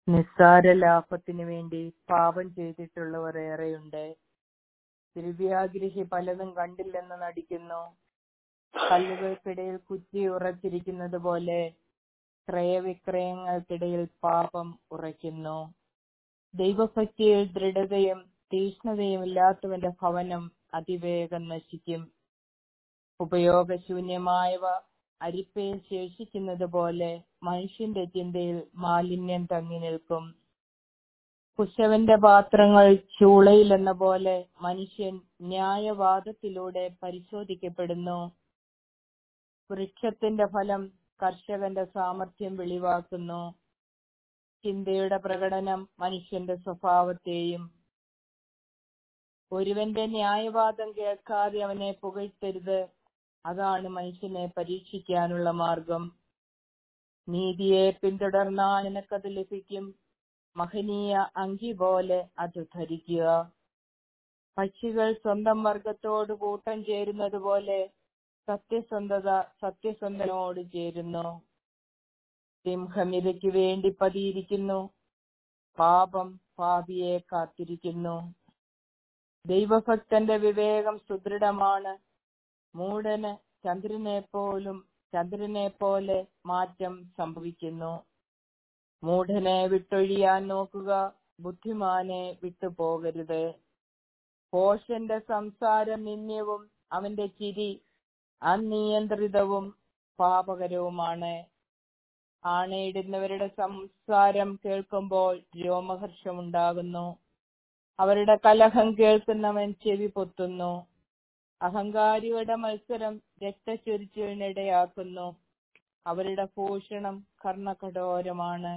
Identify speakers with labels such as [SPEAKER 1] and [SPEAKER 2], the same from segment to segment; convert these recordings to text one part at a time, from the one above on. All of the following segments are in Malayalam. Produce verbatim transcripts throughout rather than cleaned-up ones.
[SPEAKER 1] നിസ്സാര ലാഭത്തിനു വേണ്ടി പാപം ചെയ്തിട്ടുള്ളവർ ഏറെയുണ്ട്. ദ്രവ്യാഗ്രഹി പലതും കണ്ടില്ലെന്ന് നടിക്കുന്നു. കല്ലുകൾക്കിടയിൽ കുറ്റി ഉറച്ചിരിക്കുന്നത് പോലെ ക്രയവിക്രയങ്ങൾക്കിടയിൽ പാപം ഉറയ്ക്കുന്നു. ദൈവഭക്തിയിൽ ദൃഢതയും തീക്ഷ്ണതയും ഇല്ലാത്തവന്റെ ഭവനം അതിവേഗം നശിക്കും. ഉപയോഗശൂന്യമായവ അരിപ്പയിൽ ശേഷിക്കുന്നത് പോലെ മനുഷ്യന്റെ ചിന്തയിൽ മാലിന്യം തങ്ങി നിൽക്കും. കുശവന്റെ പാത്രങ്ങൾ ചൂളയിൽ എന്ന പോലെ മനുഷ്യൻ ന്യായവാദത്തിലൂടെ പരിശോധിക്കപ്പെടുന്നു. വൃക്ഷത്തിന്റെ ഫലം കർഷകന്റെ സാമർഥ്യം വെളിവാക്കുന്നു. ചിന്തയുടെ പ്രകടനം മനുഷ്യന്റെ സ്വഭാവത്തെയും. ഒരുവന്റെ ന്യായവാദം കേൾക്കാതെ അവനെ പുകഴ്ത്തരുത്, അതാണ് മനുഷ്യനെ പരീക്ഷിക്കാനുള്ള മാർഗം. നീതിയെ പിന്തുടർന്നാൽ നിനക്കത് ലഭിക്കും, മഹനീയ അങ്കി പോലെ അത് ധരിക്കുക. പക്ഷികൾ സ്വന്തം വർഗത്തോട് കൂട്ടം ചേരുന്നത് പോലെ സത്യസന്ധത സത്യസന്ധനോട് ചേരുന്നു. സിംഹം ഇരയ്ക്ക് വേണ്ടി പതിയിരിക്കുന്നു, പാപം പാപിയെ കാത്തിരിക്കുന്നു. ദൈവഭക്തന്റെ വിവേകം സുദൃഢമാണ്, മൂഢന് ചന്ദ്രനെ പോലും ചന്ദ്രനെ പോലെ മാറ്റം സംഭവിക്കുന്നു. മൂഢനെ വിട്ടൊഴിയാൻ നോക്കുക, ബുദ്ധിമാനെ വിട്ടുപോകരുത്. ഭോഷന്റെ സംസാരം നിന്ദ്യവും അവന്റെ ചിരി അനിയന്ത്രിതവും പാപകരവുമാണ്. ആണയിടുന്നവരുടെ സംസാരം കേൾക്കുമ്പോൾ രോമഹർഷമുണ്ടാകുന്നു. അവരുടെ കലഹം കേൾക്കുന്നവൻ ചെവി പൊത്തുന്നു. അഹങ്കാരിയുടെ മത്സരം രക്തച്ചൊരിച്ചിലിനിടയാക്കുന്നു. അവരുടെ ഭൂഷണം കർണകഠോരമാണ്.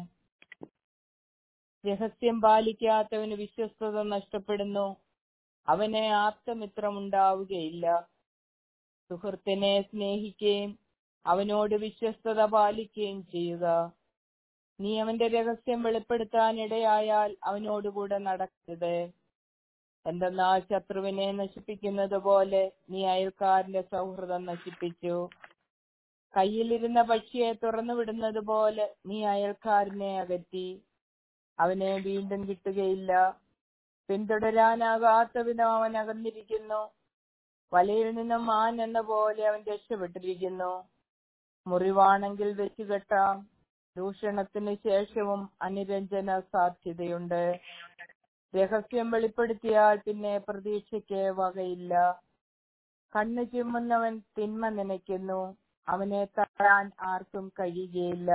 [SPEAKER 1] രഹസ്യം പാലിക്കാത്തവന് വിശ്വസ്തത നഷ്ടപ്പെടുന്നു, അവനെ ആപ്തമിത്രമുണ്ടാവുകയില്ല. സുഹൃത്തിനെ സ്നേഹിക്കുകയും അവനോട് വിശ്വസ്തത പാലിക്കുകയും ചെയ്യുക. നീ അവന്റെ രഹസ്യം വെളിപ്പെടുത്താൻ ഇടയായാൽ അവനോടുകൂടെ നടക്കരുത്. എന്തെന്നാൽ ശത്രുവിനെ നശിപ്പിക്കുന്നത് പോലെ നീ അയൽക്കാരന്റെ സൗഹൃദം നശിപ്പിച്ചു. കയ്യിലിരുന്ന പക്ഷിയെ തുറന്നു വിടുന്നത് പോലെ നീ അയൽക്കാരനെ അകറ്റി. അവനെ വീണ്ടും കിട്ടുകയില്ല. പിന്തുടരാനാകാത്ത വിധം അവൻ അകന്നിരിക്കുന്നു. വലയിൽ നിന്നും മാൻ എന്ന പോലെ അവൻ രക്ഷപ്പെട്ടിരിക്കുന്നു. മുറിവാണെങ്കിൽ വെച്ചുകെട്ടാം, ദൂഷണത്തിന് ശേഷവും അനുരഞ്ജന സാധ്യതയുണ്ട്. രഹസ്യം വെളിപ്പെടുത്തിയാൽ പിന്നെ പ്രതീക്ഷയ്ക്ക് വകയില്ല. കണ്ണു ചിമ്മുന്നവൻ തിന്മ നനയ്ക്കുന്നു, അവനെ തടയാൻ ആർക്കും കഴിയുകയില്ല.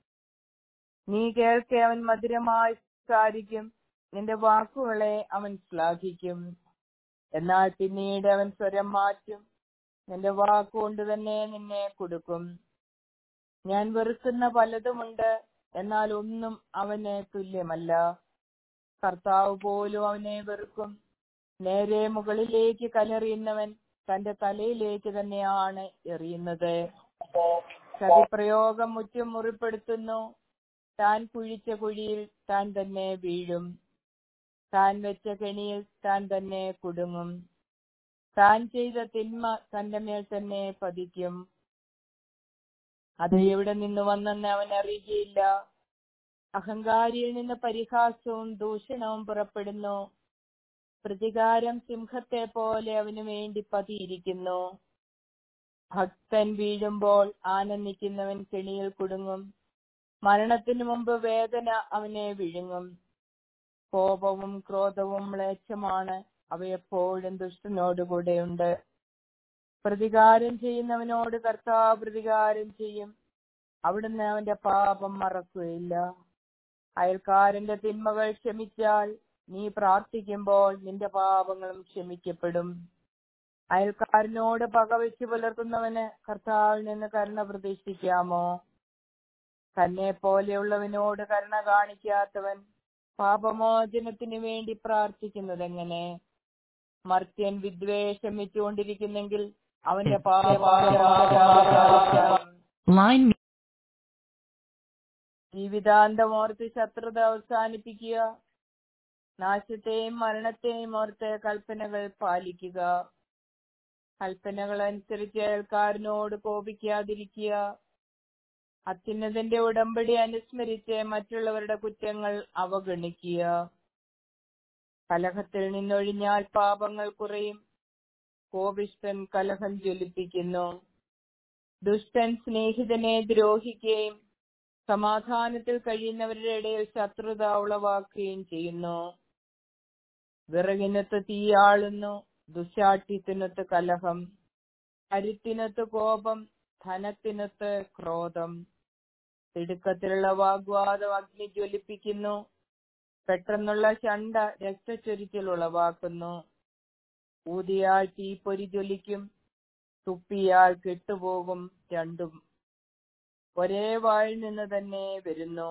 [SPEAKER 1] നീ കേൾക്കെ അവൻ മധുരമായി സംസാരിക്കും, നിന്റെ വാക്കുകളെ അവൻ ശ്ലാഘിക്കും. എന്നാൽ പിന്നീട് അവൻ സ്വരം മാറ്റും, നിന്റെ വാക്കുകൊണ്ട് തന്നെ നിന്നെ കൊടുക്കും. ഞാൻ വെറുക്കുന്ന പലതുമുണ്ട്, എന്നാൽ ഒന്നും അവന് തുല്യമല്ല. കർത്താവ് പോലും അവനെ വെറുക്കും. നേരെ മുകളിലേക്ക് കല്ലെറിയുന്നവൻ തന്റെ തലയിലേക്ക് തന്നെയാണ് എറിയുന്നത്. ചതിപ്രയോഗം മുറ്റും മുറിപ്പെടുത്തുന്നു. താൻ കുഴിച്ച കുഴിയിൽ താൻ തന്നെ വീഴും. താൻ വെച്ച കെണിയിൽ താൻ തന്നെ കുടുങ്ങും. താൻ ചെയ്ത തിന്മ തന്റെ മേൽ തന്നെ പതിക്കും. അത് എവിടെ നിന്ന് വന്നെന്ന് അവൻ അറിയുകയില്ല. അഹങ്കാരിയിൽ നിന്ന് പരിഹാസവും ദൂഷണവും പുറപ്പെടുന്നു. പ്രതികാരം സിംഹത്തെ പോലെ അവന് വേണ്ടി പതിയിരിക്കുന്നു. ഭക്തൻ വീഴുമ്പോൾ ആനന്ദിക്കുന്നവൻ കെണിയിൽ കുടുങ്ങും. മരണത്തിനു മുമ്പ് വേദന അവനെ വിഴുങ്ങും. കോപവും ക്രോധവും മ്ലേച്ഛമാണ്, അവയെപ്പോഴും ദുഷ്ടനോടുകൂടെയുണ്ട്. പ്രതികാരം ചെയ്യുന്നവനോട് കർത്താവ് പ്രതികാരം ചെയ്യും, അവിടുന്ന് അവന്റെ പാപം മറക്കുകയില്ല. അയൽക്കാരന്റെ തിന്മകൾ ക്ഷമിച്ചാൽ നീ പ്രാർത്ഥിക്കുമ്പോൾ നിന്റെ പാപങ്ങളും ക്ഷമിക്കപ്പെടും. അയൽക്കാരനോട് പകവെച്ച് പുലർത്തുന്നവന് കർത്താവിൽ നിന്ന് കരുണ പ്രതീക്ഷിക്കാമോ? തന്നെ പോലെയുള്ളവനോട് കരുണ കാണിക്കാത്തവൻ പാപമോചനത്തിന് വേണ്ടി പ്രാർത്ഥിക്കുന്നത് എങ്ങനെ? മർത്യൻ വിദ്വേഷം വെച്ചുകൊണ്ടിരിക്കുന്നെങ്കിൽ അവന്റെ പാപം ജീവിതാന്തം ഓർത്ത് ശത്രുത അവസാനിപ്പിക്കുക. നാശത്തെയും മരണത്തെയും ഓർത്ത് കൽപ്പനകൾ പാലിക്കുക. കൽപ്പനകൾ അനുസരിച്ച് അയൽക്കാരനോട് കോപിക്കാതിരിക്കുക. അത്യുന്നതന്റെ ഉടമ്പടി അനുസ്മരിച്ച് മറ്റുള്ളവരുടെ കുറ്റങ്ങൾ അവഗണിക്കുക. കലഹത്തിൽ നിന്നൊഴിഞ്ഞാൽ പാപങ്ങൾ കുറയും. കോപിഷ്ഠൻ കലഹം ജ്വലിപ്പിക്കുന്നു. ദുഷ്ടൻ സ്നേഹിതനെ ദ്രോഹിക്കുകയും സമാധാനത്തിൽ കഴിയുന്നവരുടെ ഇടയിൽ ശത്രുത ഉളവാക്കുകയും ചെയ്യുന്നു. വിറകിനൊത്ത് തീയാളുന്നു, ദുശാഠ്യത്തിനൊത്ത് കലഹം. കരുത്തിനൊത്ത് കോപം, ധനത്തിനൊത്ത് ക്രോധം. തിടുക്കത്തിലുള്ള വാഗ്വാദം അഗ്നി ജ്വലിപ്പിക്കുന്നു. പെട്ടെന്നുള്ള ചണ്ട രക്തച്ചൊരിച്ചിൽ ഉളവാക്കുന്നു. ഊതിയാൽ തീപ്പൊരി ജ്വലിക്കും, തുപ്പിയാൽ കെട്ടുപോകും. രണ്ടും ഒരേ വായിൽ നിന്ന് തന്നെ വരുന്നു.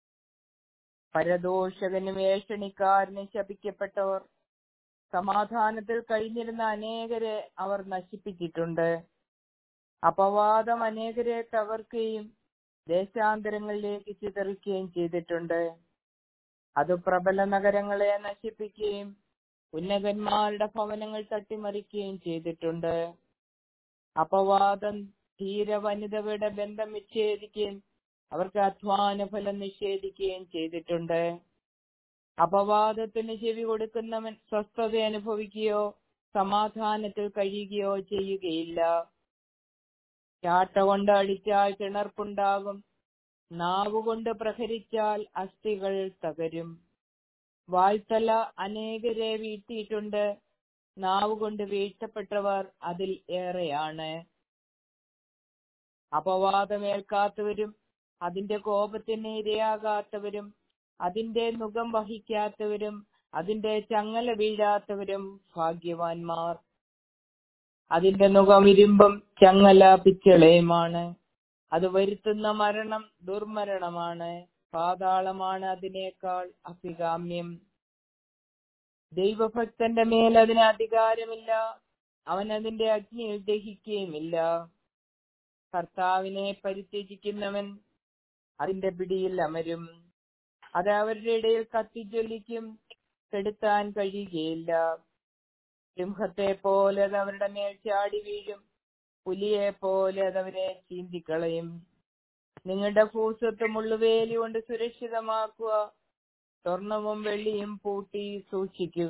[SPEAKER 1] പരദോഷകനും ഏഷണിക്കാരനും ശപിക്കപ്പെട്ടവർ. സമാധാനത്തിൽ കഴിഞ്ഞിരുന്ന അനേകരെ അവർ നശിപ്പിച്ചിട്ടുണ്ട്. അപവാദം അനേകരെ തകർക്കുകയും ദേശാന്തരങ്ങളിലേക്ക് ചിതറിക്കുകയും ചെയ്തിട്ടുണ്ട്. അത് പ്രബല നഗരങ്ങളെ നശിപ്പിക്കുകയും ഉന്നതന്മാരുടെ ഭവനങ്ങൾ തട്ടിമറിക്കുകയും ചെയ്തിട്ടുണ്ട്. അപവാദം ധീര വനിതകളുടെ ബന്ധം വിച്ഛേദിക്കുകയും അവർക്ക് അധ്വാന ഫലം നിഷേധിക്കുകയും ചെയ്തിട്ടുണ്ട്. അപവാദത്തിന് ചെവി കൊടുക്കുന്നവൻ സ്വസ്ഥത അനുഭവിക്കുകയോ സമാധാനത്തിൽ കഴിയുകയോ ചെയ്യുകയില്ല. ചാട്ട കൊണ്ട് അടിച്ചാൽ കിണർപ്പുണ്ടാകും, നാവുകൊണ്ട് പ്രഹരിച്ചാൽ അസ്ഥികൾ തകരും. വായ്ത്തല അനേകരെ വീഴ്ത്തിയിട്ടുണ്ട്, നാവുകൊണ്ട് വീഴ്ത്തപ്പെട്ടവർ അതിൽ ഏറെയാണ്. അപവാദമേൽക്കാത്തവരും അതിന്റെ കോപത്തിന് ഇരയാകാത്തവരും അതിന്റെ നുകം വഹിക്കാത്തവരും അതിന്റെ ചങ്ങല വീഴാത്തവരും ഭാഗ്യവാന്മാർ. അതിന്റെ നുകം ഇരുമ്പും ചങ്ങല പിച്ചളയുമാണ്. അത് വരുത്തുന്ന മരണം ദുർമരണമാണ്. പാതാളമാണ് അതിനേക്കാൾ അഭികാമ്യം. ദൈവഭക്തന്റെ മേൽ അതിന് അധികാരമില്ല, അവൻ അതിന്റെ അഗ്നിയിൽ ദഹിക്കുകയുമില്ല. കർത്താവിനെ പരിത്യജിക്കുന്നവൻ അതിന്റെ പിടിയിൽ അമരും. അത് അവരുടെ ഇടയിൽ കത്തിജ്വലിക്കും, കെടുത്താൻ കഴിയുകയില്ല. സിംഹത്തെ പോലെ അത് അവരുടെ മേൽ ചാടി വീഴും, പുലിയെ പോലെ അതവരെ ചീന്തിക്കളയും. നിങ്ങളുടെ ഭൂസ്വത്ത് മുള്ളുവേലി കൊണ്ട് സുരക്ഷിതമാക്കുക, സ്വർണവും വെള്ളിയും പൂട്ടി സൂക്ഷിക്കുക.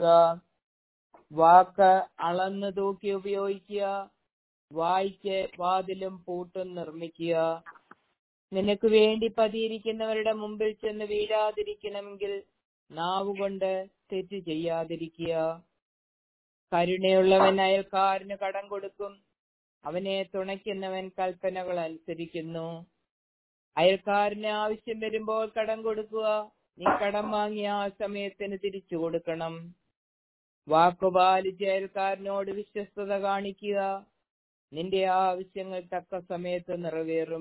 [SPEAKER 1] വാക്ക് അളന്നു തൂക്കി ഉപയോഗിക്കുക, വായ്ക്ക് വാതിലും പൂട്ടും നിർമ്മിക്കുക. നിനക്ക് വേണ്ടി പതിയിരിക്കുന്നവരുടെ മുമ്പിൽ ചെന്ന് വീഴാതിരിക്കണമെങ്കിൽ നാവുകൊണ്ട് തെറ്റ് ചെയ്യാതിരിക്കുക. കരുണയുള്ളവൻ അയൽക്കാരന് കടം കൊടുക്കും, അവനെ തുണയ്ക്കുന്നവൻ കൽപ്പനകൾ അനുസരിക്കുന്നു. അയൽക്കാരന് ആവശ്യം വരുമ്പോൾ കടം കൊടുക്കുക, നീ കടം വാങ്ങിയ ആ സമയത്തിന് തിരിച്ചു കൊടുക്കണം. വാക്കുപാലിച്ച് അയൽക്കാരനോട് വിശ്വസ്തത കാണിക്കുക, നിന്റെ ആവശ്യങ്ങൾ തക്ക സമയത്ത് നിറവേറും.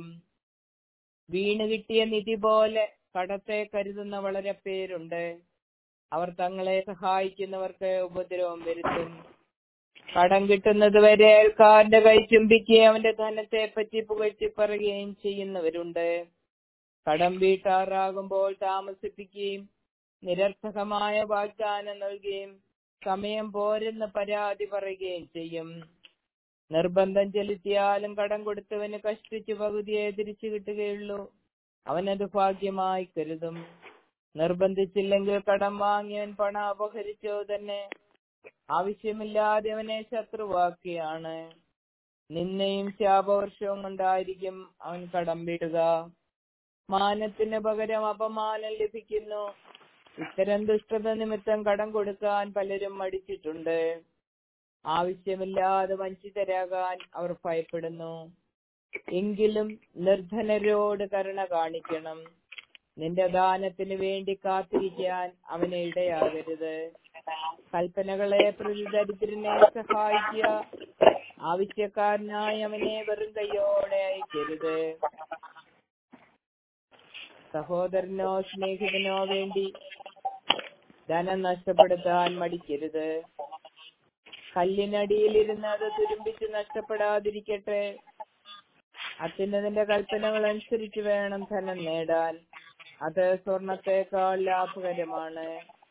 [SPEAKER 1] വീണ് കിട്ടിയ നിധി പോലെ കടത്തെ കരുതുന്ന വളരെ പേരുണ്ട്. അവർ തങ്ങളെ സഹായിക്കുന്നവർക്ക് ഉപദ്രവം വരുത്തും. കടം കിട്ടുന്നത് വരെ അയൽക്കാരന്റെ കൈ ചുംബിക്കുകയും അവന്റെ ധനത്തെ പറ്റി പുകഴ്ത്തി പറയുകയും ചെയ്യുന്നവരുണ്ട്. കടം വീട്ടാറാകുമ്പോൾ താമസിപ്പിക്കുകയും നിരർത്ഥകമായ വാഗ്ദാനം നൽകുകയും സമയം പോരെന്ന് പരാതി പറയുകയും ചെയ്യും. നിർബന്ധം ചെലുത്തിയാലും കടം കൊടുത്തവന് കഷ്ടിച്ചു പകുതിയെ തിരിച്ചു കിട്ടുകയുള്ളൂ, അവനത് ഭാഗ്യമായി കരുതും. നിർബന്ധിച്ചില്ലെങ്കിൽ കടം വാങ്ങിയവൻ പണം അപഹരിച്ചോ തന്നെ. ആവശ്യമില്ലാതെ അവനെ ശത്രുവാക്കിയാണ്. നിന്നെയും ശാപവർഷവും കൊണ്ടായിരിക്കും അവൻ കടം വീട്ടുക. മാനത്തിന് പകരം അപമാനം ലഭിക്കുന്നു. ഇത്തരം ദുഷ്ടത നിമിത്തം കടം കൊടുക്കാൻ പലരും മടിച്ചിട്ടുണ്ട്. ആവശ്യമില്ലാതെ വഞ്ചിതരാകാൻ അവർ ഭയപ്പെടുന്നു. എങ്കിലും നിർധനരോട് കരുണ കാണിക്കണം. നിന്റെ ദാനത്തിന് വേണ്ടി കാത്തിരിക്കാൻ അവനെ ഇടയാകരുത്. കൽപ്പനകളെ പ്രതി ദരിദ്രനെ സഹായിക്കുക, ആവശ്യക്കാരനായി അവനെ വെറും കൈയോടെ അയക്കരുത്. സഹോദരനോ സ്നേഹിതനോ വേണ്ടി ധനം നഷ്ടപ്പെടുത്താൻ മടിക്കരുത്. കല്ലിനടിയിലിരുന്ന് അത് തുരുമ്പിച്ച് നഷ്ടപ്പെടാതിരിക്കട്ടെ. അത്യുന്നതന്റെ കൽപ്പനകൾ അനുസരിച്ച് വേണം ധനം നേടാൻ, അത് സ്വർണത്തേക്കാൾ ലാഭകരമാണ്.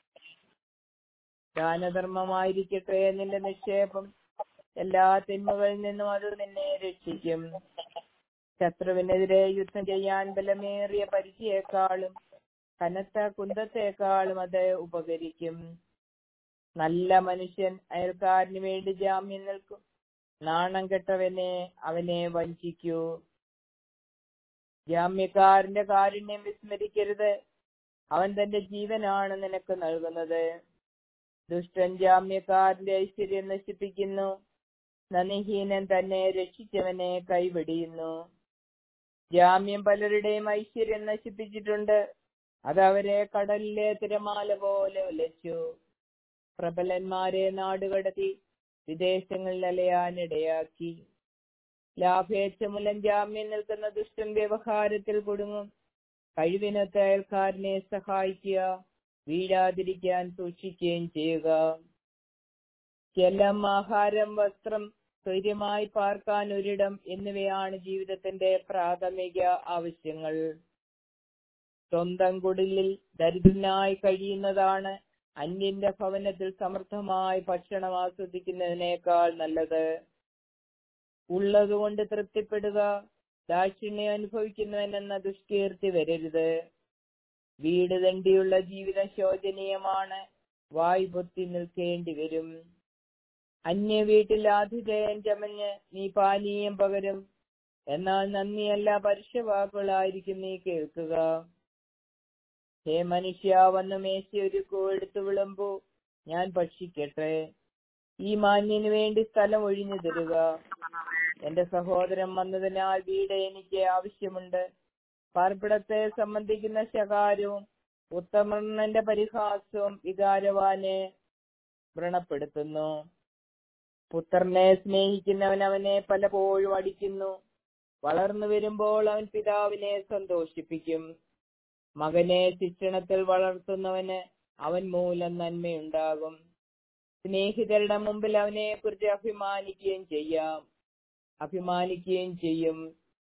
[SPEAKER 1] ദാനധർമ്മമായിരിക്കട്ടെ നിന്റെ നിക്ഷേപം, എല്ലാ തിന്മകളിൽ നിന്നും അത് നിന്നെ രക്ഷിക്കും. ശത്രുവിനെതിരെ യുദ്ധം ചെയ്യാൻ ബലമേറിയ പരിചയേക്കാളും കനത്ത കുന്തത്തേക്കാളും അത് ഉപകരിക്കും. നല്ല മനുഷ്യൻ അയൽക്കാരന് വേണ്ടി ജാമ്യം നിൽക്കും. നാണം കെട്ടവനെ അവനെ വഞ്ചിക്കൂ. ജാമ്യക്കാരന്റെ കാരുണ്യം വിസ്മരിക്കരുത്. അവൻ തന്റെ ജീവനാണ് നിനക്ക് നൽകുന്നത്. ദുഷ്ടൻ ജാമ്യക്കാരന്റെ ഐശ്വര്യം നശിപ്പിക്കുന്നു. നന്ദിഹീനൻ തന്നെ രക്ഷിച്ചവനെ കൈവെടിയുന്നു. ജാമ്യം പലരുടെയും ഐശ്വര്യം നശിപ്പിച്ചിട്ടുണ്ട്. അതവരെ കടലിലെ തിരമാല പോലെ ഉലച്ചു. പ്രബലന്മാരെ നാടുകടത്തി വിദേശങ്ങളിൽ അലയാനിടയാക്കി. ലാഭേച്ഛ മൂലം ജാമ്യം നിൽക്കുന്ന ദുഷ്ടൻ വ്യവഹാരത്തിൽ കുടുങ്ങും. കഴിവിനൊത്ത അയൽക്കാരനെ സഹായിക്കുക, വീഴാതിരിക്കാൻ സൂക്ഷിക്കുകയും ചെയ്യുക. ജലം, ആഹാരം, വസ്ത്രം, സ്വൈര്യമായി പാർക്കാൻ ഒരിടം എന്നിവയാണ് ജീവിതത്തിന്റെ പ്രാഥമിക ആവശ്യങ്ങൾ. സ്വന്തം കുടിലിൽ ദരിദ്രനായി കഴിയുന്നതാണ് അന്യന്റെ ഭവനത്തിൽ സമൃദ്ധമായി ഭക്ഷണം ആസ്വദിക്കുന്നതിനേക്കാൾ നല്ലത്. ഉള്ളതുകൊണ്ട് തൃപ്തിപ്പെടുക. ദാക്ഷിണ്യം അനുഭവിക്കുന്നവനെന്ന ദുഷ്കീർത്തി വരരുത്. വീട് തണ്ടിയുള്ള ജീവിതം ശോചനീയമാണ്. വായ് പൊത്തി നിൽക്കേണ്ടി വരും. അന്യ വീട്ടിൽ ആതിഥേയൻ ചമഞ്ഞ് നീ പാനീയം പകരും. എന്നാൽ നന്ദിയല്ല പരുഷവാക്കുകളായിരിക്കും നീ കേൾക്കുക. ഹേ മനുഷ്യ, വന്ന് മേശയൊരുക്കൂ, എടുത്തു വിളമ്പൂ, ഞാൻ ഭക്ഷിക്കട്ടെ. ഈ മാന്യന് വേണ്ടി സ്ഥലം ഒഴിഞ്ഞു തരുക. എന്റെ സഹോദരൻ വന്നതിനാൽ വീട് എനിക്ക് ആവശ്യമുണ്ട്. പാർപ്പിടത്തെ സംബന്ധിക്കുന്ന ശകാരവും ഉത്തമന്റെ പരിഹാസവും വികാരവാനെ വ്രണപ്പെടുത്തുന്നു. പുത്രനെ സ്നേഹിക്കുന്നവൻ അവനെ പലപ്പോഴും അടിക്കുന്നു. വളർന്നു വരുമ്പോൾ അവൻ പിതാവിനെ സന്തോഷിപ്പിക്കും. മകനെ ശിക്ഷണത്തിൽ വളർത്തുന്നവന് അവൻ മൂലം നന്മയുണ്ടാകും. സ്നേഹിതരുടെ മുമ്പിൽ അവനെ കുറിച്ച് അഭിമാനിക്കുകയും ചെയ്യാം അഭിമാനിക്കുകയും ചെയ്യും.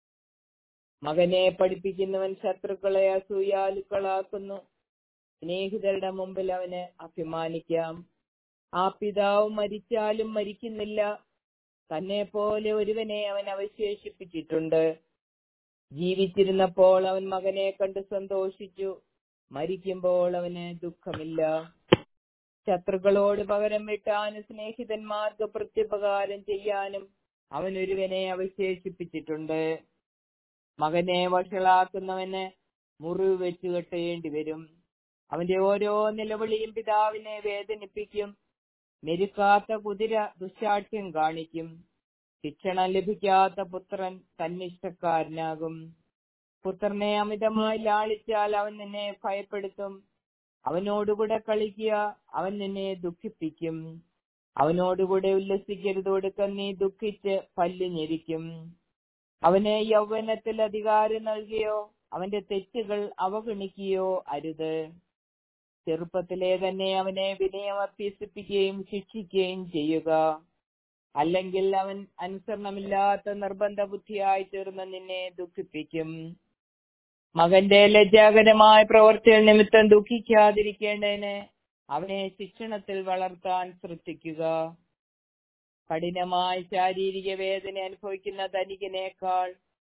[SPEAKER 1] മകനെ പഠിപ്പിക്കുന്നവൻ ശത്രുക്കളെ അസൂയാലുക്കളാക്കുന്നു. സ്നേഹിതരുടെ മുമ്പിൽ അവന് അഭിമാനിക്കാം. ആ പിതാവ് മരിച്ചാലും മരിക്കുന്നില്ല. തന്നെ പോലെ ഒരുവനെ അവൻ അവശേഷിപ്പിച്ചിട്ടുണ്ട്. ജീവിച്ചിരുന്നപ്പോൾ അവൻ മകനെ കണ്ട് സന്തോഷിച്ചു. മരിക്കുമ്പോൾ അവന് ദുഃഖമില്ല. ശത്രുക്കളോട് പകരം വീട്ടാനും സ്നേഹിതന്മാർക്ക് പ്രത്യുപകാരം ചെയ്യാനും അവൻ ഒരുവനെ അവശേഷിപ്പിച്ചിട്ടുണ്ട്. മകനെ വഷളാക്കുന്നവന് മുറിവ് വെച്ച് കെട്ടേണ്ടി വരും. അവന്റെ ഓരോ നിലവിളിയും പിതാവിനെ വേദനിപ്പിക്കും. മെരുക്കാത്ത കുതിര ദുശാഠ്യം കാണിക്കും. ശിക്ഷണം ലഭിക്കാത്ത പുത്രൻ തന്നിഷ്ടക്കാരനാകും. പുത്രനെ അമിതമായി ലാളിച്ചാൽ അവൻ നിന്നെ ഭയപ്പെടുത്തും. അവനോടുകൂടെ കളിക്കുക, അവൻ നിന്നെ ദുഃഖിപ്പിക്കും. അവനോടുകൂടെ ഉല്ലസിക്കരുത്, ഒടുക്കം നീ ദുഃഖിച്ച് പല്ല് ഞെരിക്കും. അവന് യൗവനത്തിൽ അധികാരം നൽകിയോ അവന്റെ തെറ്റുകൾ അവഗണിക്കുകയോ അരുത്. ചെറുപ്പത്തിലെ തന്നെ അവനെ വിനയം അഭ്യസിപ്പിക്കുകയും ശിക്ഷിക്കുകയും ചെയ്യുക. അല്ലെങ്കിൽ അവൻ അനുസരണമില്ലാത്ത നിർബന്ധ ബുദ്ധിയായി തീർന്ന് നിന്നെ ദുഃഖിപ്പിക്കും. മകന്റെ ലജ്ജാകരമായ പ്രവൃത്തികൾ നിമിത്തം ദുഃഖിക്കാതിരിക്കേണ്ടതിന് അവനെ ശിക്ഷണത്തിൽ വളർത്താൻ ശ്രദ്ധിക്കുക. കഠിനമായ ശാരീരിക വേദന അനുഭവിക്കുന്ന ധനികനേക്കാൾ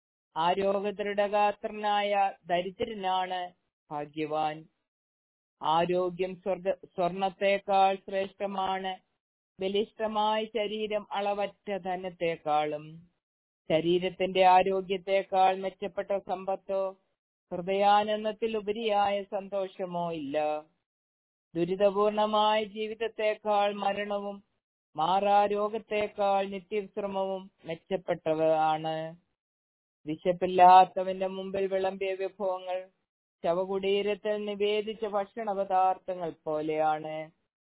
[SPEAKER 1] ആരോഗ്യദൃഢഗാത്രനായ ദരിദ്രനാണ് ഭാഗ്യവാൻ. ആരോഗ്യം സ്വർഗ സ്വർണത്തെക്കാൾ ശ്രേഷ്ഠമാണ്. ബലിഷ്ഠമായ ശരീരം അളവറ്റ ധനത്തെക്കാളും. ശരീരത്തിന്റെ ആരോഗ്യത്തെക്കാൾ മെച്ചപ്പെട്ട സമ്പത്തോ ഹൃദയാനന്ദത്തിൽ ഉപരിയായ സന്തോഷമോ ഇല്ല. ദുരിതപൂർണമായ ജീവിതത്തെക്കാൾ മരണവും മാറാരോഗത്തെക്കാൾ നിത്യവിശ്രമവും മെച്ചപ്പെട്ടവയാണ്. വിശപ്പില്ലാത്തവന്റെ മുമ്പിൽ വിളമ്പിയ വിഭവങ്ങൾ ശവകുടീരത്തിൽ നിവേദിച്ച ഭക്ഷണ പദാർത്ഥങ്ങൾ പോലെയാണ്.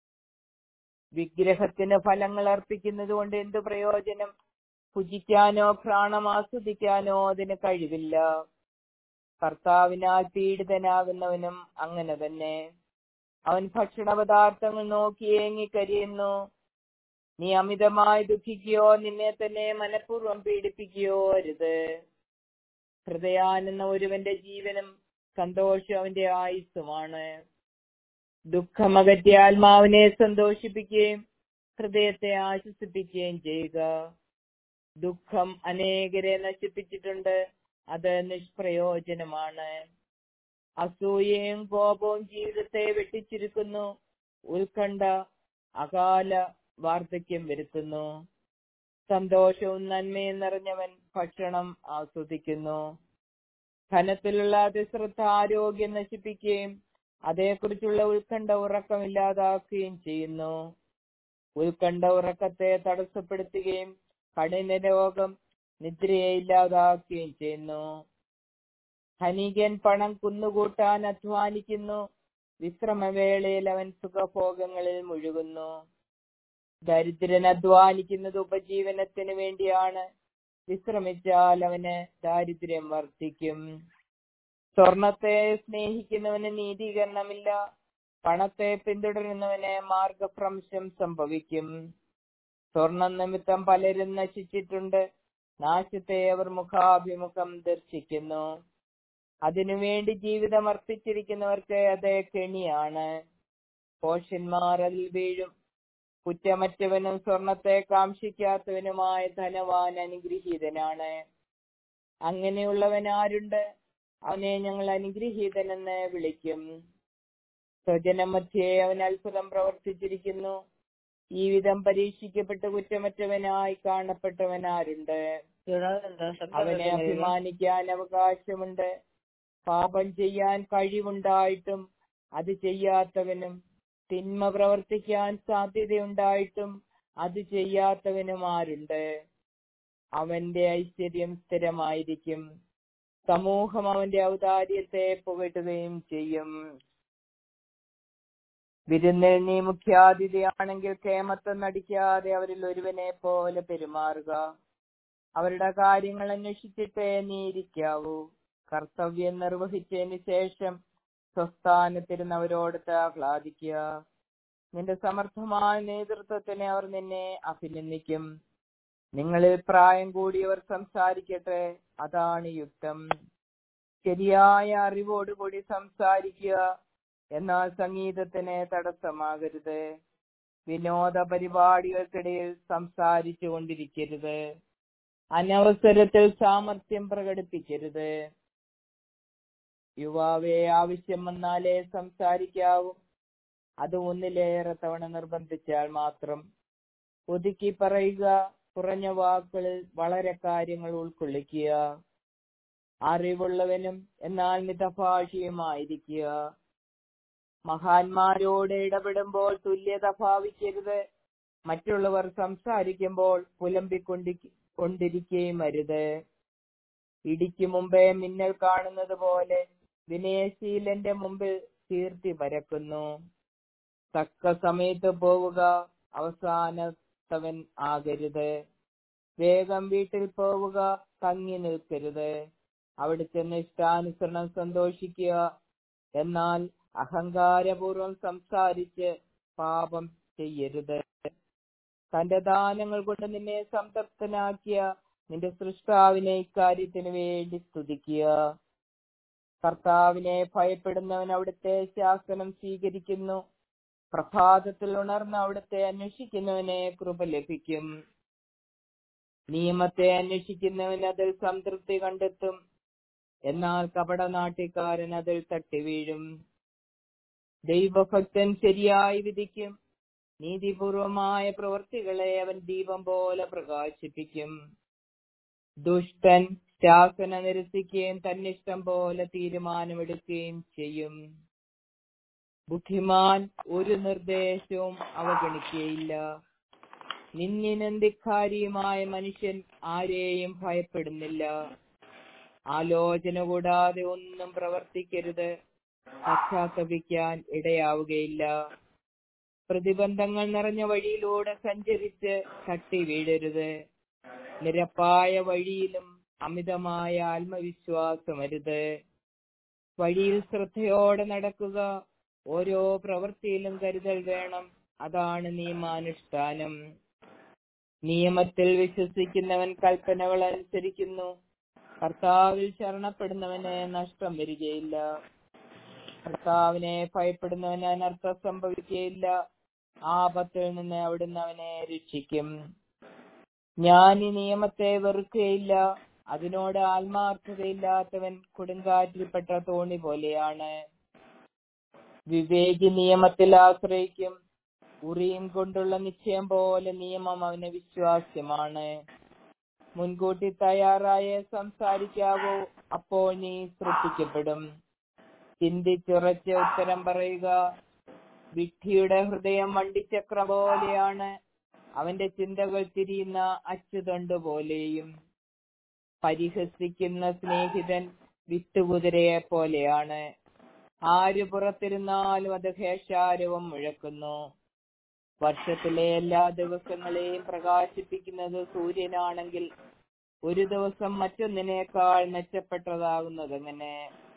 [SPEAKER 1] വിഗ്രഹത്തിന് ഫലങ്ങൾ അർപ്പിക്കുന്നത് കൊണ്ട് എന്തു പ്രയോജനം? ഭുജിക്കാനോ പ്രാണം ആസ്വദിക്കാനോ അതിന് കഴിവില്ല. കർത്താവിനാൽ പീഡിതനാകുന്നവനും അങ്ങനെ തന്നെ. അവൻ ഭക്ഷണ പദാർത്ഥങ്ങൾ നോക്കി ഏങ്ങിക്കരിയുന്നു. നീ അമിതമായി ദുഃഖിക്കുകയോ നിന്നെ തന്നെ മനഃപൂർവ്വം പീഡിപ്പിക്കുകയോ അരുത്. ഹൃദയാനെന്ന ഒരുവന്റെ ജീവനും സന്തോഷം അവന്റെ ആയുസ്സുമാണ്. ദുഃഖമകറ്റി ആത്മാവിനെ സന്തോഷിപ്പിക്കുകയും ഹൃദയത്തെ ആശ്വസിപ്പിക്കുകയും ചെയ്യുക. ദുഃഖം അനേകരെ നശിപ്പിച്ചിട്ടുണ്ട്. അത് നിഷ്പ്രയോജനമാണ്. അസൂയയും കോപവും ജീവിതത്തെ വെട്ടിച്ചുരുക്കുന്നു. ഉത്കണ്ഠ അകാല വാർദ്ധക്യം വരുത്തുന്നു. സന്തോഷവും നന്മയും നിറഞ്ഞവൻ ഭക്ഷണം ആസ്വദിക്കുന്നു. ധനത്തിലുള്ള അതിശ്രദ്ധ ആരോഗ്യം നശിപ്പിക്കുകയും അതേക്കുറിച്ചുള്ള ഉത്കണ്ഠ ഉറക്കമില്ലാതാക്കുകയും ചെയ്യുന്നു. ഉത്കണ്ഠ ഉറക്കത്തെ തടസ്സപ്പെടുത്തുകയും കഠിന രോഗം നിദ്രയെ ഇല്ലാതാക്കുകയും ചെയ്യുന്നു. ധനികൻ പണം കുന്നുകൂട്ടാൻ അധ്വാനിക്കുന്നു. വിശ്രമവേളയിൽ അവൻ സുഖഭോഗങ്ങളിൽ മുഴുകുന്നു. ദരിദ്രൻ അധ്വാനിക്കുന്നത് ഉപജീവനത്തിന് വേണ്ടിയാണ്. വിശ്രമിച്ചാൽ അവന് ദാരിദ്ര്യം വർദ്ധിക്കും. സ്വർണത്തെ സ്നേഹിക്കുന്നവന് നീതീകരണമില്ല. പണത്തെ പിന്തുടരുന്നവന് മാർഗഭ്രംശം സംഭവിക്കും. സ്വർണം നിമിത്തം പലരും നശിച്ചിട്ടുണ്ട്. നാശത്തെ അവർ മുഖാഭിമുഖം ദർശിക്കുന്നു. അതിനുവേണ്ടി ജീവിതം അർപ്പിച്ചിരിക്കുന്നവർക്ക് അത് കെണിയാണ്. ഭോഷന്മാർ അതിൽ വീഴും. കുറ്റമറ്റവനും സ്വർണത്തെ കാക്ഷിക്കാത്തവനുമായ ധനവാൻ അനുഗ്രഹീതനാണ്. അങ്ങനെയുള്ളവൻ ആരുണ്ട്? അവനെ ഞങ്ങൾ അനുഗ്രഹീതനെന്ന് വിളിക്കും. സ്വജനമധ്യേ അവൻ അത്ഭുതം പ്രവർത്തിച്ചിരിക്കുന്നു. ഈ വിധം പരീക്ഷിക്കപ്പെട്ട് കുറ്റമറ്റവനായി കാണപ്പെട്ടവൻ ആരുണ്ട്? അവനെ അഭിമാനിക്കാൻ അവകാശമുണ്ട്. പാപം ചെയ്യാൻ കഴിവുണ്ടായിട്ടും അത് ചെയ്യാത്തവനും തിന്മ പ്രവർത്തിക്കാൻ സാധ്യതയുണ്ടായിട്ടും അത് ചെയ്യാത്തവനും ആരുണ്ട്? അവന്റെ ഐശ്വര്യം സ്ഥിരമായിരിക്കും. സമൂഹം അവന്റെ ഔദാര്യത്തെ പുകഴ്ത്തുകയും ചെയ്യും. വിരുന്നിൽ നീ മുഖ്യാതിഥിയാണെങ്കിൽ കേമത്വം നടിക്കാതെ അവരിൽ ഒരുവനെ പോലെ പെരുമാറുക. അവരുടെ കാര്യങ്ങൾ അന്വേഷിച്ചിട്ടേ നീ ഇരിക്കാവൂ. കർത്തവ്യം നിർവഹിച്ചതിന് ശേഷം സ്വസ്ഥാനത്തിരുന്നവരോടൊത്ത് ആഹ്ലാദിക്കുക. നിന്റെ സമർത്ഥമായ നേതൃത്വത്തിനെ അവർ നിന്നെ അഭിനന്ദിക്കും. നിങ്ങളിൽ പ്രായം കൂടിയവർ സംസാരിക്കട്ടെ, അതാണ് യുക്തം. ശരിയായ അറിവോടുകൂടി സംസാരിക്കുക, എന്നാൽ സംഗീതത്തിന് തടസ്സമാകരുത്. വിനോദ പരിപാടികൾക്കിടയിൽ സംസാരിച്ചു കൊണ്ടിരിക്കരുത്. അനവസരത്തിൽ സാമർത്ഥ്യം പ്രകടിപ്പിക്കരുത്. യുവാവെ, ആവശ്യം വന്നാലേ സംസാരിക്കാവൂ. അത് ഒന്നിലേറെ തവണ നിർബന്ധിച്ചാൽ മാത്രം. ഒതുക്കി പറയുക, കുറഞ്ഞ വാക്കുകളിൽ വളരെ കാര്യങ്ങൾ ഉൾക്കൊള്ളിക്കുക. അറിവുള്ളവനും എന്നാൽ മിതഭാഷിയുമായിരിക്കുക. മഹാന്മാരോട് ഇടപെടുമ്പോൾ തുല്യത ഭാവിക്കരുത്. മറ്റുള്ളവർ സംസാരിക്കുമ്പോൾ പുലമ്പിക്കൊണ്ടി കൊണ്ടിരിക്കുകയും അരുത്. ഇടിക്ക് മുമ്പേ മിന്നൽ കാണുന്നത് പോലെ വിനയശീലന്റെ മുമ്പിൽ കീർത്തി പരക്കുന്നു. തക്ക സമയത്ത് പോവുക, അവസാനത്തവൻ ആകരുത്. വേഗം വീട്ടിൽ പോവുക, തങ്ങി നിൽക്കരുത്. അവിടെ ചെന്ന് ഇഷ്ടാനുസരണം സന്തോഷിക്കുക. എന്നാൽ അഹങ്കാരപൂർവം സംസാരിച്ച് പാപം ചെയ്യരുത്. തന്റെ ദാനങ്ങൾ കൊണ്ട് നിന്നെ സംതൃപ്തനാക്കിയ നിന്റെ സൃഷ്ടാവിനെ ഇക്കാര്യത്തിന് വേണ്ടി സ്തുതിക്കുക. കർത്താവിനെ ഭയപ്പെടുന്നവൻ അവിടുത്തെ ശാസനം സ്വീകരിക്കുന്നു. പ്രഭാതത്തിൽ ഉണർന്ന് അവിടുത്തെ അന്വേഷിക്കുന്നവനെ കൃപ ലഭിക്കും. നിയമത്തെ അന്വേഷിക്കുന്നവൻ അതിൽ സംതൃപ്തി കണ്ടെത്തും. എന്നാൽ കപടനാട്യക്കാരൻ അതിൽ തട്ടി വീഴും. ദൈവഭക്തൻ ശരിയായി വിധിക്കും. നീതിപൂർവമായ പ്രവൃത്തികളെ അവൻ ദീപം പോലെ പ്രകാശിപ്പിക്കും. ദുഷ്ടൻ ശാസന നിരസിക്കുകയും തന്നിഷ്ടം പോലെ തീരുമാനമെടുക്കുകയും ചെയ്യും. ബുദ്ധിമാൻ ഒരു നിർദ്ദേശവും അവഗണിക്കുകയില്ല. നിന്ദിനന്ദിക്കാരിയുമായ മനുഷ്യൻ ആരെയും ഭയപ്പെടുന്നില്ല. ആലോചന കൂടാതെ ഒന്നും പ്രവർത്തിക്കരുത്. പശ്ചാത്തപിക്കാൻ ഇടയാവുകയില്ല. പ്രതിബന്ധങ്ങൾ നിറഞ്ഞ വഴിയിലൂടെ സഞ്ചരിച്ച് തട്ടി വീഴരുത്. നിരപ്പായ വഴിയിലും അമിതമായ ആത്മവിശ്വാസമരുത്. വഴിയിൽ ശ്രദ്ധയോടെ നടക്കുക. ഓരോ പ്രവൃത്തിയിലും കരുതൽ വേണം. അതാണ് നിയമാനുഷ്ഠാനം. നിയമത്തിൽ വിശ്വസിക്കുന്നവൻ കൽപ്പനകൾ അനുസരിക്കുന്നു. കർത്താവിൽ ശരണപ്പെടുന്നവന് നഷ്ടം വരികയില്ല. കർത്താവിനെ ഭയപ്പെടുന്നവന് അനർത്ഥം സംഭവിക്കുകയില്ല. ആപത്തിൽ നിന്ന് അവിടുന്ന് അവനെ രക്ഷിക്കും. ഞാൻ ഈ നിയമത്തെ വെറുക്കുകയില്ല. അതിനോട് ആത്മാർത്ഥതയില്ലാത്തവൻ കൊടുങ്കാറ്റിൽപ്പെട്ട തോണി പോലെയാണ്. വിവേകി നിയമത്തിൽ ആശ്രയിക്കും. ഉറിയും കൊണ്ടുള്ള നിശ്ചയം പോലെ നിയമം അവന് വിശ്വാസ്യമാണ്. മുൻകൂട്ടി തയ്യാറായ സംസാരിക്കാവോ, അപ്പോൾ നീ ശ്രദ്ധിക്കപ്പെടും. ചിന്തിച്ചുറച്ച് ഉത്തരം പറയുക. വിഡ്ഢിയുടെ ഹൃദയം വണ്ടിച്ചക്രം പോലെയാണ്, അവന്റെ ചിന്തകൾ തിരിയുന്ന അച്ചുതണ്ടു പോലെയും. പരിഹസിക്കുന്ന സ്നേഹിതൻ വിത്തുകുതിരയെ പോലെയാണ്, ആര് പുറത്തിരുന്നാലും അത് ഘേഷാരവം മുഴക്കുന്നു. വർഷത്തിലെ എല്ലാ ദിവസങ്ങളെയും പ്രകാശിപ്പിക്കുന്നത് സൂര്യനാണെങ്കിൽ ഒരു ദിവസം മറ്റൊന്നിനേക്കാൾ മെച്ചപ്പെട്ടതാകുന്നതെങ്ങനെ?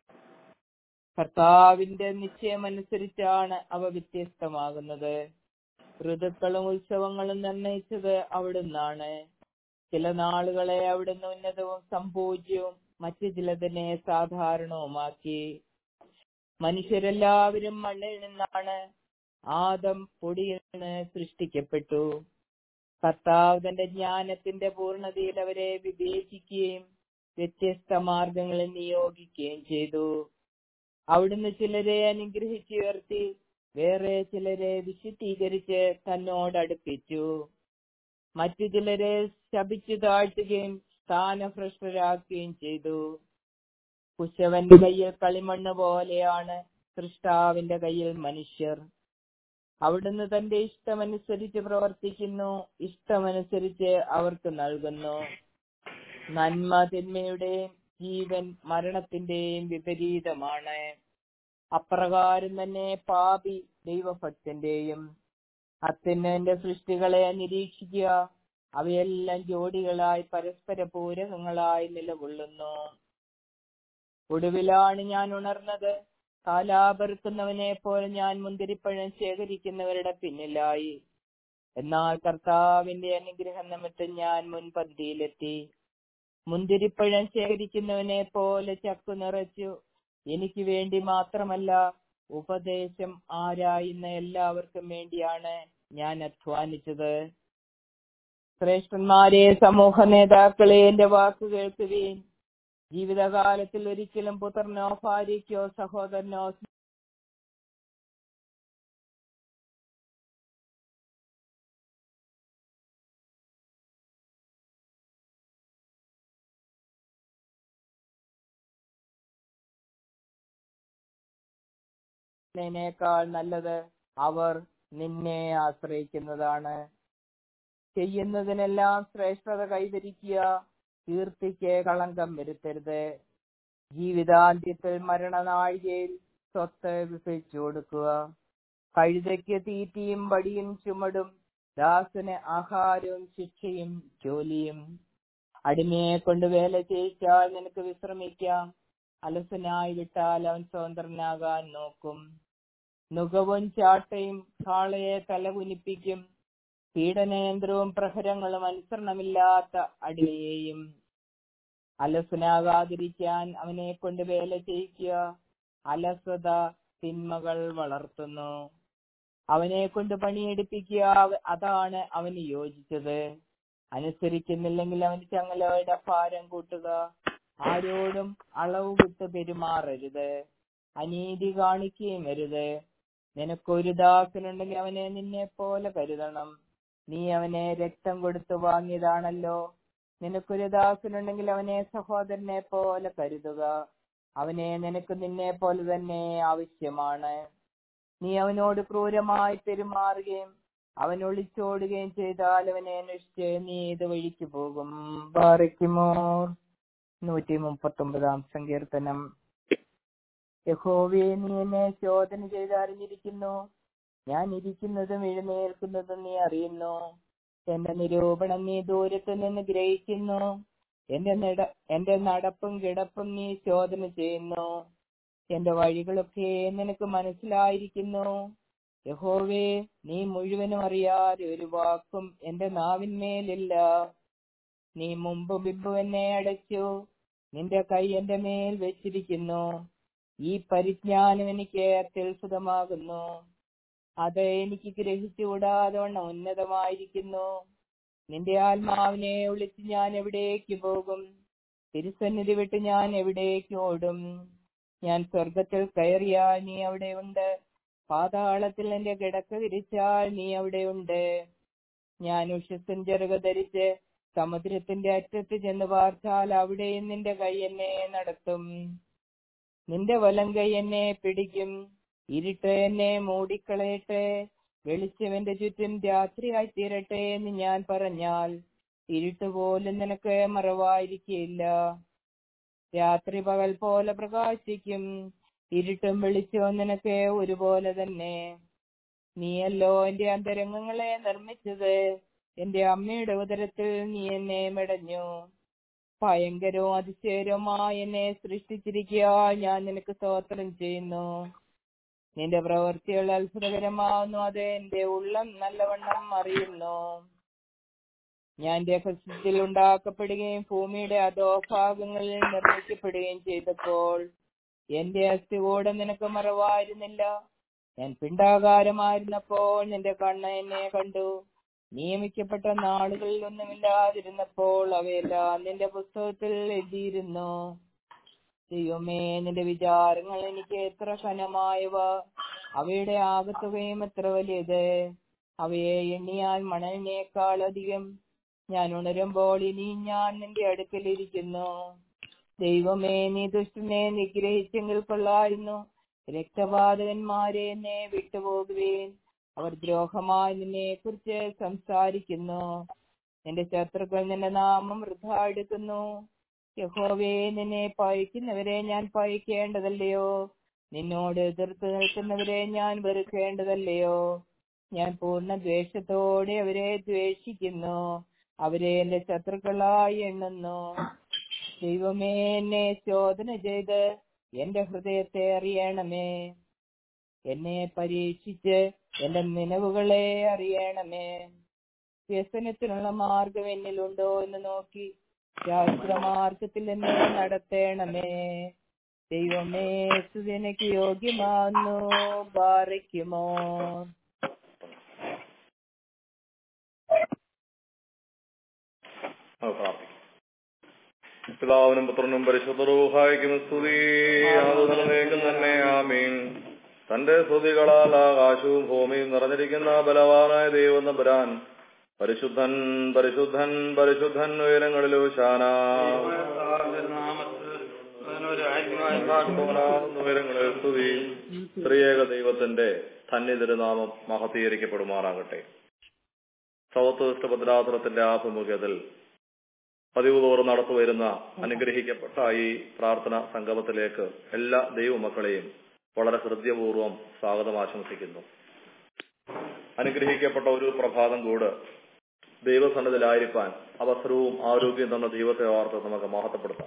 [SPEAKER 1] കർത്താവിന്റെ നിശ്ചയമനുസരിച്ചാണ് അവ വ്യത്യസ്തമാകുന്നത്. ഋതുക്കളും ഉത്സവങ്ങളും നിർണയിച്ചത് അവിടുന്നാണ്. ചില നാളുകളെ അവിടുന്ന് ഉന്നതവും സംപൂജ്യവും മറ്റു ചിലതിനെ സാധാരണവുമാക്കി. മനുഷ്യരെല്ലാവരും മണ്ണിൽ നിന്നാണ്, ആദം പൊടിയിൽ നിന്ന് സൃഷ്ടിക്കപ്പെട്ടു. കർത്താവ് തന്റെ ജ്ഞാനത്തിന്റെ പൂർണ്ണതയിൽ അവരെ വിവേചിക്കുകയും വ്യത്യസ്ത മാർഗങ്ങളിൽ നിയോഗിക്കുകയും ചെയ്തു. അവിടുന്ന് ചിലരെ അനുഗ്രഹിച്ചുയർത്തി, വേറെ ചിലരെ വിശുദ്ധീകരിച്ച് തന്നോടടുപ്പിച്ചു. മറ്റു ചിലരെ ശപിച്ചു താഴ്ത്തുകയും സ്ഥാനഭ്രഷ്ടരാക്കുകയും ചെയ്തു. കുശവന്റെ കയ്യിൽ കളിമണ്ണ് പോലെയാണ് സൃഷ്ടാവിന്റെ കയ്യിൽ മനുഷ്യർ. അവിടുന്ന് തന്റെ ഇഷ്ടമനുസരിച്ച് പ്രവർത്തിക്കുന്നു, ഇഷ്ടമനുസരിച്ച് അവർക്ക് നൽകുന്നു. നന്മ തിന്മയുടെയും ജീവൻ മരണത്തിന്റെയും വിപരീതമാണ്. അപ്രകാരം തന്നെ പാപി ദൈവഭക്തന്റെയും. അത്യുന്നതന്റെ സൃഷ്ടികളെ നിരീക്ഷിക്കുക, അവയെല്ലാം ജോഡികളായി പരസ്പര പൂരകങ്ങളായി നിലകൊള്ളുന്നു. ഒടുവിലാണ് ഞാൻ ഉണർന്നത്. കാലാപെറുക്കുന്നവനെ പോലെ ഞാൻ മുന്തിരിപ്പഴം ശേഖരിക്കുന്നവരുടെ പിന്നിലായി. എന്നാൽ കർത്താവിന്റെ അനുഗ്രഹം നിമിത്തം ഞാൻ മുൻപന്തിയിലെത്തി. മുന്തിരിപ്പഴം ശേഖരിക്കുന്നവനെ പോലെ ചക്കു നിറച്ചു. എനിക്ക് വേണ്ടി മാത്രമല്ല, ഉപദേശം ആരായുന്ന എല്ലാവർക്കും വേണ്ടിയാണ് ഞാൻ അധ്വാനിച്ചത്. ശ്രേഷ്ഠന്മാരെ, സമൂഹ നേതാക്കളെ, എന്റെ വാക്ക് കേൾക്കുവിൻ. ജീവിതകാലത്തിൽ ഒരിക്കലും പുത്രനോ ഭാര്യയ്ക്കോ സഹോദരനോ േക്കാൾ നല്ലത് അവർ നിന്നെ ആശ്രയിക്കുന്നതാണ്. ചെയ്യുന്നതിനെല്ലാം ശ്രേഷ്ഠത കൈവരിക്കുക, കീർത്തിക്ക് കളങ്കം വരുത്തരുത്. ജീവിതാന്ത്യത്തിൽ മരണനാഴികയിൽ സ്വത്ത് വിഭജിച്ചു കൊടുക്കുക. കഴുതയ്ക്ക് തീറ്റിയും വടിയും ചുമടും, ദാസന് ആഹാരവും ശിക്ഷയും ജോലിയും. അടിമയെ കൊണ്ട് വേല ചെയ്യിച്ചാൽ നിനക്ക് വിശ്രമിക്കാം, അലസനായി വിട്ടാൽ അവൻ സ്വതന്ത്രനാകാൻ നോക്കും. നുകവും ചാട്ടയും കാളയെ തലകുനിപ്പിക്കും, പീഡനയന്ത്രവും പ്രഹരങ്ങളും അനുസരണമില്ലാത്ത അടിമയെയും. അലസനാകാതിരിക്കാൻ അവനെ കൊണ്ട് വേല ചെയ്യിക്കുക, അലസത തിന്മകൾ വളർത്തുന്നു. അവനെ കൊണ്ട് പണിയെടുപ്പിക്കുക, അതാണ് അവന് യോജിച്ചത്. അനുസരിക്കുന്നില്ലെങ്കിൽ അവന് ചങ്ങലയുടെ ഭാരം കൂട്ടുക. ആരോടും അളവ് വിട്ട് പെരുമാറരുത്, അനീതി കാണിക്കുകയും അരുത്. നിനക്കൊരു ദാസനുണ്ടെങ്കിൽ അവനെ നിന്നെ പോലെ കരുതണം. നീ അവനെ രക്തം കൊടുത്തു വാങ്ങിയതാണല്ലോ. നിനക്കൊരു ദാസനുണ്ടെങ്കിൽ അവനെ സഹോദരനെ പോലെ കരുതുക. അവനെ നിനക്ക് നിന്നെ പോലെ തന്നെ ആവശ്യമാണ്. നീ അവനോട് ക്രൂരമായി പെരുമാറുകയും അവൻ ഒളിച്ചോടുകയും ചെയ്താൽ അവനെ അന്വേഷിച്ച് നീ ഏത് വഴിക്ക് പോകും? ബാറയ്ക്കുമോ. നൂറ്റി മുപ്പത്തി ഒമ്പതാം സങ്കീർത്തനം. യഹോവേ, നീ എന്നെ ശോധന ചെയ്ത് അറിഞ്ഞിരിക്കുന്നു. ഞാൻ ഇരിക്കുന്നതും എഴുന്നേൽക്കുന്നതും നീ അറിയുന്നു. എന്റെ നിരൂപണം നീ ദൂരത്തു നിന്ന് ഗ്രഹിക്കുന്നു. എന്റെ നട എന്റെ നടപ്പും കിടപ്പും നീ ശോധന ചെയ്യുന്നു. എന്റെ വഴികളൊക്കെ നിനക്ക് മനസ്സിലായിരിക്കുന്നു. യഹോവേ, നീ മുഴുവനും അറിയാതെ ഒരു വാക്കും എന്റെ നാവിന്മേലില്ല. നീ മുമ്പ് ബിബു എന്നെ അടച്ചു, നിന്റെ കൈ എന്റെ മേൽ വെച്ചിരിക്കുന്നു. ഈ പരിജ്ഞാനം എനിക്ക് അത്യത്ഭുതമാകുന്നു. അത് എനിക്ക് ഗ്രഹിച്ചുകൂടാതവണ്ണം ഉന്നതമായിരിക്കുന്നു. നിന്റെ ആത്മാവിനെ ഒളിച്ച് ഞാൻ എവിടേക്ക് പോകും? തിരുസന്നിധി വിട്ട് ഞാൻ എവിടേക്ക് ഓടും? ഞാൻ സ്വർഗത്തിൽ കയറിയാൽ നീ അവിടെയുണ്ട്, പാതാളത്തിൽ എന്റെ കിടക്ക വിരിച്ചാൽ നീ അവിടെയുണ്ട്. ഞാൻ ഉഷസ്സിൻ ചെറുക ധരിച്ച് സമുദ്രത്തിന്റെ അറ്റത്ത് ചെന്ന് പാർത്താൽ അവിടെയും നിന്റെ കൈ എന്നെ നടത്തും. നിന്റെ വലം കൈ എന്നെ പിടിക്കും. ഇരുട്ട് എന്നെ മൂടിക്കളയട്ടെ, വെളിച്ചം എന്റെ ചുറ്റും രാത്രിയായി തീരട്ടെ എന്ന് ഞാൻ പറഞ്ഞാൽ ഇരുട്ട് പോലും നിനക്ക് മറവായിരിക്കില്ല. രാത്രി പകൽ പോലെ പ്രകാശിക്കും, ഇരുട്ടും വെളിച്ചവും നിനക്ക് ഒരുപോലെ തന്നെ. നീയല്ലോ എന്റെ അന്തരംഗങ്ങളെ നിർമ്മിച്ചത്, എന്റെ അമ്മയുടെ ഉദരത്തിൽ നീ എന്നെ മെടഞ്ഞു. ഭയങ്കരവും അതിശയരവുമായി എന്നെ സൃഷ്ടിച്ചിരിക്കുക, ഞാൻ നിനക്ക് സ്തോത്രം ചെയ്യുന്നു. നിന്റെ പ്രവൃത്തികൾ അത്ഭുതകരമാവുന്നു, അത് എന്റെ ഉള്ളം നല്ലവണ്ണം അറിയുന്നു. ഞാൻ രഹസ്യത്തിൽ ഉണ്ടാക്കപ്പെടുകയും ഭൂമിയുടെ അധോഭാഗങ്ങളിൽ നിർമ്മിക്കപ്പെടുകയും ചെയ്തപ്പോൾ എന്റെ അസ്ഥികൂടം നിനക്ക് മറവായിരുന്നില്ല. ഞാൻ പിണ്ടാകാരമായിരുന്നപ്പോൾ നിന്റെ കണ്ണ് എന്നെ കണ്ടു. നിയമിക്കപ്പെട്ട നാളുകളിൽ ഒന്നുമില്ലാതിരുന്നപ്പോൾ അവയെല്ലാം നിന്റെ പുസ്തകത്തിൽ എഴുതിയിരുന്നു. ദൈവമേ, നിന്റെ വിചാരങ്ങൾ എനിക്ക് എത്ര ഘനമായവ, അവയുടെ ആകത്തുകയും എത്ര വലിയത്. അവയെ എണ്ണിയാൽ മണലിനേക്കാൾ അധികം. ഞാൻ ഉണരുമ്പോൾ ഇനി ഞാൻ നിന്റെ അടുക്കലിരിക്കുന്നു. ദൈവമേ, നീ ദുഷ്ടനെ നിഗ്രഹിച്ചെങ്കിൽ കൊള്ളായിരുന്നു. രക്തപാതകന്മാരെ എന്നെ വിട്ടുപോകുവേൻ. അവർ ദ്രോഹമായി നിന്നെ കുറിച്ച് സംസാരിക്കുന്നു. നിന്റെ ശത്രുക്കൾ നിന്റെ നാമം വൃഥാ എടുക്കുന്നു. യഹോവേ, നിന്നെ പഴിക്കുന്നവരെ ഞാൻ പഴിക്കേണ്ടതല്ലയോ? നിന്നോട് എതിർത്ത് നിൽക്കുന്നവരെ ഞാൻ വെറുക്കേണ്ടതല്ലയോ? ഞാൻ പൂർണ്ണ ദ്വേഷത്തോടെ അവരെ ദ്വേഷിക്കുന്നു, അവരെ എന്റെ ശത്രുക്കളായി എണ്ണുന്നു. ദൈവമേ, എന്നെ ശോധന ചെയ്ത് എന്റെ ഹൃദയത്തെ അറിയണമേ. എന്നെ പരീക്ഷിച്ച് എന്റെ നിലവുകളെ അറിയണമേ. വ്യസനത്തിനുള്ള മാർഗം എന്നിലുണ്ടോ എന്ന് നോക്കി ശാസ്ത്രമാർഗത്തിൽ എന്നെ നടത്തേണമേ. ദൈവമേ, സ്തുതിക്ക് യോഗ്യമാകുന്നു. ബാറയ്ക്കുമോ
[SPEAKER 2] പിതാവിനും പുത്രനും പരിശുദ്ധ റൂഹായിക്കും സ്തുതി, ആദരവേക്കും തന്നെ. ആമീൻ. തന്റെ സ്തുതികളാൽ ആകാശവും ഭൂമിയും നിറഞ്ഞിരിക്കുന്ന ബലവാനായ ദൈവം തമ്പുരാൻ പരിശുദ്ധൻ പരിശുദ്ധൻ പരിശുദ്ധൻ ഉയരങ്ങളിലോ ശാന ഉയരങ്ങളിൽ സ്തുതി. ത്രിയേക ദൈവത്തിന്റെ തന്നെ തിരുനാമം മഹത്തീകരിക്കപ്പെടുമാറാകട്ടെ. സൗത്ത് ഭദ്രാസനത്തിന്റെ ആഭിമുഖ്യത്തിൽ പതിവ് തോറും നടത്തുവരുന്ന അനുഗ്രഹിക്കപ്പെട്ട ഈ പ്രാർത്ഥന സംഗമത്തിലേക്ക് എല്ലാ ദൈവമക്കളെയും വളരെ ഹൃദയപൂർവ്വം സ്വാഗതം ആശംസിക്കുന്നു. അനുഗ്രഹിക്കപ്പെട്ട ഒരു പ്രഭാതം കൂട് ദൈവസന്നിധിയിലായിരിക്കാൻ അവസരവും ആരോഗ്യം തന്ന ദൈവത്തെ ഓർത്ത് നമുക്ക് മഹത്വപ്പെടുത്താം.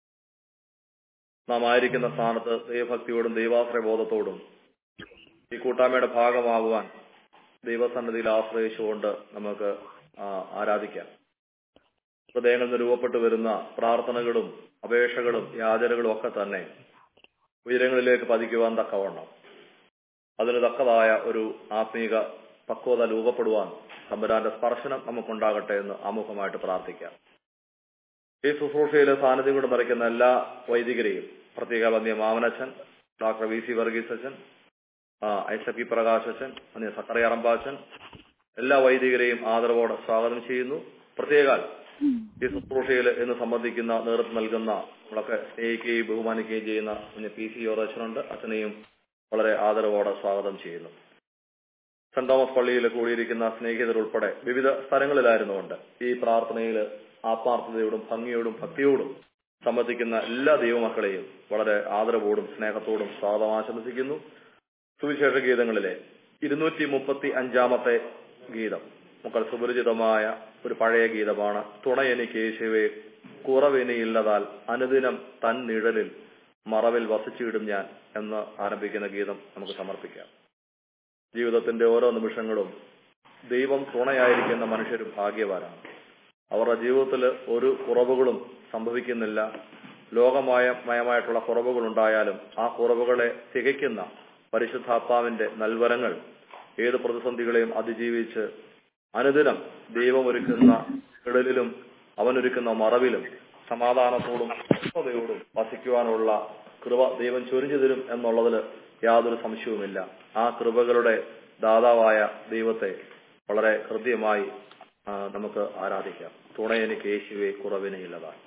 [SPEAKER 2] നാം ആയിരിക്കുന്ന സ്ഥാനത്ത് ദൈവഭക്തിയോടും ദൈവാശ്രയബോധത്തോടും ഈ കൂട്ടായ്മയുടെ ഭാഗമാകുവാൻ ദൈവസന്നിധിയിൽ ആശ്രയിച്ചുകൊണ്ട് നമുക്ക് ആരാധിക്കാം. ഹൃദയങ്ങളിൽ നിന്ന് രൂപപ്പെട്ടു വരുന്ന പ്രാർത്ഥനകളും അപേക്ഷകളും യാചനകളും ഒക്കെ തന്നെ ഉയരങ്ങളിലേക്ക് പതിക്കുവാൻ തക്കവണ്ണം അതിന് തക്കതായ ഒരു ആത്മീക പക്വത രൂപപ്പെടുവാൻ തമ്പുരാന്റെ സ്പർശനം നമുക്കുണ്ടാകട്ടെ എന്ന് ആമുഖമായിട്ട് പ്രാർത്ഥിക്കാം. ഈ ശുശ്രൂഷയിലെ സാന്നിധ്യം കൊണ്ട് നിറയ്ക്കുന്ന എല്ലാ വൈദികരെയും, പ്രത്യേക വന്യ മാമനച്ചൻ, ഡോക്ടർ വി സി വർഗീസ് അച്ഛൻ, ഐസക് പ്രകാശ് അച്ഛൻ, വന്യ സക്കറിയ റമ്പാച്ചൻ, എല്ലാ വൈദികരെയും ആദരവോടെ സ്വാഗതം ചെയ്യുന്നു. പ്രത്യേക ഈ ശുശ്രൂഷയിൽ എന്ന് സംബന്ധിക്കുന്ന നേതൃത്വം നൽകുന്ന നമ്മളൊക്കെ സ്നേഹിക്കുകയും ബഹുമാനിക്കുകയും ചെയ്യുന്ന പി സി യോറച്ചനുണ്ട്. അച്ഛനെയും വളരെ ആദരവോടെ സ്വാഗതം ചെയ്യുന്നു. സെന്റ് തോമസ് പള്ളിയിൽ കൂടിയിരിക്കുന്ന സ്നേഹിതരുൾപ്പെടെ വിവിധ സ്ഥലങ്ങളിലായിരുന്നുകൊണ്ട് ഈ പ്രാർത്ഥനയിൽ ആത്മാർത്ഥതയോടും ഭംഗിയോടും ഭക്തിയോടും സംബന്ധിക്കുന്ന എല്ലാ ദൈവമക്കളെയും വളരെ ആദരവോടും സ്നേഹത്തോടും സ്വാഗതം ആശംസിക്കുന്നു. സുവിശേഷ ഗീതങ്ങളിലെ ഇരുന്നൂറ്റി മുപ്പത്തി അഞ്ചാമത്തെ ഗീതം നമുക്ക് സുപരിചിതമായ ഒരു പഴയ ഗീതമാണ്. തുണയെനിക്ക് യേശുവേ കുറവിനിയില്ലതാൽ അനുദിനം തൻ നിഴലിൽ മറവിൽ വസിച്ചിടും ഞാൻ എന്ന് ആരംഭിക്കുന്ന ഗീതം നമുക്ക് സമർപ്പിക്കാം. ജീവിതത്തിന്റെ ഓരോ നിമിഷങ്ങളും ദൈവം തുണയായിരിക്കുന്ന മനുഷ്യരും ഭാഗ്യവാനാണ്. അവരുടെ ജീവിതത്തിൽ ഒരു കുറവുകളും സംഭവിക്കുന്നില്ല. ലോകമായ മയമായിട്ടുള്ള കുറവുകളുണ്ടായാലും ആ കുറവുകളെ തികയ്ക്കുന്ന പരിശുദ്ധാത്മാവിന്റെ നൽവരങ്ങൾ ഏത് പ്രതിസന്ധികളെയും അതിജീവിച്ച് അനുദിനം ദൈവം ഒരുക്കുന്ന കിടലിലും അവനൊരുക്കുന്ന മറവിലും സമാധാനത്തോടും സ്വസ്ഥതയോടും വസിക്കുവാനുള്ള കൃപ ദൈവം ചൊരിഞ്ഞു തരും എന്നുള്ളതിൽ യാതൊരു സംശയവുമില്ല. ആ കൃപകളുടെ ദാതാവായ ദൈവത്തെ വളരെ ഹൃദ്യമായി നമുക്ക് ആരാധിക്കാം. തുണയെനിക്ക് യേശുവേ കുറവിനെയില്ലതായി.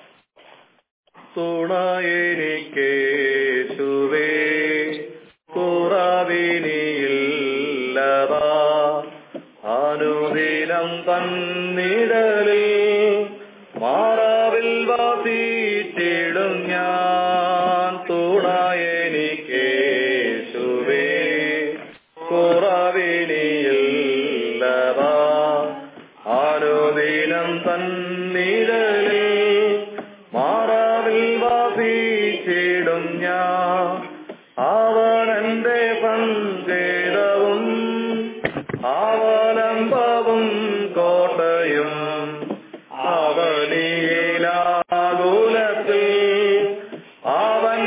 [SPEAKER 2] തുണയെനിക്കേശുവേ കുറവിനിയില്ലതാ, അനുദിനം തന്നിടലിൽ മാറാവിൽ വസിച്ചിടും ഞാൻ. തുണയെനിക്കേശുവേ കുറവിനിയില്ലതാ, അനുദിനം തന്നിടലിൽ മാറാവിൽ വസിച്ചിടും ഞാൻ. അവനെന്റെ സങ്കേതവും അവലംബവും കോട്ടയും അവനിയിലാകുലത്തിൽ അവൻ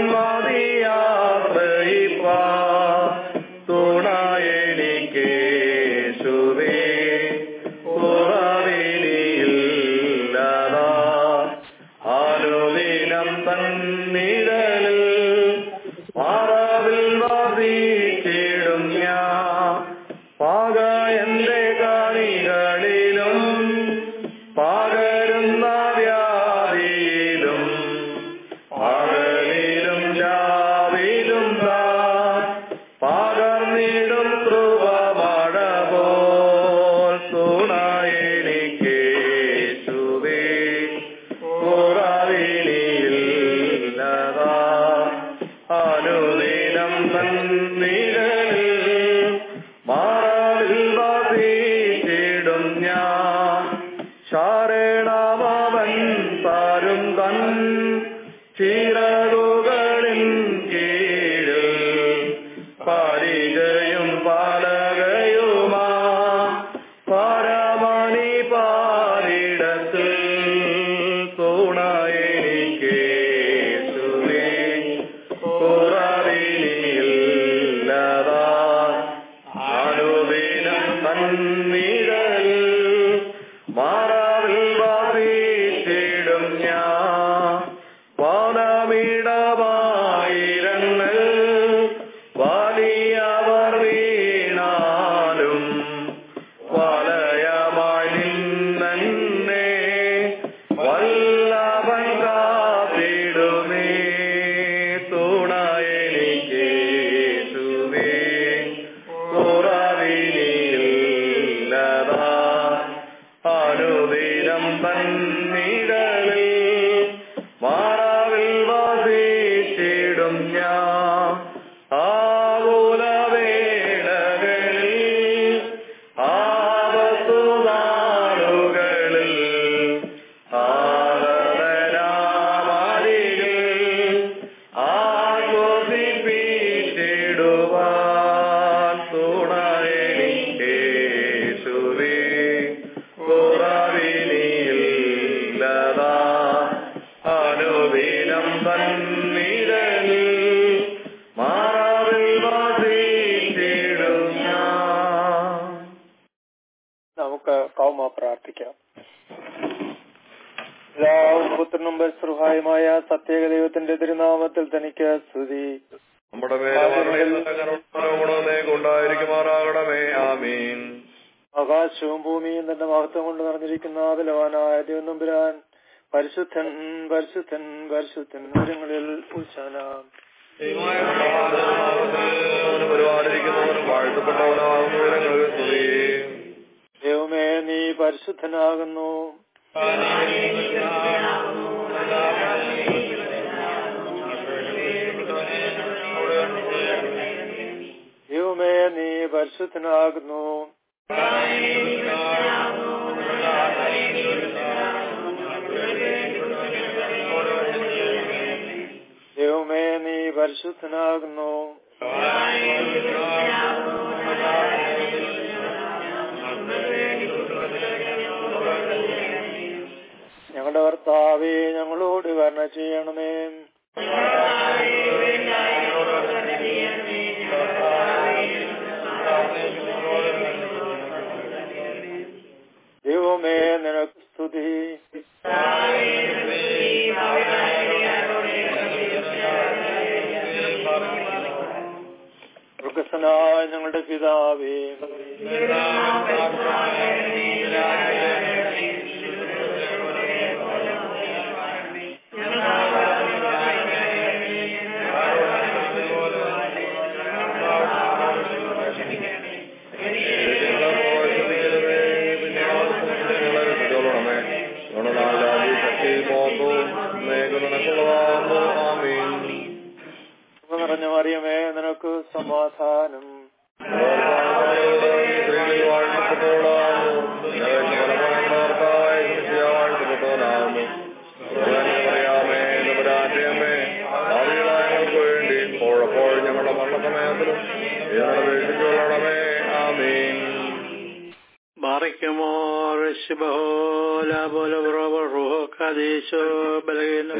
[SPEAKER 2] മതിയാശ്രയിപ്പാൻ. തുണയെനിക്കേശുവേ കുറവിനിയില്ലതാ, അനുദിനം തന്നിടലിൽ മാറാവിൽ വസിച്ചിടും ഞാൻ. പക എന്റെ കണികളിലും പകരുന്ന വ്യാധിയിലും പകലിലും രാവിലും പകർന്നിടും കൃപമഴ പോൽ. തുണയെനിക്കേശുവേ കുറവിനിയില്ലതാ, അനുദിനം തന്നിടലിൽ മാറാവിൽ വസിച്ചിടും ഞാൻ. ശരണമവൻ താരും തൻ ചിറകുകളിൻ കീഴിൽ പരിചയും പലകയുമാ പരമണി പാരിടത്തിൽ. തുണയെനിക്കേശുവേ കുറവിനിയില്ലതാ, അനുദിനം തന്നിടലിൽ മാറാവിൽ വസിച്ചിടും ഞാൻ. വനമിടമായിരങ്ങൾ വലിയവർ വീണാലും വലയമായി നിന്നെ വല്ലഭൻ കാത്തിടുമേ. തുണയെനിക്കേശുവേ കുറവിനിയില്ലതാ, അനുദിനം തന്നിടലിൽ മാറാവിൽ വസിച്ചിടും ഞാൻ. ആകുലവേളകളിൽ ആപത്തുനാളുകളിൽ ആദരനാമരികിൽ ആശ്വസിപ്പിച്ചിടുവാൻ. തുണയെനിക്കേശുവേ കുറവിനിയില്ലതാ, അനുദിനം തന്നിടലിൽ മാറാവിൽ വസിച്ചിടും ഞാൻ.
[SPEAKER 3] നമുക്ക് കൗമ പ്രാർത്ഥിക്കാം. പിതാവും പുത്രനും പരിശുദ്ധനുമായ സത്യേക ദൈവത്തിന്റെ തിരുനാമത്തിൽ തനിക്ക് സ്തുതി.
[SPEAKER 2] നമ്മുടെ മേലുണ്ടായിരിക്കുമാറാകണമേ. ആമീൻ.
[SPEAKER 3] ആകാശവും ഭൂമിയും തന്റെ മഹത്വം കൊണ്ട് നിറഞ്ഞിരിക്കുന്ന ബലവാനായ ദൈവം തമ്പുരാൻ പരിശുദ്ധൻ പരിശുദ്ധൻ പരിശുദ്ധൻ ഉയരങ്ങളിൽ ഉശാന. ദൈവമേ നീ പരിശുദ്ധനാകുന്നു. ദൈവമേ നീ പരിശുദ്ധനാകുന്നു. ദൈവമേ നീ പരിശുദ്ധനാകുന്നു. ഞങ്ങളുടെ കർത്താവേ ഞങ്ങളോട് കരുണ ചെയ്യണമേ. ദൈവമേ നിനക്ക് സ്തുതി. സ്വർഗസ്ഥനായ ഞങ്ങളുടെ പിതാവേ, നിറഞ്ഞ മറിയമേ, നിനക്ക് സമാധാനം. ഞങ്ങളുടെ മരണസമയത്തിലും ണമേ. ആമീൻ. ബാറയ്ക്കുമോർ ശിബഹോല പോലെ റൂഹോ ഖദീശോ ബലഹീനം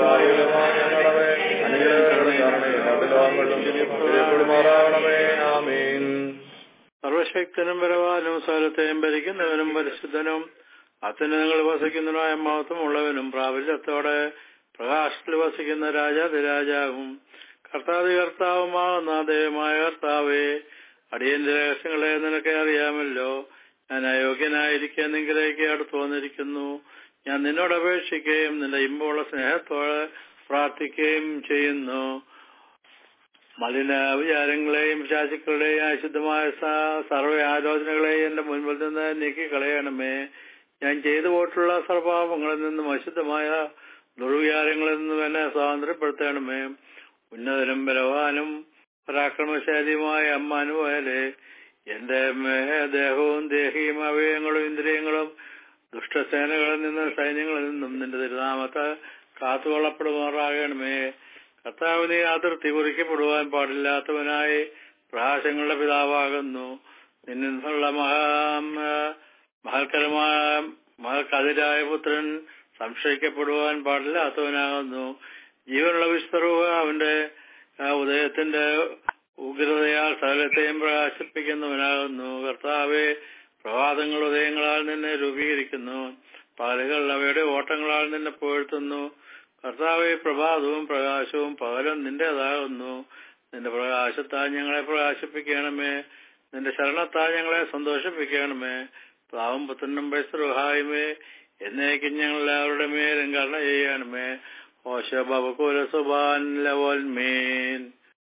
[SPEAKER 3] സർവശക്തനും ബലവാനും സ്ഥലത്തെയും ഭരിക്കുന്നവനും പരിശുദ്ധനും അത്യുന്നതങ്ങൾ വസിക്കുന്നതിനായ മഹത്വം ഉള്ളവനും പ്രാബല്യത്തോടെ പ്രകാശത്തിൽ വസിക്കുന്ന രാജാതിരാജാവും കർത്താതി കർത്താവുമാകുന്ന ദൈവമായ കർത്താവേ, അടിയന്റെ രഹസ്യങ്ങളെ നിനക്ക് അറിയാമല്ലോ. ഞാൻ അയോഗ്യനായിരിക്കെ നിങ്കിലേക്ക് അടുത്തു വന്നിരിക്കുന്നു. ഞാൻ നിന്നോട് അപേക്ഷിക്കുകയും നിന്റെ ഇമ്പുള്ള സ്നേഹത്തോടെ പ്രാർത്ഥിക്കുകയും ചെയ്യുന്നു. മലിന വിചാരങ്ങളെയും ശാസിക്കളുടെയും അശുദ്ധമായ സർവ്വ ആലോചനകളെയും എന്റെ മുൻപിൽ നിന്ന് നീക്കിക്കളയണമേ. ഞാൻ ചെയ്തു പോയിട്ടുള്ള സർവ്വപാപങ്ങളിൽ നിന്നും അശുദ്ധമായ ദുർവിചാരങ്ങളിൽ നിന്നും എന്നെ സ്വാതന്ത്ര്യപ്പെടുത്തണമേ. ഉന്നതനും ബലവാനും പരാക്രമശാലിയുമായ അമ്മാനുവേലെ എന്റെ ദേഹവും ദേഹിയും അവയവങ്ങളും ഇന്ദ്രിയങ്ങളും ദുഷ്ടസേനകളിൽ നിന്നും സൈന്യങ്ങളിൽ നിന്നും നിന്റെ തിരുനാമത്തെ കാത്തുകൊള്ളപ്പെടുമാറാകണമേ. കർത്താവിനെ അതിർത്തി കുറിക്കപ്പെടുവാൻ പാടില്ലാത്തവനായി പ്രകാശങ്ങളുടെ പിതാവാകുന്നു. നിന്നിൽ നിന്നുള്ള മഹാ മഹൽക്കരമായ മഹൽക്കതിരായ പുത്രൻ സംശയിക്കപ്പെടുവാൻ പാടില്ലാത്തവനാകുന്നു. ജീവനുള്ള വിസ്തറുക അവന്റെ ഉദയത്തിന്റെ ഉഗ്രതയാൽ സകലത്തെയും പ്രകാശിപ്പിക്കുന്നവനാകുന്നു. കർത്താവെ, പ്രഭാതങ്ങൾ ഉദയങ്ങളാൽ നിന്നെ രൂപീകരിക്കുന്നു, പകലുകൾ അവയുടെ ഓട്ടങ്ങളാൽ നിന്നെ പുകഴ്ത്തുന്നു. കർത്താവെ, പ്രഭാതവും പ്രകാശവും പകലും നിന്റേതാകുന്നു. നിന്റെ പ്രകാശത്താൽ ഞങ്ങളെ പ്രകാശിപ്പിക്കണമേ, നിന്റെ ശരണത്താൽ ഞങ്ങളെ സന്തോഷിപ്പിക്കണമേ. പാവം പുത്രനും പരിസരഹായ്മേ എന്നേക്കും ഞങ്ങൾ എല്ലാവരുടെ മേലും കരുണ ചെയ്യണമേ. ഓശ ബബകുല സുബാൻ ലവൽമീൻ.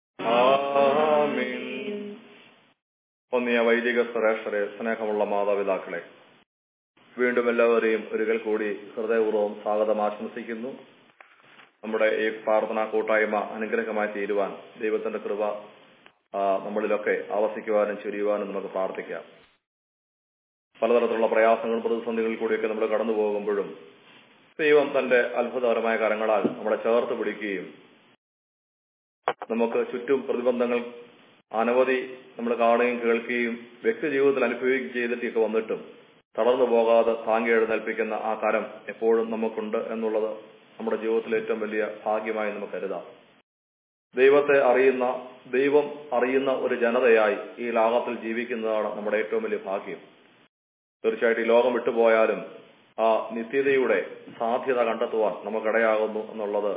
[SPEAKER 2] ഒന്നിയ വൈദിക ശ്രേഷ്ഠരെ, സ്നേഹമുള്ള മാതാപിതാക്കളെ, വീണ്ടും എല്ലാവരെയും ഒരിക്കൽ കൂടി ഹൃദയപൂർവ്വം സ്വാഗതം ആശംസിക്കുന്നു. നമ്മുടെ ഈ പ്രാർത്ഥനാ കൂട്ടായ്മ അനുഗ്രഹമായി തീരുവാൻ ദൈവത്തിന്റെ കൃപ നമ്മളിലൊക്കെ ആവർത്തിക്കുവാനും ചൊരിയുവാനും നമുക്ക് പ്രാർത്ഥിക്കാം. പലതരത്തിലുള്ള പ്രയാസങ്ങളും പ്രതിസന്ധികളിൽ കൂടിയൊക്കെ നമ്മൾ കടന്നു പോകുമ്പോഴും ദൈവം തന്റെ അത്ഭുതകരമായ കരങ്ങളാൽ നമ്മളെ ചേർത്ത് പിടിക്കുകയും നമുക്ക് ചുറ്റും പ്രതിബന്ധങ്ങൾ അനവധി നമ്മൾ കാണുകയും കേൾക്കുകയും വ്യക്തി ജീവിതത്തിൽ അനുഭവിക്കുകയും ചെയ്തിട്ടൊക്കെ വന്നിട്ടും തളർന്നു പോകാതെ താങ്ങി എഴുന്നേൽപ്പിക്കുന്ന ആ കരം എപ്പോഴും നമുക്കുണ്ട് എന്നുള്ളത് നമ്മുടെ ജീവിതത്തിലെ ഏറ്റവും വലിയ ഭാഗ്യമായി നമുക്ക് കരുതാം. ദൈവത്തെ അറിയുന്ന ദൈവം അറിയുന്ന ഒരു ജനതയായി ഈ ലോകത്തിൽ ജീവിക്കുന്നതാണ് നമ്മുടെ ഏറ്റവും വലിയ ഭാഗ്യം. തീർച്ചയായിട്ടും ഈ ലോകം വിട്ടുപോയാലും ആ നിത്യതയുടെ സാധ്യത കണ്ടെത്തുവാൻ നമുക്കിടയാകുന്നു എന്നുള്ളത്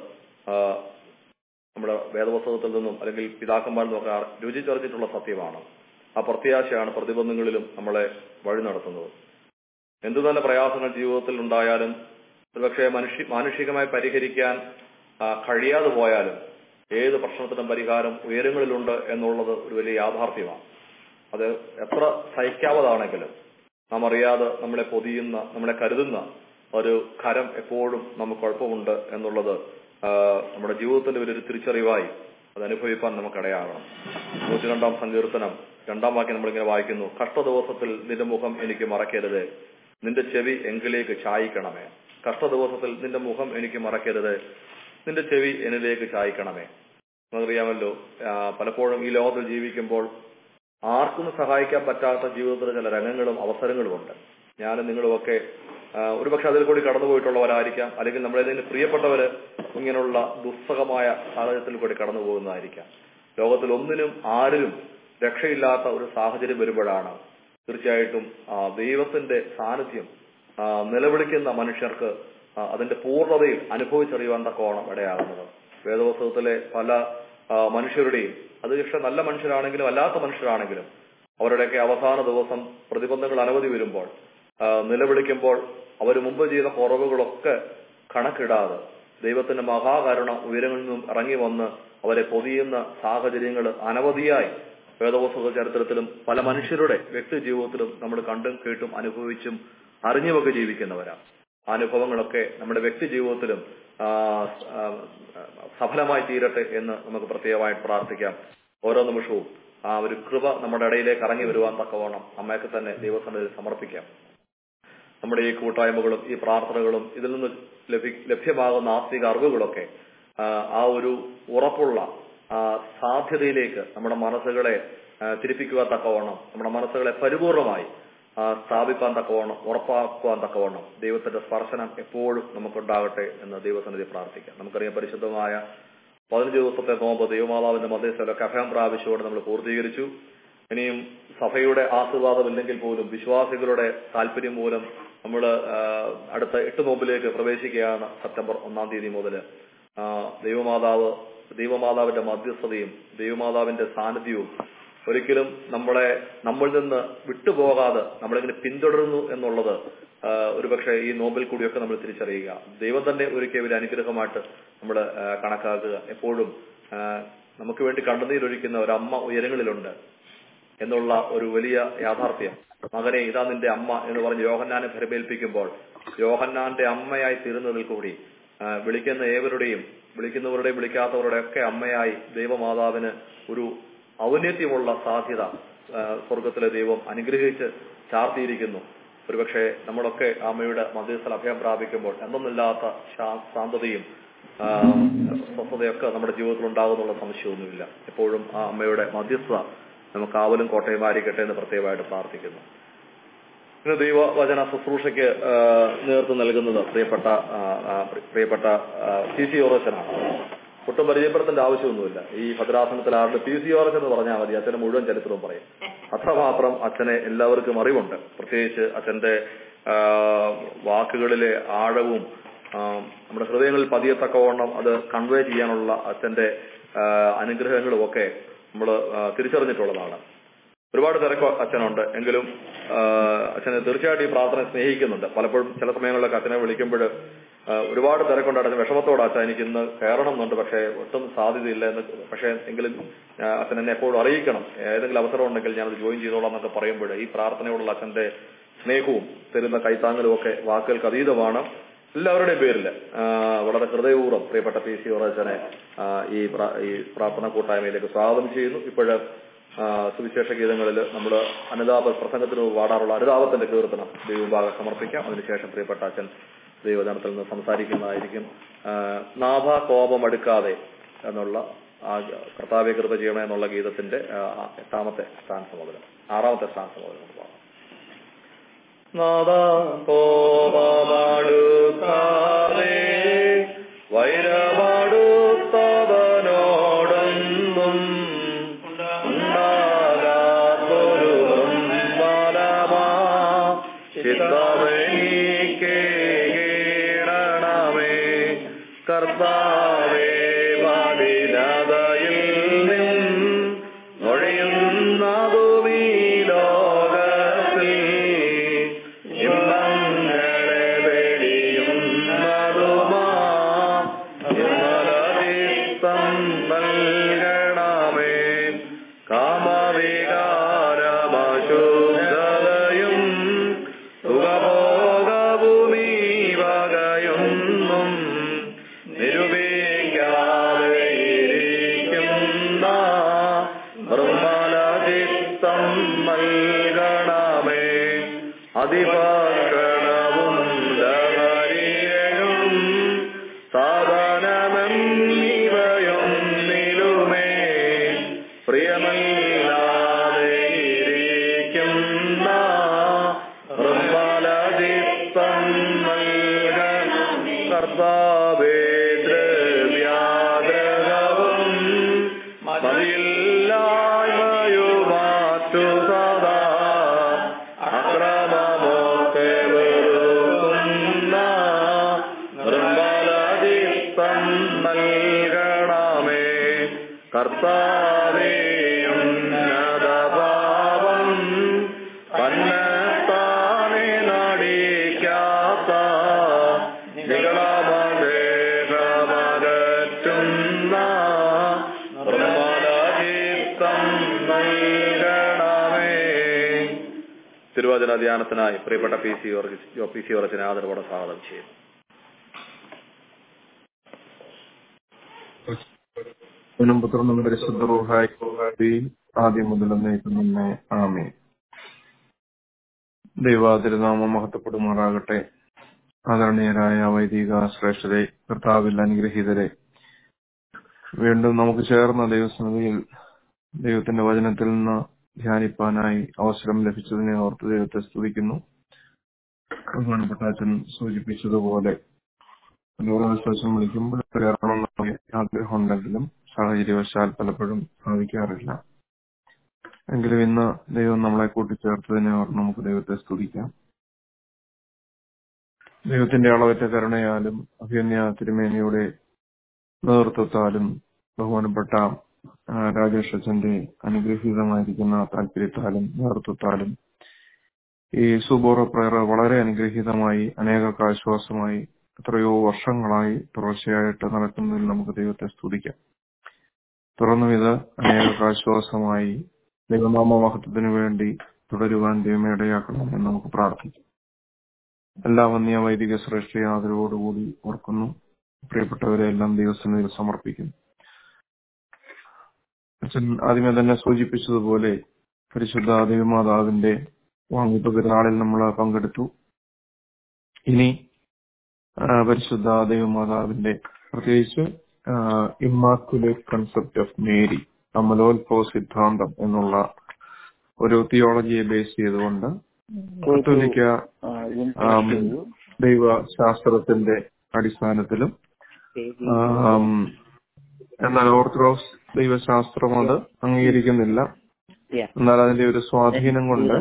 [SPEAKER 2] നമ്മുടെ വേദപുസ്തകത്തിൽ നിന്നും അല്ലെങ്കിൽ പിതാക്കന്മാരിൽ നിന്നൊക്കെ രുചിച്ചറിഞ്ഞിട്ടുള്ള സത്യമാണ്. ആ പ്രത്യാശയാണ് പ്രതിബന്ധങ്ങളിലും നമ്മളെ വഴി നടത്തുന്നത്. എന്തു തന്നെ പ്രയാസങ്ങൾ ജീവിതത്തിൽ ഉണ്ടായാലും ഒരുപക്ഷെ മനുഷ്യ മാനുഷികമായി പരിഹരിക്കാൻ കഴിയാതെ പോയാലും ഏത് പ്രശ്നത്തിനും പരിഹാരം ഉയരങ്ങളിലുണ്ട് എന്നുള്ളത് ഒരു വലിയ യാഥാർത്ഥ്യമാണ്. അത് എത്ര സഹിക്കാവതാണെങ്കിലും നാം അറിയാതെ നമ്മളെ പൊതിയുന്ന നമ്മളെ കരുതുന്ന ഒരു കരം എപ്പോഴും നമുക്ക് കുഴപ്പമുണ്ട് എന്നുള്ളത് നമ്മുടെ ജീവിതത്തിന്റെ വലിയൊരു തിരിച്ചറിവായി അത് അനുഭവിക്കാൻ നമുക്കിടയാകണം. നൂറ്റി രണ്ടാം സങ്കീർത്തനം രണ്ടാം വാക്യം നമ്മളിങ്ങനെ വായിക്കുന്നു: കഷ്ടദിവസത്തിൽ നിന്റെ മുഖം എനിക്ക് മറക്കരുത്, നിന്റെ ചെവി എങ്കിലേക്ക് ചായിക്കണമേ. കഷ്ടദിവസത്തിൽ നിന്റെ മുഖം എനിക്ക് മറക്കരുത്, നിന്റെ ചെവി എന്നിലേക്ക് ചായിക്കണമേ. നമുക്കറിയാമല്ലോ, പലപ്പോഴും ഈ ലോകത്തിൽ ജീവിക്കുമ്പോൾ ആർക്കും സഹായിക്കാൻ പറ്റാത്ത ജീവിതത്തിലെ ചില രംഗങ്ങളും അവസരങ്ങളുമുണ്ട്. ഞാനും നിങ്ങളുമൊക്കെ ഒരുപക്ഷെ അതിൽ കൂടി കടന്നുപോയിട്ടുള്ളവരായിരിക്കാം, അല്ലെങ്കിൽ നമ്മളേതെങ്കിലും പ്രിയപ്പെട്ടവര് ഇങ്ങനെയുള്ള ദുസ്സഹമായ സാഹചര്യത്തിൽ കൂടി കടന്നു പോകുന്നതായിരിക്കാം. ലോകത്തിൽ ഒന്നിനും ആരിലും രക്ഷയില്ലാത്ത ഒരു സാഹചര്യം വരുമ്പോഴാണ് തീർച്ചയായിട്ടും ദൈവത്തിന്റെ സാന്നിധ്യം നിലവിളിക്കുന്ന മനുഷ്യർക്ക് അതിന്റെ പൂർണ്ണതയിൽ അനുഭവിച്ചറിയുവാൻ തക്കോണം ഇടയാകുന്നത്. വേദപുസ്തകത്തിലെ പല മനുഷ്യരുടെയും, അത് പക്ഷെ നല്ല മനുഷ്യരാണെങ്കിലും അല്ലാത്ത മനുഷ്യരാണെങ്കിലും അവരുടെയൊക്കെ അവസാന ദിവസം പ്രതിബന്ധങ്ങൾ അനവധി വരുമ്പോൾ നിലവിളിക്കുമ്പോൾ അവർ മുമ്പ് ചെയ്ത കുറവുകളൊക്കെ കണക്കിടാതെ ദൈവത്തിന്റെ മഹാകരുണ ഉയരങ്ങളിൽ നിന്നും ഇറങ്ങി വന്ന് അവരെ പൊതിയുന്ന സാഹചര്യങ്ങൾ അനവധിയായി വേദപുസ്തക ചരിത്രത്തിലും പല മനുഷ്യരുടെ വ്യക്തി ജീവിതത്തിലും നമ്മൾ കണ്ടും കേട്ടും അനുഭവിച്ചും അറിഞ്ഞുമൊക്കെ ജീവിക്കുന്നവരാണ്. ആ അനുഭവങ്ങളൊക്കെ നമ്മുടെ വ്യക്തി ജീവിതത്തിലും സഫലമായി തീരട്ടെ എന്ന് നമുക്ക് പ്രത്യേകമായിട്ട് പ്രാർത്ഥിക്കാം. ഓരോ നിമിഷവും ആ ഒരു കൃപ നമ്മുടെ ഇടയിലേക്ക് ഇറങ്ങി വരുവാൻ തക്കവണ്ണം അമ്മയൊക്കെ തന്നെ ദൈവസന്നിധിയിൽ സമർപ്പിക്കാം. നമ്മുടെ ഈ കൂട്ടായ്മകളും ഈ പ്രാർത്ഥനകളും ഇതിൽ നിന്ന് ലഭി ലഭ്യമാകുന്ന ആത്മീക അറിവുകളൊക്കെ ആ ഒരു ഉറപ്പുള്ള സാധ്യതയിലേക്ക് നമ്മുടെ മനസ്സുകളെ തിരിപ്പിക്കുവാൻ തക്കവണ്ണം, നമ്മുടെ മനസ്സുകളെ പരിപൂർണമായി സ്ഥാപിക്കാൻ തക്കവണ്ണം, ഉറപ്പാക്കുവാൻ തക്കവണ്ണം ദൈവത്തിന്റെ സ്പർശനം എപ്പോഴും നമുക്കുണ്ടാകട്ടെ എന്ന് ദൈവസന്നിധി പ്രാർത്ഥിക്കാം. നമുക്കറിയാം, പരിശുദ്ധമായ പതിനഞ്ച് ദിവസത്തെ നോമ്പ് ദൈവമാതാവിന്റെ മധ്യസ്ഥലൊക്കെ അഭയം പ്രാപിച്ചുകൊണ്ട് നമ്മൾ പൂർത്തീകരിച്ചു. ഇനിയും സഭയുടെ ആശീർവാദമില്ലെങ്കിൽ പോലും വിശ്വാസികളുടെ താല്പര്യം മൂലം നമ്മൾ അടുത്ത എട്ട് നോമ്പിലേക്ക് പ്രവേശിക്കുകയാണ്. സെപ്റ്റംബർ ഒന്നാം തീയതി മുതൽ ദൈവമാതാവ് ദൈവമാതാവിന്റെ മധ്യസ്ഥതയും ദൈവമാതാവിന്റെ സാന്നിധ്യവും ഒരിക്കലും നമ്മളെ നമ്മളിൽ നിന്ന് വിട്ടുപോകാതെ നമ്മളിങ്ങനെ പിന്തുടരുന്നു എന്നുള്ളത് ഒരുപക്ഷെ ഈ നോമ്പിൽ കൂടിയൊക്കെ നമ്മൾ തിരിച്ചറിയുക. ദൈവം തന്നെ ഒരിക്കൽ ഒരു അനുഗ്രഹമായിട്ട് നമ്മൾ കണക്കാക്കുക. എപ്പോഴും നമുക്ക് വേണ്ടി കണ്ണുനീരൊഴിക്കുന്ന ഒരമ്മ ഉയരങ്ങളിലുണ്ട് എന്നുള്ള ഒരു വലിയ യാഥാർത്ഥ്യം. മകനെ, ഇതാ നിന്റെ അമ്മ എന്ന് പറഞ്ഞ് യോഹന്നാനെ ഭരമേൽപ്പിക്കുമ്പോൾ യോഹന്നാന്റെ അമ്മയായി തീരുന്നതിൽ കൂടി വിളിക്കുന്ന ഏവരുടെയും വിളിക്കുന്നവരുടെയും വിളിക്കാത്തവരുടെയും ഒക്കെ അമ്മയായി ദൈവമാതാവിന് ഒരു ഔന്നത്യമുള്ള സാധ്യത സ്വർഗത്തിലെ ദൈവം അനുഗ്രഹിച്ച് ചാർത്തിയിരിക്കുന്നു. ഒരുപക്ഷെ നമ്മളൊക്കെ അമ്മയുടെ മധ്യസ്ഥൽ അഭയം പ്രാപിക്കുമ്പോൾ എന്തൊന്നില്ലാത്ത ശാന്തതയും സ്വസ്ഥതയൊക്കെ നമ്മുടെ ജീവിതത്തിൽ ഉണ്ടാകുന്നുള്ള സംശയമൊന്നുമില്ല. എപ്പോഴും ആ അമ്മയുടെ മധ്യസ്ഥത നമുക്ക് കാവലും കോട്ടയുമായിരിക്കട്ടെ എന്ന് പ്രത്യേകമായിട്ട് പ്രാർത്ഥിക്കുന്നു. ഇന്ന് ദൈവവചന ശുശ്രൂഷയ്ക്ക് നേതൃത്വം നൽകുന്നത് പ്രിയപ്പെട്ട പ്രിയപ്പെട്ട പി സി ഓറച്ചനാണ്. ഒട്ടും പരിചയപ്പെടുത്തേണ്ട ആവശ്യമൊന്നുമില്ല. ഈ ഭദ്രാസനത്തിൽ ആരുടെ പി സി ഓറച്ചൻ എന്ന് പറഞ്ഞാൽ മതി, അച്ഛന്റെ മുഴുവൻ ചരിത്രവും പറയും. അത്രമാത്രം അച്ഛനെ എല്ലാവർക്കും അറിവുണ്ട്. പ്രത്യേകിച്ച് അച്ഛന്റെ വാക്കുകളിലെ ആഴവും നമ്മുടെ ഹൃദയങ്ങളിൽ പതിയത്തക്കവണ്ണം അത് കൺവേ ചെയ്യാനുള്ള അച്ഛന്റെ അനുഗ്രഹങ്ങളും ഒക്കെ നമ്മൾ തിരിച്ചറിഞ്ഞിട്ടുള്ളതാണ്. ഒരുപാട് തിരക്ക് അച്ഛനുണ്ട്, എങ്കിലും അച്ഛനെ തീർച്ചയായിട്ടും ഈ പ്രാർത്ഥന സ്നേഹിക്കുന്നുണ്ട്. പലപ്പോഴും ചില സമയങ്ങളിലൊക്കെ അച്ഛനെ വിളിക്കുമ്പോൾ ഒരുപാട് തിരക്കുണ്ട്. അച്ഛൻ വിഷമത്തോടെ അച്ഛൻ എനിക്ക് ഇന്ന് കയറണം എന്നുണ്ട്, പക്ഷേ ഒട്ടും സാധ്യതയില്ല എന്ന്. പക്ഷേ എങ്കിലും അച്ഛൻ എന്നെ എപ്പോഴും അറിയിക്കണം, ഏതെങ്കിലും അവസരം ഉണ്ടെങ്കിൽ ഞാനത് ജോയിൻ ചെയ്തോളാം എന്നൊക്കെ പറയുമ്പോൾ ഈ പ്രാർത്ഥനയോടുള്ള അച്ഛന്റെ സ്നേഹവും തരുന്ന കൈത്താങ്ങലും ഒക്കെ വാക്കുകൾക്ക് അതീതമാണ്. എല്ലാവരുടെയും പേരിൽ വളരെ ഹൃദയപൂർവ്വം പ്രിയപ്പെട്ട പി സി ഓറച്ചനെ ഈ ഈ പ്രാർത്ഥന കൂട്ടായ്മയിലേക്ക് സ്വാഗതം ചെയ്യുന്നു. ഇപ്പോഴ് സുവിശേഷ ഗീതങ്ങളിൽ നമ്മൾ അനുതാപ പ്രസംഗത്തിന് പാടാറുള്ള അനുതാപത്തിന്റെ കീർത്തനം ദൈവഭാഗം സമർപ്പിക്കാം. അതിനുശേഷം പ്രിയപ്പെട്ട അച്ഛൻ ദൈവജനത്തിൽ നിന്ന് സംസാരിക്കുന്നതായിരിക്കും. നാഭ കോപം അടുക്കാതെ എന്നുള്ള ആ കർത്താവെ കൃപ ചെയ്യണേ എന്നുള്ള ഗീതത്തിന്റെ എട്ടാമത്തെ സ്ഥാൻസ മുതൽ ആറാമത്തെ സ്ഥാൻസ മുതൽ നമുക്ക് പാടാം. നാദ കോപമടുക്കാതെ വൈരമടുത്തവനോടൊന്നും ഉണ്ടാകാത്തൊരു ബലമാ ചിത്തമെനിക്ക് കീഴണമേ. കർത്താവേ മലിനതയിൽ നിന്നൊഴിയുന്നതും ഈ ലോകത്തിൽ ഇമ്പങ്ങളെ വെടിയുന്നതുമാ നിർമ്മലചിത്തം നൽകണമേ. കാമവികാരമശുദ്ധതയും സുഖഭോഗഭൂമി വകയൊന്നും നിരൂപിക്കാതെ ഇരിക്കുന്ന നിർമ്മലചിത്തം നൽകണമേ. അതിഭക്ഷണവും ലഹരിയും സാധനമെന്നിവയൊന്നിലുമേ പ്രിയമല്ലാതെ ഇരിക്കുന്ന നിർമ്മലചിത്തം നൽകണം. കർത്താവേ ദ്രവ്യാഗ്രഹവും മതിയില്ലായ്മയുമാറ്റു സദാ അക്രമമൊക്കെ വെറുക്കുന്ന നിർമ്മലചിത്തം നൽകണമേ. കർത്താവേ ഉന്നതഭാവം തന്നെത്താനെ നടിക്കാത്ത നികളമകറ്റുന്ന നിർമ്മലചിത്തം നൈരണമേ. തിരുവചന ധ്യാനത്തിനായി പ്രിയപ്പെട്ട പി സി പി സി ഓർച്ചിനെ ആദരവോടെ സ്വാഗതം ചെയ്യുന്നു.
[SPEAKER 4] പുത്രനും പരിശുദ്ധ റൂഹായി ആദ്യം മുതൽ നയിക്കുന്നേ ആമേൻ. ദൈവാതിരുനാമം മഹത്വപ്പെടുമാറാകട്ടെ. ആദരണീയരായ വൈദിക ശ്രേഷ്ഠരെ, കർത്താവിൽ അനുഗ്രഹീതരെ, വീണ്ടും നമുക്ക് ചേർന്ന ദൈവസന്നിധിയിൽ ദൈവത്തിന്റെ വചനത്തിൽ നിന്ന് ധ്യാനിപ്പാനായി അവസരം ലഭിച്ചതിനെ ഓർത്ത് ദൈവത്തെ സ്തുതിക്കുന്നു. ബഹുമാനപ്പെട്ട അച്ഛൻ സൂചിപ്പിച്ചതുപോലെ വിശ്വാസം വിളിക്കുമ്പോൾ ആഗ്രഹം ഉണ്ടെങ്കിലും സാഹചര്യവശാൽ പലപ്പോഴും സാധിക്കാറില്ല. എങ്കിലും ഇന്ന് ദൈവം നമ്മളെ കൂട്ടിച്ചേർത്തതിനെ ഓർത്ത് നമുക്ക് ദൈവത്തെ സ്തുതിക്കാം. ദൈവത്തിന്റെ അളവറ്റ കരുണയാലും അഭിനയ തിരുമേനിയുടെ നേതൃത്വത്താലും ബഹുമാനപ്പെട്ട രാജേഷ് അച്ഛന്റെ അനുഗ്രഹീതമായിരിക്കുന്ന താല്പര്യത്താലും നേതൃത്വത്താലും ഈ സുബോറ പ്രയർ വളരെ അനുഗ്രഹീതമായി അനേകർക്ക് ആശ്വാസമായി എത്രയോ വർഷങ്ങളായി തുടർച്ചയായിട്ട് നടക്കുന്നതിൽ നമുക്ക് ദൈവത്തെ സ്തുതിക്കാം. തുറന്നും ഇത് അനേകർക്ക് ആശ്വാസമായി ദൈവനാമ മഹത്വത്തിനു വേണ്ടി തുടരുവാൻ ദൈവമേടയാക്കണമെന്ന് നമുക്ക് പ്രാർത്ഥിക്കാം. എല്ലാ വന്യ വൈദിക ശ്രേഷ്ഠ ആദരവോടുകൂടി ഓർക്കുന്നു. പ്രിയപ്പെട്ടവരെ എല്ലാം ദൈവസന്നിധിയിൽ സമർപ്പിക്കുന്നു. അച്ഛൻ ആദ്യമേ തന്നെ സൂചിപ്പിച്ചതുപോലെ പരിശുദ്ധ ദൈവമാതാവിന്റെ വാങ്ങിപ്പ് പെരുന്നാളിൽ നമ്മൾ പങ്കെടുത്തു. ഇനി പരിശുദ്ധ ദൈവമാതാവിന്റെ പ്രത്യേകിച്ച് ഇമ്മാക്കുലേറ്റ് കൺസെപ്റ്റ് ഓഫ് മേരി, അമലോത്ഭവ സിദ്ധാന്തം എന്നുള്ള ഒരു തിയോളജിയെ ബേസ് ചെയ്തുകൊണ്ട് കത്തോലിക്ക ദൈവശാസ്ത്രത്തിന്റെ അടിസ്ഥാനത്തിലും എന്നാൽ ഓർത്തഡോക്സ് ദൈവശാസ്ത്രം അത് അംഗീകരിക്കുന്നില്ല. എന്നാൽ അതിന്റെ ഒരു സ്വാധീനം കൊണ്ട്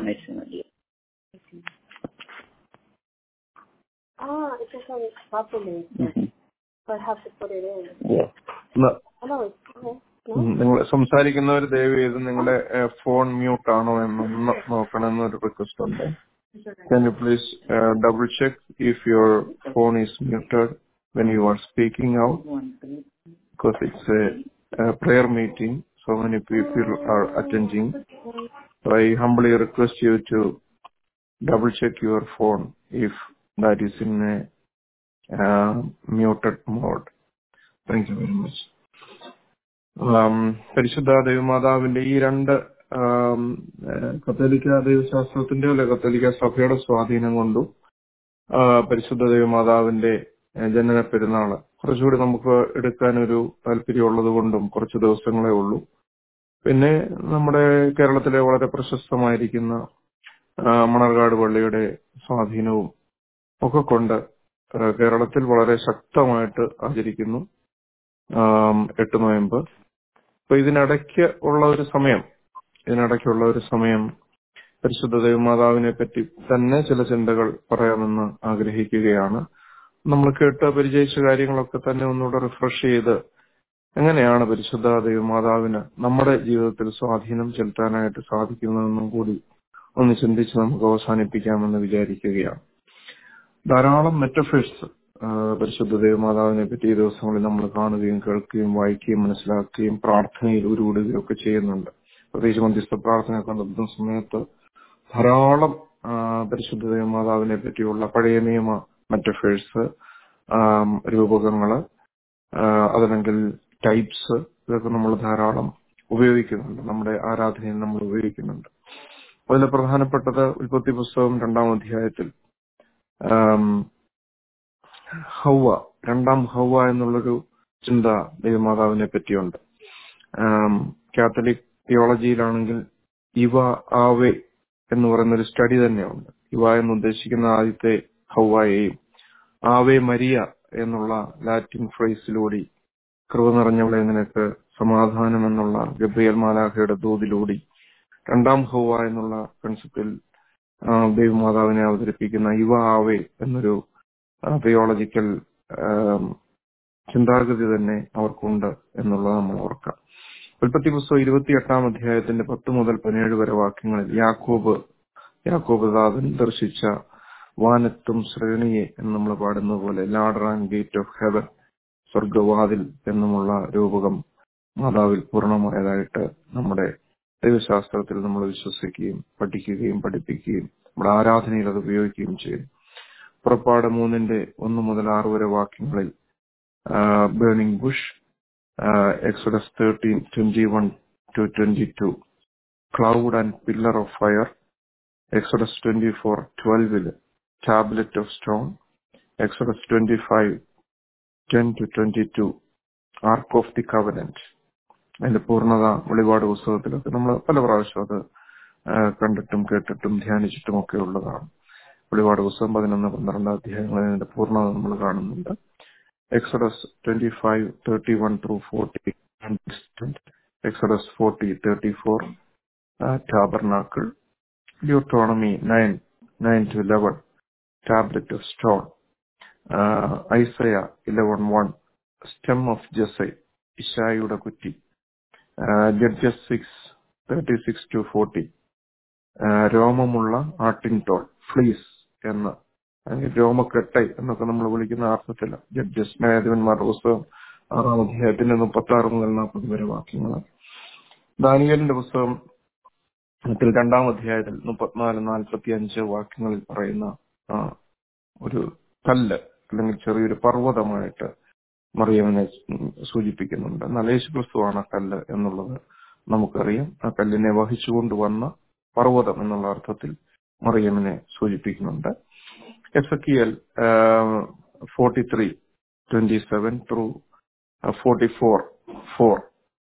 [SPEAKER 4] നിങ്ങൾ സംസാരിക്കുന്നവർ ദയവ് ചെയ്ത് നിങ്ങളുടെ ഫോൺ മ്യൂട്ട് ആണോ എന്നൊന്ന് നോക്കണമെന്നൊരു റിക്വസ്റ്റ് ഉണ്ട്. Can you please uh, double check if your phone is muted when you are speaking out? Because it's a, a prayer meeting, so many people are attending. So I humbly request you to double check your phone if that is in a uh, muted mode. Thank you very much. പരിശുദ്ധ ദൈവമാതാവിന്റെ ഈ രണ്ട് കത്തോലിക്ക ദൈവശാസ്ത്രത്തിന്റെ അല്ലെ കത്തോലിക്ക സഭയുടെ സ്വാധീനം കൊണ്ടും പരിശുദ്ധ ദൈവമാതാവിന്റെ ജനന പെരുന്നാള് കുറച്ചുകൂടി നമുക്ക് എടുക്കാനൊരു താല്പര്യമുള്ളത് കൊണ്ടും കുറച്ച് ദിവസങ്ങളേ ഉള്ളൂ. പിന്നെ നമ്മുടെ കേരളത്തിലെ വളരെ പ്രശസ്തമായിരിക്കുന്ന മണർകാട് പള്ളിയുടെ സ്വാധീനവും ഒക്കെ കൊണ്ട് കേരളത്തിൽ വളരെ ശക്തമായിട്ട് ആചരിക്കുന്നു എട്ട് നോയമ്പ്. അപ്പൊ ഇതിനിടയ്ക്ക് ഉള്ള ഒരു സമയം ഇതിനിടയ്ക്കുള്ള ഒരു സമയം പരിശുദ്ധ ദൈവമാതാവിനെ പറ്റി തന്നെ ചില ചിന്തകൾ പറയാമെന്ന് ആഗ്രഹിക്കുകയാണ്. നമ്മൾ കേട്ട് പരിചയിച്ച കാര്യങ്ങളൊക്കെ തന്നെ ഒന്നുകൂടെ റിഫ്രഷ് ചെയ്ത് എങ്ങനെയാണ് പരിശുദ്ധ ദൈവമാതാവിന് നമ്മുടെ ജീവിതത്തിൽ സ്വാധീനം ചെലുത്താനായിട്ട് സാധിക്കുന്നതെന്നും കൂടി ഒന്ന് ചിന്തിച്ച് നമുക്ക് അവസാനിപ്പിക്കാമെന്ന് വിചാരിക്കുകയാണ്. ധാരാളം മെറ്റഫേഴ്സ് പരിശുദ്ധ ദൈവമാതാവിനെ പറ്റി ഈ ദിവസങ്ങളിൽ നമ്മൾ കാണുകയും കേൾക്കുകയും വായിക്കുകയും മനസ്സിലാക്കുകയും പ്രാർത്ഥനയിൽ ഉരുവിടുകയും ഒക്കെ ചെയ്യുന്നുണ്ട്. പ്രത്യേകിച്ച് മധ്യസ്ഥ പ്രാർത്ഥനയൊക്കെ നടത്തുന്ന സമയത്ത് ധാരാളം പരിശുദ്ധ ദൈവമാതാവിനെ പറ്റിയുള്ള പഴയ നിയമ മെറ്റഫേഴ്സ്, രൂപകങ്ങള്, അതല്ലെങ്കിൽ ടൈപ്സ്, ഇതൊക്കെ നമ്മൾ ധാരാളം ഉപയോഗിക്കുന്നുണ്ട്. നമ്മുടെ ആരാധനയിൽ നമ്മൾ ഉപയോഗിക്കുന്നുണ്ട്. അതിൽ പ്രധാനപ്പെട്ടത് ഉൽപ്പത്തി പുസ്തകം രണ്ടാം അധ്യായത്തിൽ ഹൗവ, രണ്ടാം ഹൗവ എന്നുള്ളൊരു ചിന്ത ദൈവമാതാവിനെ പറ്റിയുണ്ട്. കാത്തലിക് തിയോളജിയിലാണെങ്കിൽ ഇവ ആവേ എന്ന് പറയുന്ന ഒരു സ്റ്റഡി തന്നെയുണ്ട്. ഇവ എന്ന് ഉദ്ദേശിക്കുന്ന ആദ്യത്തെ ഹൗവയെയും ആവേ മരിയ എന്നുള്ള ലാറ്റിൻ ഫ്രേസിലൂടെ കൃപ നിറഞ്ഞവളെ നിനക്ക് സമാധാനം എന്നുള്ള ഗബ്രിയേൽ മാലാഖയുടെ ദൂതിലൂടെ രണ്ടാം ഹൗവ എന്നുള്ള കൺസെപ്റ്റിൽ ദൈവമാതാവിനെ അവതരിപ്പിക്കുന്ന ഇവ ആവേ എന്നൊരു തിയോളജിക്കൽ ചിന്താഗതി തന്നെ അവർക്കുണ്ട് എന്നുള്ളത് നമ്മൾ ഓർക്കാം. ഉൽപ്പത്തി പുസ്തകം ഇരുപത്തിയെട്ടാം അധ്യായത്തിന്റെ പത്ത് മുതൽ പതിനേഴ് വരെ വാക്യങ്ങളിൽ യാക്കോബ് യാക്കോബ് ദാതൻ ദർശിച്ച വാനത്തും ശ്രേണിയെ എന്ന് നമ്മൾ പാടുന്ന പോലെ ladder and gate of heaven, സ്വർഗവാതിൽ എന്നുമുള്ള രൂപകം മാതാവിൽ പൂർണ്ണമായതായിട്ട് നമ്മുടെ ദൈവശാസ്ത്രത്തിൽ നമ്മൾ വിശ്വസിക്കുകയും പഠിക്കുകയും പഠിപ്പിക്കുകയും നമ്മുടെ ആരാധനയിൽ അത് ഉപയോഗിക്കുകയും ചെയ്യും. പുറപ്പാട് മൂന്നിന്റെ ഒന്ന് മുതൽ ആറ് വരെ വാക്യങ്ങളിൽ burning bush, Exodus thirteen twenty one two twenty two cloud and pillar of fire, Exodus twenty four ട്വൽവില് tablet of stone, Exodus twenty five ten two twenty two ark of the covenant. അതിന്റെ പൂർണ്ണത വെളിപാട് പുസ്തകത്തിലൊക്കെ നമ്മൾ പല പ്രാവശ്യം അത് കണ്ടിട്ടും കേട്ടിട്ടും ധ്യാനിച്ചിട്ടും ഒക്കെ ഉള്ളതാണ്. വെളിപാട് പുസ്തകം പതിനൊന്ന് പന്ത്രണ്ടാം അധ്യായങ്ങളിൽ അതിന്റെ പൂർണ്ണത നമ്മൾ കാണുന്നുണ്ട്. Exodus twenty five thirty one through forty, Exodus forty thirty four tabernacle, Deuteronomy nine nine two eleven tablet of stone, Isaiah eleven one stem of Jesse ഇശായിയുടെ കുറ്റി, Judges six thirty six two forty രോമമുള്ള ആട്ടിൻതോൾ ഫ്ലീസ് എന്ന്, രോമക്കെട്ടൈ എന്നൊക്കെ നമ്മൾ വിളിക്കുന്ന അർത്ഥത്തില്ല. ജഡ്ജസ് ന്യായാധിപന്മാരുടെ പുസ്തകം ആറാം അധ്യായത്തിന്റെ മുപ്പത്തി ആറ് മുതൽ നാൽപ്പത് വരെ വാക്യങ്ങളാണ്. ദാനിയേലിന്റെ പുസ്തകം രണ്ടാം അധ്യായത്തിൽ മുപ്പത്തിനാല് നാൽപ്പത്തി അഞ്ച് വാക്യങ്ങളിൽ പറയുന്ന ഒരു കല്ല് അല്ലെങ്കിൽ ചെറിയൊരു പർവ്വതമായിട്ട് മറിയമിനെ സൂചിപ്പിക്കുന്നുണ്ട്. എന്നാൽ യേശുക്രിസ്തുവാണ് ആ കല്ല് എന്നുള്ളത് നമുക്കറിയാം. ആ കല്ലിനെ വഹിച്ചുകൊണ്ടുവന്ന പർവ്വതം എന്നുള്ള അർത്ഥത്തിൽ മറിയമിനെ സൂചിപ്പിക്കുന്നുണ്ട്. Ezekiel forty three twenty seven through forty four four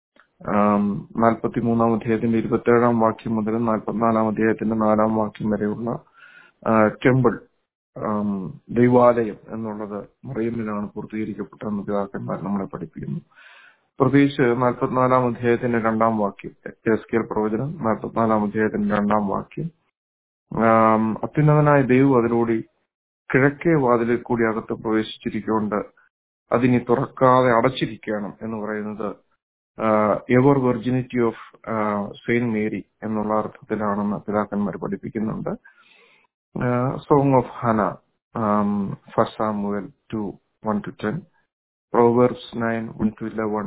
[SPEAKER 4] നാൽപ്പത്തി മൂന്നാം അധ്യായത്തിന്റെ ഇരുപത്തി ഏഴാം വാക്യം മുതൽ നാൽപ്പത്തിനാലാം അധ്യായത്തിന്റെ നാലാം വാക്യം വരെയുള്ള ടെമ്പിൾ, ദൈവാലയം എന്നുള്ളത് മറിയമിലാണ് പൂർത്തീകരിക്കപ്പെട്ടതെന്ന് പിതാക്കന്മാർ നമ്മളെ പഠിപ്പിക്കുന്നു. പ്രത്യേകിച്ച് നാൽപ്പത്തിനാലാം അധ്യായത്തിന്റെ രണ്ടാം വാക്യം, എസെക്കിയേൽ പ്രവചനം നാൽപ്പത്തിനാലാം അധ്യായത്തിന്റെ രണ്ടാം വാക്യം, അത്യുന്നതനായ ദൈവം അതിലൂടെ കിഴക്കേ വാതിലിൽ കൂടി അകത്ത് പ്രവേശിച്ചിരിക്കൊണ്ട് അതിനി തുറക്കാതെ അടച്ചിരിക്കണം എന്ന് പറയുന്നത് ever virginity of Saint Mary എന്നുള്ള അർത്ഥത്തിലാണെന്ന് പിതാക്കന്മാർ പഠിപ്പിക്കുന്നുണ്ട്. Song of Hannah, first Samuel two one two ten, Proverbs nine one two eleven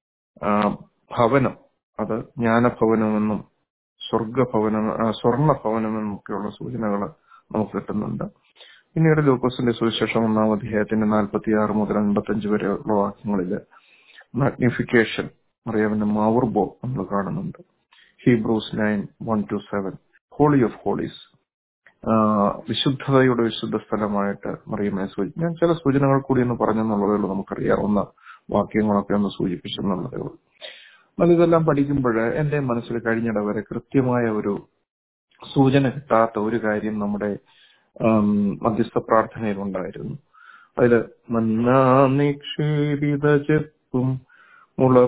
[SPEAKER 4] ഭവനം, അത് ജ്ഞാനഭവനമെന്നും സ്വർഗഭവനം സ്വർണഭവനമെന്നും ഒക്കെയുള്ള സൂചനകൾ നമുക്ക് കിട്ടുന്നുണ്ട്. പിന്നീട് ലൂക്കോസിന്റെ സുവിശേഷം ഒന്നാം അധ്യായത്തിന്റെ നാൽപ്പത്തി ആറ് മുതൽ അൻപത്തഞ്ച് വരെയുള്ള വാക്യങ്ങളില് മാഗ്നിഫിക്കേഷൻ, മറിയാമിന്റെ മാവുർബോ നമ്മൾ കാണുന്നുണ്ട്. Hebrews nine one two seven holy of holies, വിശുദ്ധതയുടെ വിശുദ്ധ സ്ഥലമായിട്ട് മറിയമ്മയെ സൂചിപ്പിക്കും. ഞാൻ ചില സൂചനകൾ കൂടി ഒന്ന് പറഞ്ഞെന്നുള്ളതേ ഉള്ളൂ, നമുക്കറിയാവുന്ന വാക്യങ്ങളൊക്കെ ഒന്ന് സൂചിപ്പിച്ചെന്നുള്ളതേ ഉള്ളൂ. എന്നാൽ ഇതെല്ലാം പഠിക്കുമ്പോൾ എന്റെ മനസ്സിൽ കഴിഞ്ഞിട വരെ കൃത്യമായ ഒരു സൂചന കിട്ടാത്ത ഒരു കാര്യം നമ്മുടെ മധ്യസ്ഥ പ്രാർത്ഥനയിൽ ഉണ്ടായിരുന്നു. അതില് മന്നാ നിക്ഷേപിത ചെപ്പും മുള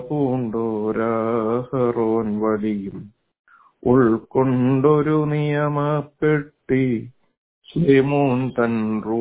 [SPEAKER 4] പൂണ്ടോരാഹറോൻ വടിയും ഉൾക്കൊണ്ടൊരു നിയമപ്പെട്ടി ശ്ലേമോൻ തൻ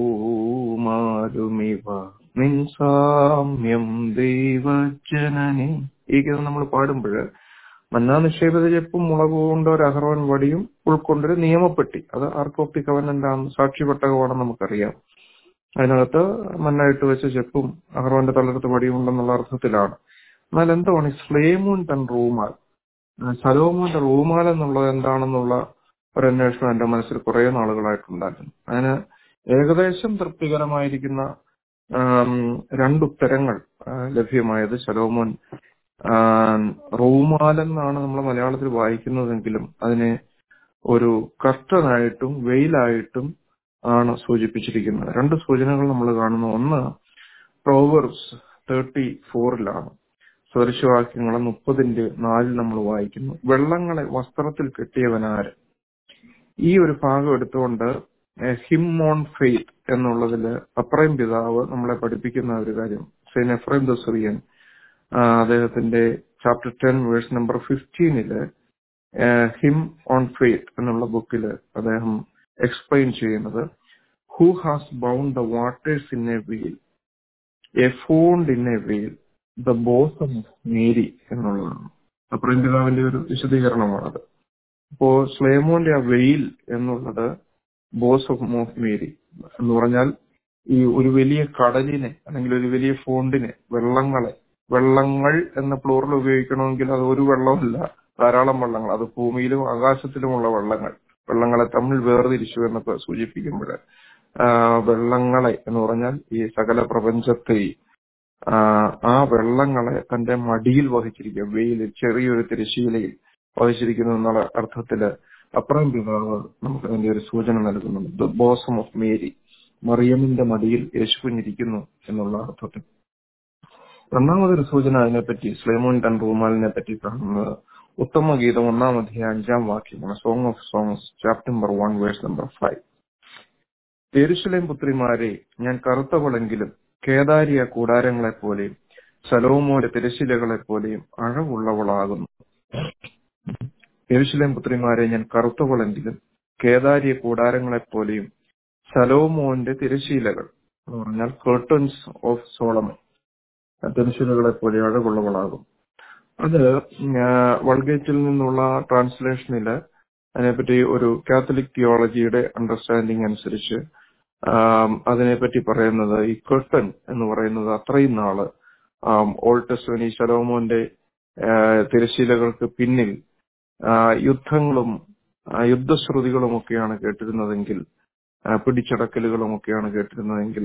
[SPEAKER 4] റൂമാരുമിവ നിൻ സാമ്യം ദൈവജനനി. ഈ ഗീതം നമ്മൾ പാടുമ്പോൾ മന്നാ നിക്ഷേപിത ചെപ്പും മുളക് കൊണ്ട് ഒരു അഹറോൻ വടിയും ഉൾക്കൊണ്ടൊരു നിയമപ്പെട്ടി, അത് ആർക്ക് ഓഫ് ദി കവനന്റ് ആണ്, സാക്ഷിപ്പെട്ടകമാണെന്ന് നമുക്കറിയാം. അതിനകത്ത് മണ്ണായിട്ട് വെച്ച ചെപ്പും അഹറോന്റെ തളർത്ത് വടിയും ഉണ്ടെന്നുള്ള അർത്ഥത്തിലാണ്. എന്നാൽ എന്താണ് ഈ സ്ലേമോൻ തൻ റൂമാൽ, ശലോമോന്റെ റൂമാൽ എന്നുള്ളത് എന്താണെന്നുള്ള ഒരു അന്വേഷണം എന്റെ മനസ്സിൽ കുറെ നാളുകളായിട്ടുണ്ടായിരുന്നു. അതിന് ഏകദേശം തൃപ്തികരമായിരിക്കുന്ന രണ്ടുത്തരങ്ങൾ ലഭ്യമായത് ശലോമോൻ റൂമാലെന്നാണ് നമ്മൾ മലയാളത്തിൽ വായിക്കുന്നതെങ്കിലും അതിനെ ഒരു കർട്ടനായിട്ടും വെയിലായിട്ടും ആണ് സൂചിപ്പിച്ചിരിക്കുന്നത്. രണ്ട് സൂചനകൾ നമ്മൾ കാണുന്നു. ഒന്ന് പ്രോവേർബ്സ് തേർട്ടി ഫോറിലാണ്, സദൃശവാക്യങ്ങൾ മുപ്പതിന്റെ നാലിൽ നമ്മൾ വായിക്കുന്നു, വെള്ളങ്ങളെ വസ്ത്രത്തിൽ കെട്ടിയവനാര്. ഈ ഒരു ഭാഗം എടുത്തുകൊണ്ട് ഹിം ഓൺ ഫെയ്ത്ത് എന്നുള്ളതില് എഫ്രൈം പിതാവ് നമ്മളെ പഠിപ്പിക്കുന്ന ഒരു കാര്യം, സെയിന്റ് എഫ്രൈം ദ സിറിയൻ അദ്ദേഹത്തിന്റെ ചാപ്റ്റർ ടെൻ വേഴ്സ് നമ്പർ ഫിഫ്റ്റീനില് ഹിം ഓൺ ഫെയ്ത്ത് എന്നുള്ള ബുക്കില് അദ്ദേഹം എക്സ്പ്ലെയിൻ ചെയ്യുന്നത്, who has bound the waters in a wheel, a font in a wheel, the bosom of Mary എന്നുള്ളതാണ്. അപ്രൈം പിതാവിന്റെ ഒരു വിശദീകരണമാണത്. അപ്പോ സ്ലേമോന്റെ ആ വെയിൽ എന്നുള്ളത് ബോസ് ഓഫ് ഓഫ് മേരി എന്ന് പറഞ്ഞാൽ ഈ ഒരു വലിയ കടലിനെ അല്ലെങ്കിൽ ഒരു വലിയ ഫോണ്ടിനെ, വെള്ളങ്ങളെ, വെള്ളങ്ങൾ എന്ന പ്ലൂറൽ ഉപയോഗിക്കണമെങ്കിൽ അത് ഒരു വെള്ളമല്ല, ധാരാളം വെള്ളങ്ങൾ, അത് ഭൂമിയിലും ആകാശത്തിലുമുള്ള വെള്ളങ്ങൾ, വെള്ളങ്ങളെ തമ്മിൽ വേർതിരിച്ചു എന്നൊക്കെ സൂചിപ്പിക്കുമ്പോൾ വെള്ളങ്ങളെ എന്ന് പറഞ്ഞാൽ ഈ സകല പ്രപഞ്ചത്തെയും ആ വെള്ളങ്ങളെ തന്റെ മടിയിൽ വഹിച്ചിരിക്കുക, വെയിലിൽ ചെറിയൊരു തിരശ്ശീലയിൽ വഹിച്ചിരിക്കുന്നു എന്നുള്ള അർത്ഥത്തില് അപ്രൈം പിതാവ് നമുക്ക് അതിന്റെ ഒരു സൂചന നൽകുന്നുണ്ട്. ദ ബോസം ഓഫ് മേരി, മറിയമിന്റെ മടിയിൽ യേശുവിനിരിക്കുന്നു എന്നുള്ള അർത്ഥത്തിൽ. രണ്ടാമതൊരു സൂചന അതിനെപ്പറ്റി, സ്ലേമോൻ തൻ റൂമാലിനെ പറ്റി കാണുന്നത് ഉത്തമ ഗീതം ഒന്നാം അധ്യായം അഞ്ചാം വാക്യമാണ്. Song of songs chapter number one verse number five. യെരൂശലേം പുത്രിമാരെ, ഞാൻ കറുത്തവളെങ്കിലും കേദാരിയ കൂടാരങ്ങളെപ്പോലെയും ശലോമോന്റെ തിരശ്ശീലകളെപ്പോലെയും അഴവുള്ളവളാകുന്നു. യെരൂശലേം പുത്രിമാരെ, ഞാൻ കറുത്തവളെങ്കിലും കേദാരിയ കൂടാരങ്ങളെപ്പോലെയും ശലോമോന്റെ തിരശ്ശീലകൾ എന്ന് പറഞ്ഞാൽ കർട്ടൻസ് ഓഫ് സോളമൻ, തിരശ്ശീലകളെ പോലെ അഴകുള്ളവളാകും. അത് വൾഗേറ്റിൽ നിന്നുള്ള ട്രാൻസ്ലേഷനില് അതിനെപ്പറ്റി ഒരു കാത്തലിക് തിയോളജിയുടെ അണ്ടർസ്റ്റാൻഡിങ് അനുസരിച്ച് അതിനെപ്പറ്റി പറയുന്നത് ഈ കർട്ടൻ എന്ന് പറയുന്നത് അത്രയും നാള് ഓൾഡ് ടെസ്റ്റ്മെന്റ് ഈ ശലോമോന്റെ തിരശ്ശീലകൾക്ക് പിന്നിൽ യുദ്ധങ്ങളും യുദ്ധശ്രുതികളും ഒക്കെയാണ് കേട്ടിരുന്നതെങ്കിൽ, പിടിച്ചടക്കലുകളും ഒക്കെയാണ് കേട്ടിരുന്നതെങ്കിൽ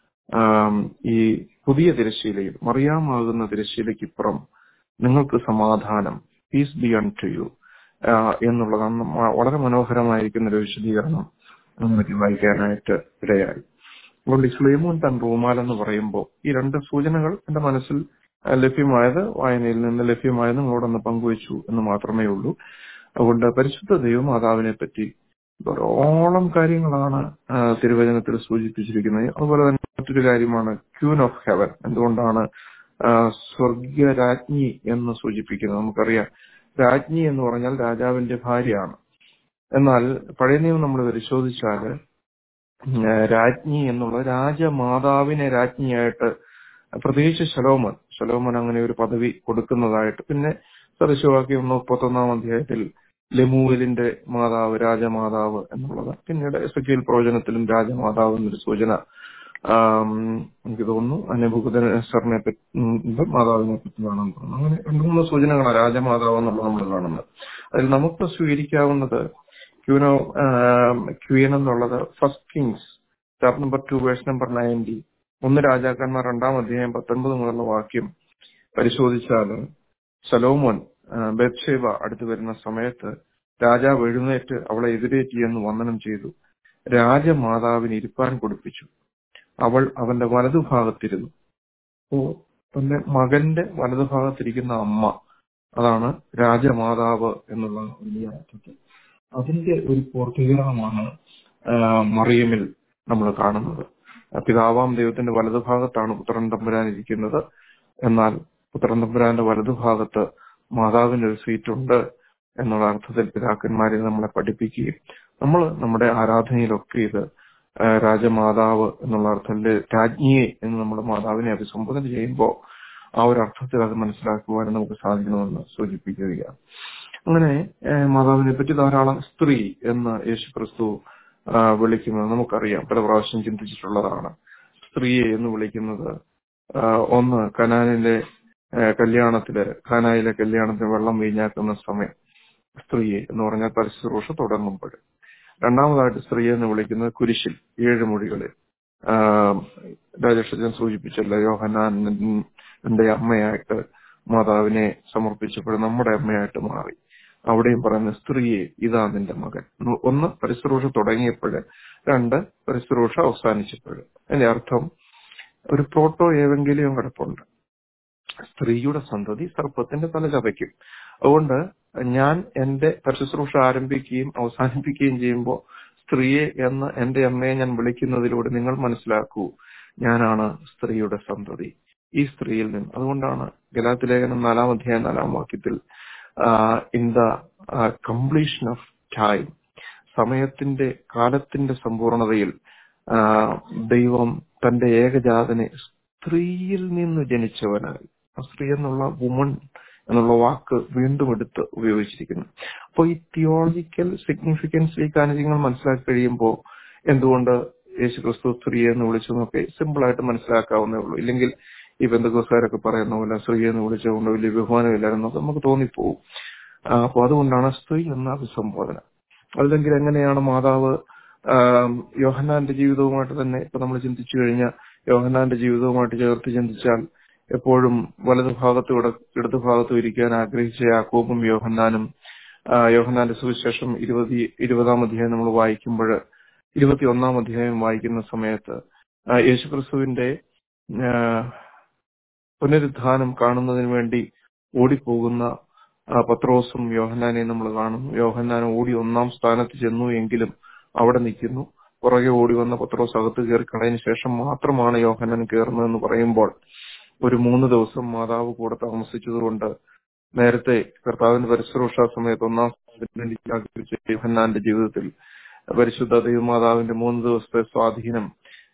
[SPEAKER 4] ഈ പുതിയ തിരശ്ശീലയിൽ മറിയാമാകുന്ന തിരശ്ശീലയ്ക്കിപ്പുറം നിങ്ങൾക്ക് സമാധാനം, peace be unto you എന്നുള്ളതാണ് വളരെ മനോഹരമായിരിക്കുന്ന ഒരു വിശദീകരണം നമുക്ക് വായിക്കാനായിട്ട് ഇടയായി. അതുകൊണ്ട് സ്ലേമോൻ തൻ റൂമാൽ എന്ന് പറയുമ്പോൾ ഈ രണ്ട് സൂചനകൾ എന്റെ മനസ്സിൽ ലഭ്യമായത്, വായനയിൽ നിന്ന് ലഭ്യമായത് നിങ്ങളോടൊന്ന് പങ്കുവച്ചു എന്ന് മാത്രമേ ഉള്ളൂ. അതുകൊണ്ട് പരിശുദ്ധ ദൈവമാതാവിനെ പറ്റി ധാരാളം കാര്യങ്ങളാണ് തിരുവചനത്തിൽ സൂചിപ്പിച്ചിരിക്കുന്നത്. അതുപോലെ തന്നെ മറ്റൊരു കാര്യമാണ് ക്യൂൻ ഓഫ് ഹെവൻ. എന്തുകൊണ്ടാണ് സ്വർഗരാജ്ഞി എന്ന് സൂചിപ്പിക്കുന്നത്? നമുക്കറിയാം, രാജ്ഞി എന്ന് പറഞ്ഞാൽ രാജാവിന്റെ ഭാര്യയാണ്. എന്നാൽ പഴയ നിയമം നമ്മൾ പരിശോധിച്ചാൽ രാജ്ഞി എന്നുള്ള രാജമാതാവിനെ രാജ്ഞിയായിട്ട്, പ്രത്യേകിച്ച് ശലോമോൻ ശലോമോൻ അങ്ങനെ ഒരു പദവി കൊടുക്കുന്നതായിട്ട്, പിന്നെ സദൃശവാക്യം മുപ്പത്തൊന്നാം അധ്യായത്തിൽ ലെമൂവേലിന്റെ മാതാവ് രാജമാതാവ് എന്നുള്ളത്, പിന്നീട് എസെക്കിയേൽ പ്രവചനത്തിലും രാജമാതാവ് എന്നൊരു സൂചന എനിക്ക് തോന്നുന്നു നെബൂഖദ്നേസറിനെ പറ്റി മാതാവിനെ പറ്റി കാണാൻ തോന്നുന്നു. അങ്ങനെ രണ്ടു മൂന്ന് സൂചനകളാണ് രാജമാതാവ് എന്നുള്ളത് നമ്മൾ കാണുന്നത്. അതിൽ നമുക്ക് സ്വീകരിക്കാവുന്നത് ക്യൂനോ ക്യൂൻ എന്നുള്ളത് first Kings chapter number two verse number ninety, ഒന്ന് രാജാക്കന്മാർ രണ്ടാം അധ്യായം പത്തൊൻപത് മുതലുള്ള വാക്യം പരിശോധിച്ചാൽ ശലോമോൻ ബത്ശേബ അടുത്തു വരുന്ന സമയത്ത് രാജാവ് എഴുന്നേറ്റ് അവളെ എതിരേറ്റി എന്ന് വന്ദനം ചെയ്തു. രാജമാതാവിന് ഇരിപ്പാൻ കൊടുപ്പിച്ചു. അവൾ അവന്റെ വലതുഭാഗത്തിരുന്നു. അപ്പോ തന്റെ മകന്റെ വലതുഭാഗത്തിരിക്കുന്ന അമ്മ, അതാണ് രാജമാതാവ് എന്നുള്ള വലിയ അർത്ഥത്തിൽ. അതിന്റെ ഒരു പൂർത്തീകരണമാണ് മറിയമിൽ നമ്മൾ കാണുന്നത്. പിതാവാം ദൈവത്തിന്റെ വലതുഭാഗത്താണ് പുത്രൻ തമ്പുരാൻ ഇരിക്കുന്നത്. എന്നാൽ പുത്രൻ തമ്പുരാന്റെ വലതുഭാഗത്ത് മാതാവിന്റെ ഒരു സീറ്റുണ്ട് എന്നുള്ള അർത്ഥത്തിൽ പിതാക്കന്മാരെ നമ്മളെ പഠിപ്പിക്കുകയും നമ്മൾ നമ്മുടെ ആരാധനയിലൊക്കെ ഇത് രാജമാതാവ് എന്നുള്ള അർത്ഥത്തിൽ രാജ്ഞിയെ എന്ന് നമ്മുടെ മാതാവിനെ അഭിസംബോധന ചെയ്യുമ്പോൾ ആ ഒരു അർത്ഥത്തിൽ അത് മനസ്സിലാക്കുവാനും നമുക്ക് സാധിക്കണമെന്ന് സൂചിപ്പിക്കുകയാണ്. അങ്ങനെ മാതാവിനെ പറ്റി ധാരാളം സ്ത്രീ എന്ന് യേശുക്രിസ്തു വിളിക്കുന്നത് നമുക്കറിയാം, പല പ്രാവശ്യം ചിന്തിച്ചിട്ടുള്ളതാണ്. സ്ത്രീയെ എന്ന് വിളിക്കുന്നത് ഒന്ന് കനാനിലെ കല്യാണത്തില് ഖാനായിലെ കല്യാണത്തിന് വെള്ളം വീഞ്ഞാക്കുന്ന സമയം സ്ത്രീയെ എന്ന് പറഞ്ഞാൽ പരിശുശ്രൂഷ തുടങ്ങുമ്പോൾ. രണ്ടാമതായിട്ട് സ്ത്രീയെ എന്ന് വിളിക്കുന്നത് കുരിശിൽ ഏഴ് മൊഴികളിൽ രാജേഷൻ സൂചിപ്പിച്ചല്ലോ, യോഹന്നാന്റെ അമ്മയായിട്ട് മാതാവിനെ സമർപ്പിച്ചപ്പോൾ നമ്മുടെ അമ്മയായിട്ട് മാറി. അവിടെയും പറയുന്ന സ്ത്രീയെ ഇതാ നിന്റെ മകൻ. ഒന്ന് പരിശുശ്രൂഷ തുടങ്ങിയപ്പോൾ, രണ്ട് പരിശുശ്രൂഷ അവസാനിച്ചപ്പോൾ. അതിന്റെ അർത്ഥം ഒരു പ്രോട്ടോ ഏവെങ്കിലും കിടപ്പുണ്ട്. സ്ത്രീയുടെ സന്തതി സർപ്പത്തിന്റെ തല ചതയ്ക്കും. അതുകൊണ്ട് ഞാൻ എന്റെ പരിശുശ്രൂഷ ആരംഭിക്കുകയും അവസാനിപ്പിക്കുകയും ചെയ്യുമ്പോൾ സ്ത്രീയെ എന്ന് എന്റെ അമ്മയെ ഞാൻ വിളിക്കുന്നതിലൂടെ നിങ്ങൾ മനസ്സിലാക്കൂ, ഞാനാണ് സ്ത്രീയുടെ സന്തതി, ഈ സ്ത്രീയിൽ നിന്ന്. അതുകൊണ്ടാണ് ഗലാത്യ ലേഖനം നാലാം അധ്യായം നാലാം വാക്യത്തിൽ in the completion of time, സമയത്തിന്റെ കാലത്തിന്റെ സമ്പൂർണതയിൽ ദൈവം തന്റെ ഏകജാതനെ സ്ത്രീയിൽ നിന്ന് ജനിച്ചവനായി, ആ സ്ത്രീ എന്നുള്ള വുമൺ എന്നുള്ള വാക്ക് വീണ്ടും എടുത്ത് ഉപയോഗിച്ചിരിക്കുന്നു. അപ്പോൾ ഈ തിയോളജിക്കൽ സിഗ്നിഫിക്കൻസ് ഈ കാര്യങ്ങൾ മനസ്സിലാക്കി കഴിയുമ്പോൾ എന്തുകൊണ്ട് യേശു ക്രിസ്തു സ്ത്രീയെ എന്ന് വിളിച്ചെന്നൊക്കെ സിമ്പിൾ ആയിട്ട് മനസ്സിലാക്കാവുന്നേ ഉള്ളൂ. ഇല്ലെങ്കിൽ ഈ ബന്ധുക്കോസുകാരൊക്കെ പറയുന്ന പോലെ സ്ത്രീയെ എന്ന് വിളിച്ചുകൊണ്ട് വലിയ ബഹുമാനമില്ലായിരുന്നൊക്കെ നമുക്ക് തോന്നിപ്പോവും. അപ്പൊ അതുകൊണ്ടാണ് സ്ത്രീ എന്ന അഭിസംബോധന. അല്ലെങ്കിൽ എങ്ങനെയാണ് മാതാവ് യോഹന്നാന്റെ ജീവിതവുമായിട്ട് തന്നെ ഇപ്പൊ നമ്മൾ ചിന്തിച്ചു കഴിഞ്ഞാൽ യോഹന്നാന്റെ ജീവിതവുമായിട്ട് ചേർത്ത് ചിന്തിച്ചാൽ എപ്പോഴും വലതു ഭാഗത്തും ഇടതു ഭാഗത്തും ഇരിക്കാൻ ആഗ്രഹിച്ച യാക്കോബും യോഹന്നാനും യോഹന്നാന്റെ സുവിശേഷം ഇരുപതി ഇരുപതാം അധ്യായം നമ്മൾ വായിക്കുമ്പോൾ ഇരുപത്തി ഒന്നാം അധ്യായം വായിക്കുന്ന സമയത്ത് യേശുക്രിസ്തുവിന്റെ പുനരുദ്ധാനം കാണുന്നതിന് വേണ്ടി ഓടിപ്പോകുന്ന പത്രോസും യോഹന്നാനെയും നമ്മൾ കാണുന്നു. യോഹന്നാൻ ഓടി ഒന്നാം സ്ഥാനത്ത് ചെന്നു എങ്കിലും അവിടെ നിൽക്കുന്നു. പുറകെ ഓടി വന്ന പത്രോസ് അകത്ത് കയറി കളയതിനു ശേഷം മാത്രമാണ് യോഹന്നാൻ കയറുന്നതെന്ന് പറയുമ്പോൾ ഒരു മൂന്ന് ദിവസം മാതാവ് കൂടെ താമസിച്ചതുകൊണ്ട് നേരത്തെ കർത്താവിന്റെ പരിശുശ്രൂഷ സമയത്ത് ഒന്നാം സ്ഥാനത്ത് യോഹന്നാന്റെ ജീവിതത്തിൽ പരിശുദ്ധ ദൈവമാതാവിന്റെ മൂന്ന് ദിവസത്തെ സ്വാധീനം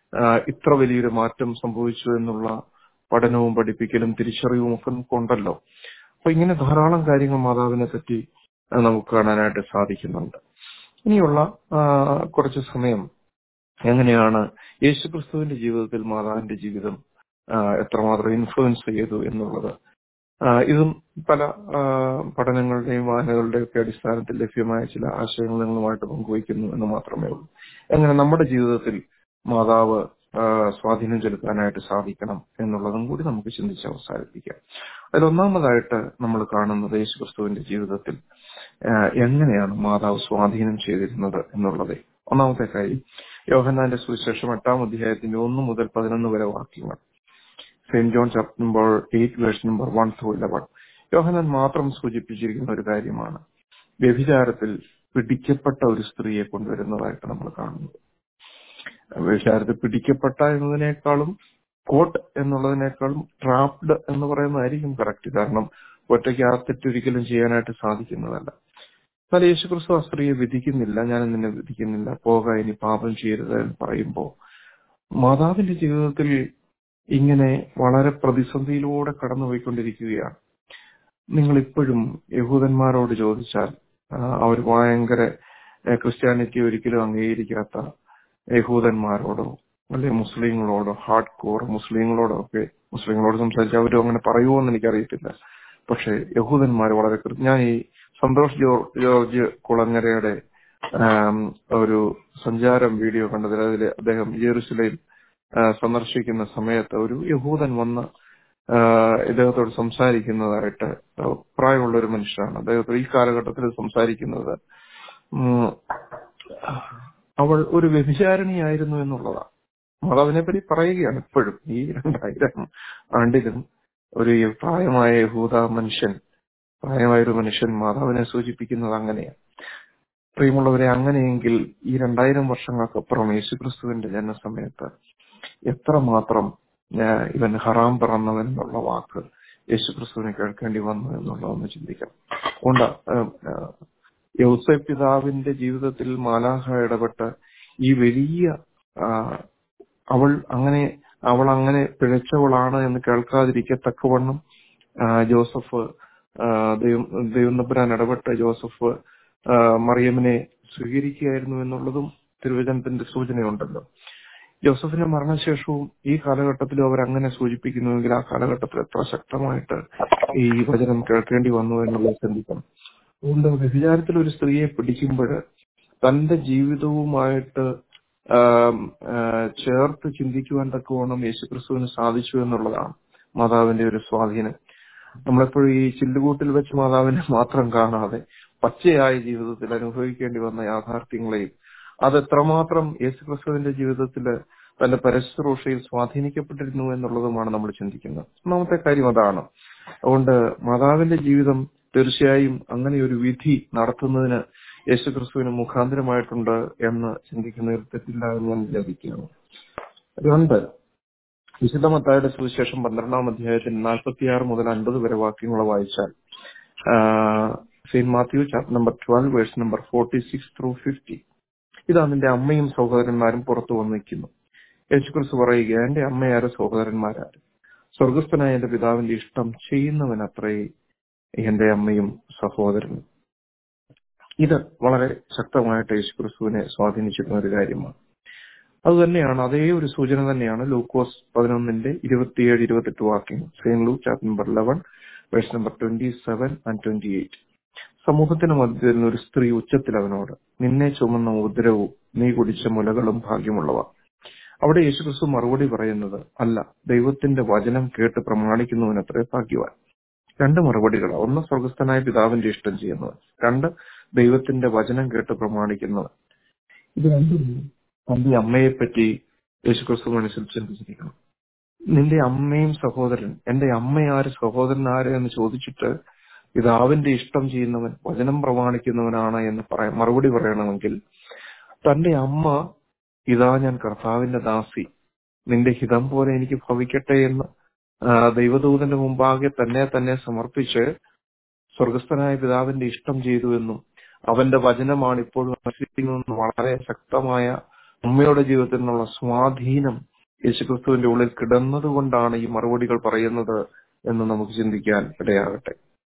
[SPEAKER 4] ഇത്ര വലിയൊരു മാറ്റം സംഭവിച്ചു എന്നുള്ള പഠനവും പഠിപ്പിക്കലും തിരിച്ചറിവും ഒക്കെ നമുക്കുണ്ടല്ലോ. അപ്പൊ ഇങ്ങനെ ധാരാളം കാര്യങ്ങൾ മാതാവിനെ പറ്റി നമുക്ക് കാണാനായിട്ട് സാധിക്കുന്നുണ്ട്. ഇനിയുള്ള കുറച്ച് സമയം എങ്ങനെയാണ് യേശുക്രിസ്തുവിന്റെ ജീവിതത്തിൽ മാതാവിന്റെ ജീവിതം എത്രമാത്രം ഇൻഫ്ലുവൻസ് ചെയ്തു എന്നുള്ളത് ഇതും പല പഠനങ്ങളുടെയും വായനകളുടെയും ഒക്കെ അടിസ്ഥാനത്തിൽ ലഭ്യമായ ചില ആശയങ്ങൾ നിങ്ങളുമായിട്ട് പങ്കുവയ്ക്കുന്നു എന്ന് മാത്രമേ ഉള്ളൂ. എങ്ങനെ നമ്മുടെ ജീവിതത്തിൽ മാതാവ് സ്വാധീനം ചെലുത്താനായിട്ട് സാധിക്കണം എന്നുള്ളതും കൂടി നമുക്ക് ചിന്തിച്ച് അവസാനിപ്പിക്കാം. അതിലൊന്നാമതായിട്ട് നമ്മൾ കാണുന്നത് യേശുക്രിസ്തുവിന്റെ ജീവിതത്തിൽ എങ്ങനെയാണ് മാതാവ് സ്വാധീനം ചെയ്തിരുന്നത് എന്നുള്ളത്. ഒന്നാമത്തെ കാര്യം യോഹന്നാന്റെ സുവിശേഷം എട്ടാം അധ്യായത്തിന്റെ ഒന്ന് മുതൽ പതിനൊന്ന് വരെ വാക്യങ്ങൾ. Saint John chapter number eight verse number one through eleven. യോഹന്നാൻ മാത്രം സൂചിപ്പിച്ചിരിക്കുന്ന ഒരു കാര്യമാണ് വ്യഭിചാരത്തിൽ പിടിക്കപ്പെട്ട ഒരു സ്ത്രീയെ കൊണ്ടുവരുന്നതായിട്ട് നമ്മൾ കാണുന്നത്. വ്യഭിചാരത്തിൽ പിടിക്കപ്പെട്ട എന്നതിനേക്കാളും കോട്ട് എന്നുള്ളതിനേക്കാളും ട്രാപ്ഡ് എന്ന് പറയുന്നതായിരിക്കും കറക്റ്റ്. കാരണം ഒറ്റയ്ക്ക് ആ തെറ്റൊരിക്കലും ചെയ്യാനായിട്ട് സാധിക്കുന്നതല്ല. എന്നാൽ യേശുക്രിസ്തു ആ സ്ത്രീയെ വിധിക്കുന്നില്ല, ഞാൻ നിന്നെ വിധിക്കുന്നില്ല, പോക ഇനി പാപം ചെയ്യരുത് എന്ന് പറയുമ്പോൾ മാതാവിന്റെ ജീവിതത്തിൽ ഇങ്ങനെ വളരെ പ്രതിസന്ധിയിലൂടെ കടന്നുപോയിക്കൊണ്ടിരിക്കുകയാണ്. നിങ്ങൾ ഇപ്പോഴും യഹൂദന്മാരോട് ചോദിച്ചാൽ അവർ ഭയങ്കര ക്രിസ്ത്യാനിറ്റി ഒരിക്കലും അംഗീകരിക്കാത്ത യഹൂദന്മാരോടോ അല്ലെങ്കിൽ മുസ്ലിങ്ങളോടോ ഹാർഡ് കോർ മുസ്ലിങ്ങളോടോ ഒക്കെ മുസ്ലിങ്ങളോട് സംസാരിച്ചാൽ അവരും അങ്ങനെ പറയുമോ എന്ന് എനിക്കറിയത്തില്ല. പക്ഷെ യഹൂദന്മാർ വളരെ ഞാൻ ഈ സന്തോഷ് ജോർജ് കുളങ്ങരയുടെ ഒരു സഞ്ചാരം വീഡിയോ കണ്ടതിൽ അതിൽ അദ്ദേഹം ജെറുസലേം സന്ദർശിക്കുന്ന സമയത്ത് ഒരു യഹൂദൻ വന്ന് ഇദ്ദേഹത്തോട് സംസാരിക്കുന്നതായിട്ട്, പ്രായമുള്ള ഒരു മനുഷ്യനാണ് അദ്ദേഹത്തോട് ഈ കാലഘട്ടത്തിൽ സംസാരിക്കുന്നത്, അവൾ ഒരു വ്യഭിചാരിണിയായിരുന്നു എന്നുള്ളതാണ്. മാതാവിനെ പറ്റി പറയുകയാണ്. ഇപ്പോഴും ഈ രണ്ടായിരം ആണ്ടിലും ഒരു പ്രായമായ യഹൂദ മനുഷ്യൻ പ്രായമായൊരു മനുഷ്യൻ മാതാവിനെ സൂചിപ്പിക്കുന്നത് അങ്ങനെയാണ്. പ്രിയമുള്ളവരെ, അങ്ങനെയെങ്കിൽ ഈ രണ്ടായിരം വർഷങ്ങൾക്കപ്പുറം യേശുക്രിസ്തുവിന്റെ ജനനസമയത്ത് എത്രമാത്രം ഇവൻ ഹറാം പിറന്നവൻ എന്നുള്ള വാക്ക് യേശുക്രിസ്തുവിനെ കേൾക്കേണ്ടി വന്നു എന്നുള്ളതൊന്ന് ചിന്തിക്കണം. അതുകൊണ്ട് യൗസേപ്പ് പിതാവിന്റെ ജീവിതത്തിൽ മാലാഖ ഇടപെട്ട് ഈ വലിയ അവൾ അങ്ങനെ അവൾ അങ്ങനെ പിഴച്ചവളാണ് എന്ന് കേൾക്കാതിരിക്കത്തക്കവണ്ണം ജോസഫ് ദൈവം ദൈവം തമ്പുരാൻ ഇടപെട്ട് ജോസഫ് മറിയമിനെ സ്വീകരിക്കുകയായിരുന്നു എന്നുള്ളതും തിരുവചനത്തിന്റെ സൂചനയുണ്ടല്ലോ. ജോസഫിന്റെ മരണശേഷവും ഈ കാലഘട്ടത്തിലും അവർ അങ്ങനെ സൂചിപ്പിക്കുന്നുവെങ്കിൽ ആ കാലഘട്ടത്തിൽ എത്ര ശക്തമായിട്ട് ഈ വചനം കേൾക്കേണ്ടി വന്നു എന്നുള്ളത് ചിന്തിക്കണം. അതുകൊണ്ട് വ്യഭിചാരത്തിൽ ഒരു സ്ത്രീയെ പിടിക്കുമ്പോൾ തന്റെ ജീവിതവുമായിട്ട് ചേർത്ത് ചിന്തിക്കുവാൻ തക്കവണ്ണം യേശുക്രിസ്തുവിന് സാധിച്ചു എന്നുള്ളതാണ് മാതാവിന്റെ ഒരു സ്വാധീനം. നമ്മളെപ്പോഴും ഈ ചില്ലുകൂട്ടിൽ വെച്ച് മാതാവിനെ മാത്രം കാണാതെ പച്ചയായ ജീവിതത്തിൽ അനുഭവിക്കേണ്ടി വന്ന യാഥാർത്ഥ്യങ്ങളെയും അത് എത്രമാത്രം യേശുക്രിസ്തുവിന്റെ ജീവിതത്തില് തന്റെ പരശുശ്രൂഷയിൽ സ്വാധീനിക്കപ്പെട്ടിരുന്നു എന്നുള്ളതുമാണ് നമ്മൾ ചിന്തിക്കുന്നത്. ഒന്നാമത്തെ കാര്യം അതാണ്. അതുകൊണ്ട് മാതാവിന്റെ ജീവിതം തീർച്ചയായും അങ്ങനെ ഒരു വിധി നടത്തുന്നതിന് യേശുക്രിസ്തുവിന് മുഖാന്തരമായിട്ടുണ്ട് എന്ന് ചിന്തിക്കുന്നതിൽ തെറ്റില്ല എന്ന് ഞാൻ ലഭിക്കുന്നു. രണ്ട്, വിശുദ്ധ മത്തായിയുടെ സുവിശേഷം പന്ത്രണ്ടാം അധ്യായത്തിൽ നാൽപ്പത്തിയാറ് മുതൽ അൻപത് വരെ വാക്യങ്ങൾ വായിച്ചാൽ Saint Matthew chapter number twelve verse number forty six through fifty. ഇതാ നിന്റെ അമ്മയും സഹോദരന്മാരും പുറത്തു വന്നു നിൽക്കുന്നു. യേശുക്രിസ്തു പറയുക, എന്റെ അമ്മയാരും സഹോദരന്മാരാരും സ്വർഗസ്ഥനായ എന്റെ പിതാവിന്റെ ഇഷ്ടം ചെയ്യുന്നവൻ അത്രേ എന്റെ അമ്മയും സഹോദരനും. ഇത് വളരെ ശക്തമായിട്ട് യേശുക്രിസ്തുവിനെ സ്വാധീനിച്ചിരുന്ന ഒരു കാര്യമാണ്. അതുതന്നെയാണ്, അതേ ഒരു സൂചന തന്നെയാണ് ലൂക്കോസ് പതിനൊന്നിന്റെ ഇരുപത്തിയേഴ് ഇരുപത്തെട്ട് വാക്യം. Saint Luke chapter number eleven verse number twenty seven and twenty eight. സമൂഹത്തിന് മധ്യത്തിൽ ഒരു സ്ത്രീ ഉച്ചത്തിൽ അവനോട്, നിന്നെ ചുമന്ന ഉദരവും നീ കുടിച്ച മുലകളും ഭാഗ്യമുള്ളവ. അവിടെ യേശുക്രിസ്തു മറുപടി പറയുന്നത്, അല്ല, ദൈവത്തിന്റെ വചനം കേട്ട് പ്രമാണിക്കുന്നവനത്രേ ഭാഗ്യവാൻ. രണ്ട് മറുപടികൾ. ഒന്ന്, സ്വർഗസ്ഥനായ പിതാവിന്റെ ഇഷ്ടം ചെയ്യുന്നവൻ. രണ്ട്, ദൈവത്തിന്റെ വചനം കേട്ട് പ്രമാണിക്കുന്നവൻ. ഇത് രണ്ടും തന്റെ അമ്മയെപ്പറ്റി യേശുക്രിസ്തു മനസ്സിൽ ചിന്തിച്ചിരിക്കണം. നിന്റെ അമ്മയും സഹോദരൻ, എന്റെ അമ്മയാര് സഹോദരൻ ആര് എന്ന് ചോദിച്ചിട്ട് പിതാവിന്റെ ഇഷ്ടം ചെയ്യുന്നവൻ വചനം പ്രമാണിക്കുന്നവനാണ് എന്ന് പറയാൻ മറുപടി പറയണമെങ്കിൽ തന്റെ അമ്മ, ഇതാ ഞാൻ കർത്താവിന്റെ ദാസി, നിന്റെ ഹിതം പോലെ എനിക്ക് ഭവിക്കട്ടെ എന്ന് ദൈവദൂതന്റെ മുമ്പാകെ തന്നെ തന്നെ സമർപ്പിച്ച് സ്വർഗസ്ഥനായ പിതാവിന്റെ ഇഷ്ടം ചെയ്തു എന്നും അവന്റെ വചനമാണ് ഇപ്പോഴും അനുസരിക്കുന്നതെന്നും വളരെ ശക്തമായ അമ്മയുടെ ജീവിതത്തിൽ നിന്നുള്ള സ്വാധീനം യേശുക്രിസ്തുവിന്റെ ഉള്ളിൽ കിടന്നതുകൊണ്ടാണ് ഈ മറുപടികൾ പറയുന്നത് എന്ന് നമുക്ക് ചിന്തിക്കാൻ ഇടയാകട്ടെ.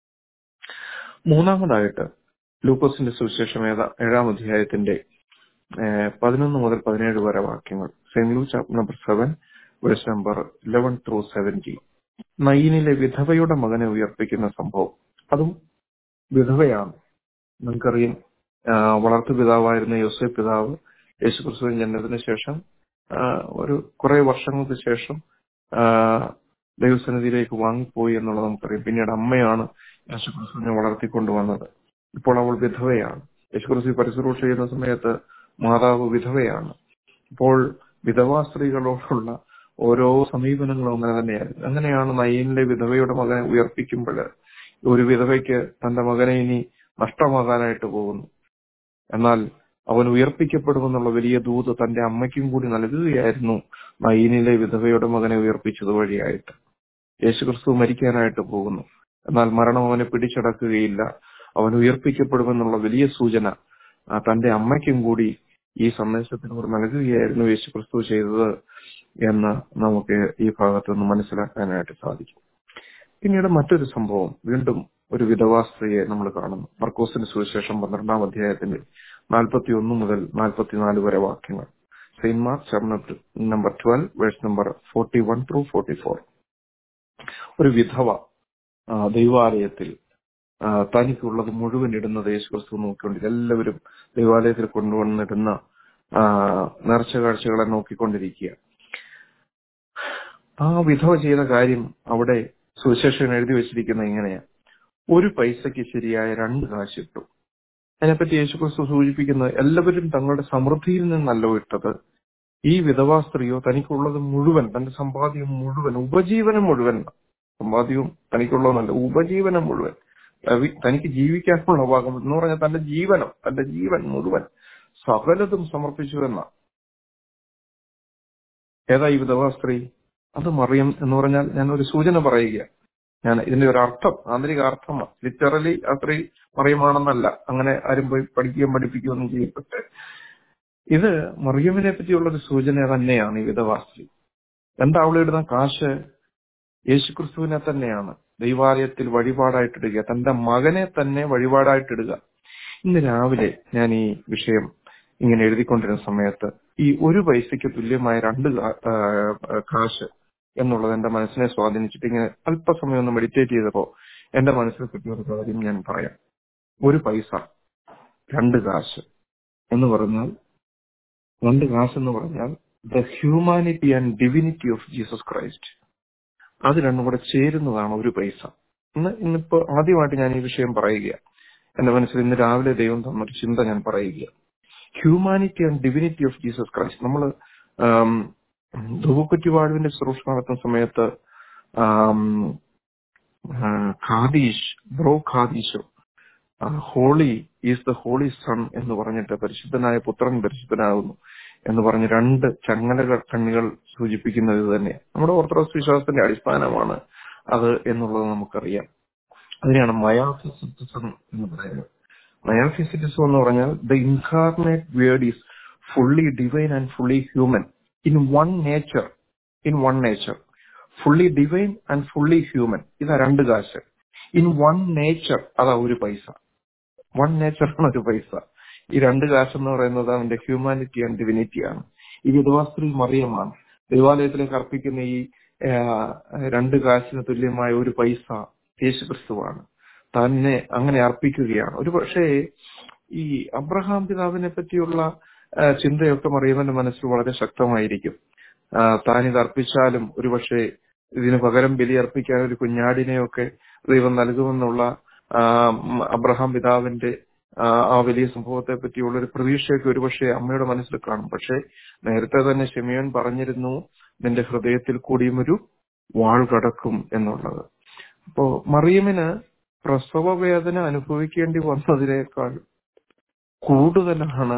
[SPEAKER 4] മൂന്നാമതായിട്ട് ലൂക്കോസിന്റെ സുവിശേഷം ഏഴാം അധ്യായത്തിന്റെ പതിനൊന്ന് മുതൽ പതിനേഴ് വരെ വാക്യങ്ങൾ. Saint Luke chapter number seven verse number eleven through seventy. നയീനിലെ വിധവയുടെ മകനെ ഉയർപ്പിക്കുന്ന സംഭവം. അതും വിധവയാണ്. നമുക്കറിയാം, വളർത്തു പിതാവായിരുന്ന യോസേഫ് പിതാവ് യേശുക്രിസ്തുവിന്റെ ജനനത്തിന് ശേഷം ഒരു കുറെ വർഷങ്ങൾക്ക് ശേഷം ദൈവസന്നിധിയിലേക്ക് വാങ്ങിപ്പോയി എന്നുള്ളത് നമുക്കറിയാം. പിന്നീട് അമ്മയാണ് യേശുക്രിസ്തുവിനെ വളർത്തിക്കൊണ്ടുവന്നത്. ഇപ്പോൾ അവൾ വിധവയാണ്. യേശുക്രിസ്തു പരിശുശ്രൂഷ ചെയ്യുന്ന സമയത്ത് മാതാവ് വിധവയാണ്. ഇപ്പോൾ വിധവാ സ്ത്രീകളോടുള്ള ഓരോ സമീപനങ്ങളും അങ്ങനെ തന്നെയായിരുന്നു. അങ്ങനെയാണ് നയീനിലെ വിധവയുടെ മകനെ ഉയർപ്പിക്കുമ്പോൾ ഒരു വിധവയ്ക്ക് തന്റെ മകനെ ഇനി നഷ്ടമാകാനായിട്ട് പോകുന്നു. എന്നാൽ അവൻ ഉയർപ്പിക്കപ്പെടുമെന്നുള്ള വലിയ ദൂത് തന്റെ അമ്മയ്ക്കും കൂടി നൽകുകയായിരുന്നു നയീനിലെ വിധവയുടെ മകനെ ഉയർപ്പിച്ചത് വഴിയായിട്ട്. യേശുക്രിസ്തു മരിക്കാനായിട്ട് പോകുന്നു, എന്നാൽ മരണം അവനെ പിടിച്ചടക്കുകയില്ല. അവൻ ഉയർപ്പിക്കപ്പെടുമെന്നുള്ള വലിയ സൂചന തന്റെ അമ്മയ്ക്കും കൂടി ഈ സന്ദേശത്തിനോട് നൽകുകയായിരുന്നു യേശുക്രിസ്തു ചെയ്തത് എന്ന് നമുക്ക് ഈ ഭാഗത്ത് നിന്ന് മനസ്സിലാക്കാനായിട്ട് സാധിക്കും. പിന്നീട് മറ്റൊരു സംഭവം, വീണ്ടും ഒരു വിധവാ സ്ത്രീയെ നമ്മൾ കാണുന്നു. മർക്കോസിന്റെ സുവിശേഷം പന്ത്രണ്ടാം അധ്യായത്തിന്റെ നാൽപ്പത്തി ഒന്ന് മുതൽ നാൽപ്പത്തിനാല് വരെ വാക്യങ്ങൾ. Saint Mark chapter number twelve verse number forty one through forty four. ഒരു വിധവ ദൈവാലയത്തിൽ തനിക്കുള്ളത് മുഴുവൻ ഇടുന്നത് യേശുക്രിസ്തു നോക്കിക്കൊണ്ടിരിക്കും. എല്ലാവരും ദൈവാലയത്തിൽ കൊണ്ടുവന്നിടുന്ന നേർച്ച കാഴ്ചകളെ നോക്കിക്കൊണ്ടിരിക്കുക. ആ വിധവ ചെയ്ത കാര്യം അവിടെ സുവിശേഷൻ എഴുതി വെച്ചിരിക്കുന്നത് ഇങ്ങനെയാ: ഒരു പൈസയ്ക്ക് ശരിയായ രണ്ട് കാശിട്ടു. അതിനെപ്പറ്റി യേശുക്രിസ്തു സൂചിപ്പിക്കുന്നത്, എല്ലാവരും തങ്ങളുടെ സമൃദ്ധിയിൽ നിന്നല്ലോ ഇട്ടത്. ഈ വിധവാ സ്ത്രീയോ തനിക്കുള്ളത് മുഴുവൻ, തന്റെ സമ്പാദ്യം മുഴുവൻ, ഉപജീവനം മുഴുവൻ, സമ്പാദ്യവും തനിക്കുള്ളതെന്നല്ല, ഉപജീവനം മുഴുവൻ, തനിക്ക് ജീവിക്കാനുള്ള ഭാഗം എന്ന് പറഞ്ഞാൽ തന്റെ ജീവനം, തന്റെ ജീവൻ മുഴുവൻ സകലതും സമർപ്പിച്ചു എന്ന. ഏതാ ഈ വിധവാ സ്ത്രീ? അത് മറിയം എന്ന് പറഞ്ഞാൽ ഞാൻ ഒരു സൂചന പറയുക. ഞാൻ ഇതിന്റെ ഒരു അർത്ഥം, ആന്തരിക അർത്ഥമാണ്. ലിറ്ററലി ആ സ്ത്രീ മറിയമാണെന്നല്ല, അങ്ങനെ ആരും പോയി പഠിക്കുകയും പഠിപ്പിക്കുകയൊന്നും ചെയ്യപ്പെട്ട്. ഇത് മറിയമിനെ പറ്റിയുള്ള ഒരു സൂചന തന്നെയാണ് ഈ വിധവാ സ്ത്രീ. എന്താ അവളിടുന്ന കാശ്? യേശുക്രിസ്തുവിനെ തന്നെയാണ് ദൈവാലയത്തിൽ വഴിപാടായിട്ടിടുക, തന്റെ മകനെ തന്നെ വഴിപാടായിട്ടിടുക. ഇന്ന് രാവിലെ ഞാൻ ഈ വിഷയം ഇങ്ങനെ എഴുതിക്കൊണ്ടിരുന്ന സമയത്ത് ഈ ഒരു പൈസയ്ക്ക് തുല്യമായ രണ്ട് കാശ് എന്നുള്ളത് എന്റെ മനസ്സിനെ സ്വാധീനിച്ചിട്ട് ഇങ്ങനെ അല്പസമയം ഒന്ന് മെഡിറ്റേറ്റ് ചെയ്തപ്പോ എന്റെ മനസ്സിൽ കിട്ടിയ ഒരു കാര്യം ഞാൻ പറയാം. ഒരു പൈസ, രണ്ട് കാശ് എന്ന് പറഞ്ഞാൽ, രണ്ട് കാശ് എന്ന് പറഞ്ഞാൽ the humanity and divinity of Jesus Christ. അത് രണ്ടും കൂടെ ചേരുന്നതാണ് ഒരു പൈസ. ഇന്ന് ഇന്നിപ്പോ ആദ്യമായിട്ട് ഞാൻ ഈ വിഷയം പറയുക. എന്റെ മനസ്സിൽ ഇന്ന് രാവിലെ ദൈവം തന്നൊരു ചിന്ത ഞാൻ പറയുക. Humanity and divinity of Jesus Christ. നമ്മൾ ധൂപക്കുറ്റിവാഴുവിന്റെ ശുശ്രൂഷ നടത്തുന്ന സമയത്ത് ഖാദീഷ് ബ്രോ ഖാദീഷോ holy is the holy son എന്ന് പറഞ്ഞിട്ട് പരിശുദ്ധനായ പുത്രൻ പരിശുദ്ധനാകുന്നു എന്ന് പറഞ്ഞ് രണ്ട് ചങ്ങല കണ്ണികൾ സൂചിപ്പിക്കുന്നത് തന്നെയാണ്. നമ്മുടെ ഓർത്തഡോക്സ് വിശ്വാസത്തിന്റെ അടിസ്ഥാനമാണ് അത് എന്നുള്ളത് നമുക്കറിയാം. അതിനെയാണ് മയാഫിസിറ്റിസം എന്ന് പറയുന്നത്. മയാഫിസിറ്റിസം എന്ന് പറഞ്ഞാൽ the incarnate word is fully divine and fully human in one nature. In one nature fully divine and fully human. ഇതാ രണ്ട് കാശ്. ഇൻ വൺ നേച്ചർ, അതാ ഒരു പൈസ. വൺ നേച്ചറാണ് ഒരു പൈസ. ഈ രണ്ട് കാശ് എന്ന് പറയുന്നത് അവന്റെ ഹ്യൂമാനിറ്റി ആൻഡ് ഡിവിനിറ്റിയാണ്. ഈ വിധവാ സ്ത്രീ മറിയമാണ്. ദേവാലയത്തിലേക്ക് അർപ്പിക്കുന്ന ഈ രണ്ട് കാശിന് തുല്യമായ ഒരു പൈസ യേശുക്രിസ്തുവാണ്. തന്നെ അങ്ങനെ അർപ്പിക്കുകയാണ്. ഒരു പക്ഷേ ഈ അബ്രഹാം പിതാവിനെ പറ്റിയുള്ള ചിന്തയൊക്കെ മറിയമ്മന്റെ മനസ്സിൽ വളരെ ശക്തമായിരിക്കും. താനിത് അർപ്പിച്ചാലും ഒരുപക്ഷെ ഇതിന് പകരം ബലി അർപ്പിക്കാൻ ഒരു കുഞ്ഞാടിനെയൊക്കെ ദൈവം നൽകുമെന്നുള്ള അബ്രഹാം പിതാവിന്റെ ആ വലിയ സംഭവത്തെ പറ്റിയുള്ള ഒരു പ്രതീക്ഷയൊക്കെ ഒരുപക്ഷെ അമ്മയുടെ മനസ്സിൽ കാണും. പക്ഷെ നേരത്തെ തന്നെ ശിമയോൻ പറഞ്ഞിരുന്നു, നിന്റെ ഹൃദയത്തിൽ കൂടിയും ഒരു വാൾ കടക്കും എന്നുള്ളത്. അപ്പോ മറിയമിന് പ്രസവ വേദന അനുഭവിക്കേണ്ടി വന്നതിനേക്കാൾ കൂടുതലാണ്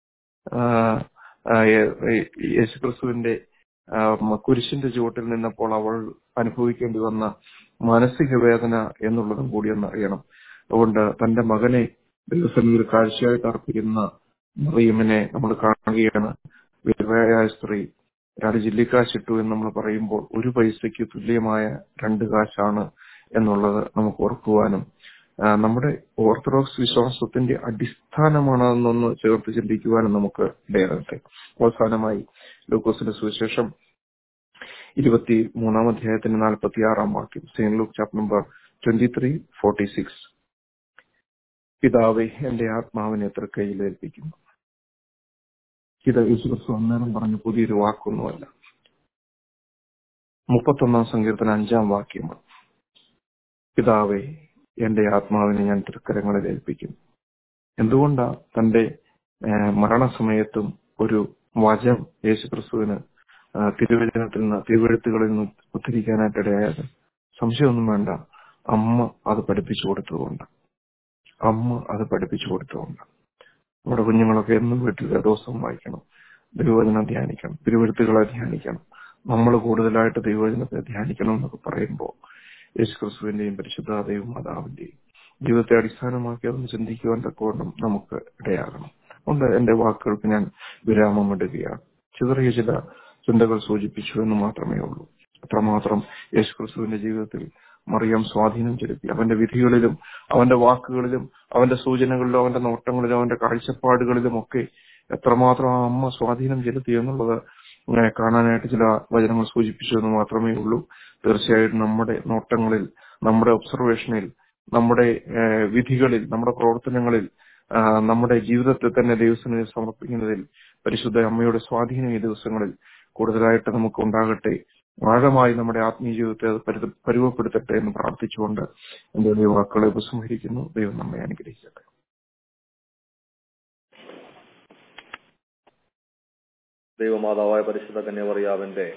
[SPEAKER 4] യേശുക്രിസ്തുവിന്റെ കുരിശിന്റെ ചുവട്ടിൽ നിന്നപ്പോൾ അവൾ അനുഭവിക്കേണ്ടി വന്ന മാനസിക വേദന എന്നുള്ളതും കൂടി ഒന്നറിയണം. അതുകൊണ്ട് തന്റെ മകനെ ദൈവസന്നിധിയിൽ കാഴ്ചയായിട്ട് അർപ്പിക്കുന്ന മറിയമിനെ നമ്മൾ കാണുകയാണ്. വിധവയായ സ്ത്രീ രണ്ട് ജില്ലിക്കാശിട്ടു എന്ന് നമ്മൾ പറയുമ്പോൾ ഒരു പൈസയ്ക്ക് തുല്യമായ രണ്ട് കാശാണ് എന്നുള്ളത് നമുക്ക് ഓർക്കുവാനും നമ്മുടെ ഓർത്തഡോക്സ് വിശ്വാസത്തിന്റെ അടിസ്ഥാനമാണെന്നൊന്ന് ചേർത്ത് ചിന്തിക്കുവാനും നമുക്ക് ഇടയാകട്ടെ. അവസാനമായി ലൂക്കോസിന്റെ സുവിശേഷം ഇരുപത്തി മൂന്നാം അധ്യായത്തിന്റെ നാൽപ്പത്തി ആറാം വാക്യം, Saint Luke chapter number twenty three forty six. പിതാവേ, എന്റെ ആത്മാവിനെ തൃക്കൈയിൽ ഏൽപ്പിക്കുന്നു. ഇത് യേശുക്രിസ്തു അന്നേരം പറഞ്ഞ പുതിയൊരു വാക്കൊന്നുമല്ല. മുപ്പത്തൊന്നാം സങ്കീർത്തനം അഞ്ചാം വാക്യമാണ്. പിതാവേ, എന്റെ ആത്മാവിനെ ഞാൻ തൃക്കരങ്ങളിൽ ഏൽപ്പിക്കുന്നു. എന്തുകൊണ്ടാ തന്റെ മരണസമയത്തും ഒരു വചനം യേശുക്രിസ്തുവിന് തിരുവചനത്തിൽ നിന്ന് തിരുവെഴുത്തുകളിൽ നിന്ന് ഉദ്ധരിക്കാനായിട്ടിടയായത്? സംശയമൊന്നും വേണ്ട, അമ്മ അത് പഠിപ്പിച്ചു കൊടുത്തതുകൊണ്ട്. അമ്മ അത് പഠിപ്പിച്ചു കൊടുത്തതുകൊണ്ട് നമ്മുടെ കുഞ്ഞുങ്ങളൊക്കെ എന്നും വീട്ടിൽ ദിവസം വായിക്കണം, ദൈവവചനം ധ്യാനിക്കണം, തിരുവെഴുത്തുകളെ ധ്യാനിക്കണം. നമ്മൾ കൂടുതലായിട്ട് ദൈവവചനത്തെ ധ്യാനിക്കണം എന്നൊക്കെ പറയുമ്പോൾ യേശുക്രിസ്തുവിന്റെയും പരിശുദ്ധ ദൈവമാതാവിന്റെയും ജീവിതത്തെ അടിസ്ഥാനമാക്കി അതൊന്ന് ചിന്തിക്കുവാൻ തക്കവണ്ണം നമുക്ക് ഇടയാകണം. അതുകൊണ്ട് എന്റെ വാക്കുകൾക്ക് ഞാൻ വിരാമം ഇടുകയാണ്. ചിതറിയ ചില ചിന്തകൾ സൂചിപ്പിച്ചു എന്ന് മാത്രമേ ഉള്ളൂ. അത്രമാത്രം യേശുക്രിസ്തുവിന്റെ ജീവിതത്തിൽ മറിയം സ്വാധീനം ചെലുത്തി. അവന്റെ വിധികളിലും അവന്റെ വാക്കുകളിലും അവന്റെ സൂചനകളിലും അവന്റെ നോട്ടങ്ങളിലും അവന്റെ കാഴ്ചപ്പാടുകളിലും ഒക്കെ എത്രമാത്രം ആ അമ്മ സ്വാധീനം ചെലുത്തി എന്നുള്ളത് കാണാനായിട്ട് ചില വചനങ്ങൾ സൂചിപ്പിച്ചു എന്ന് മാത്രമേ ഉള്ളൂ. തീർച്ചയായിട്ടും നമ്മുടെ നോട്ടങ്ങളിൽ, നമ്മുടെ ഒബ്സർവേഷനിൽ, നമ്മുടെ വിധികളിൽ, നമ്മുടെ പ്രവർത്തനങ്ങളിൽ, നമ്മുടെ ജീവിതത്തെ തന്നെ ദൈവത്തിന് സമർപ്പിക്കുന്നതിൽ പരിശുദ്ധ അമ്മയുടെ സ്വാധീനം ഈ ദിവസങ്ങളിൽ കൂടുതലായിട്ട് നമുക്ക് ഉണ്ടാകട്ടെ. ആഴമായി നമ്മുടെ ആത്മീയ ജീവിതത്തെ അത് പരുവപ്പെടുത്തട്ടെ എന്ന് പ്രാർത്ഥിച്ചുകൊണ്ട് എന്റെ വലിയ വാക്കുകളെ ഉപസംഹരിക്കുന്നു. ദൈവം നമ്മെ അനുഗ്രഹിക്കട്ടെ.
[SPEAKER 2] ദൈവമാതാവായ പരിശുദ്ധ കന്യാമറിയാവിന്റെ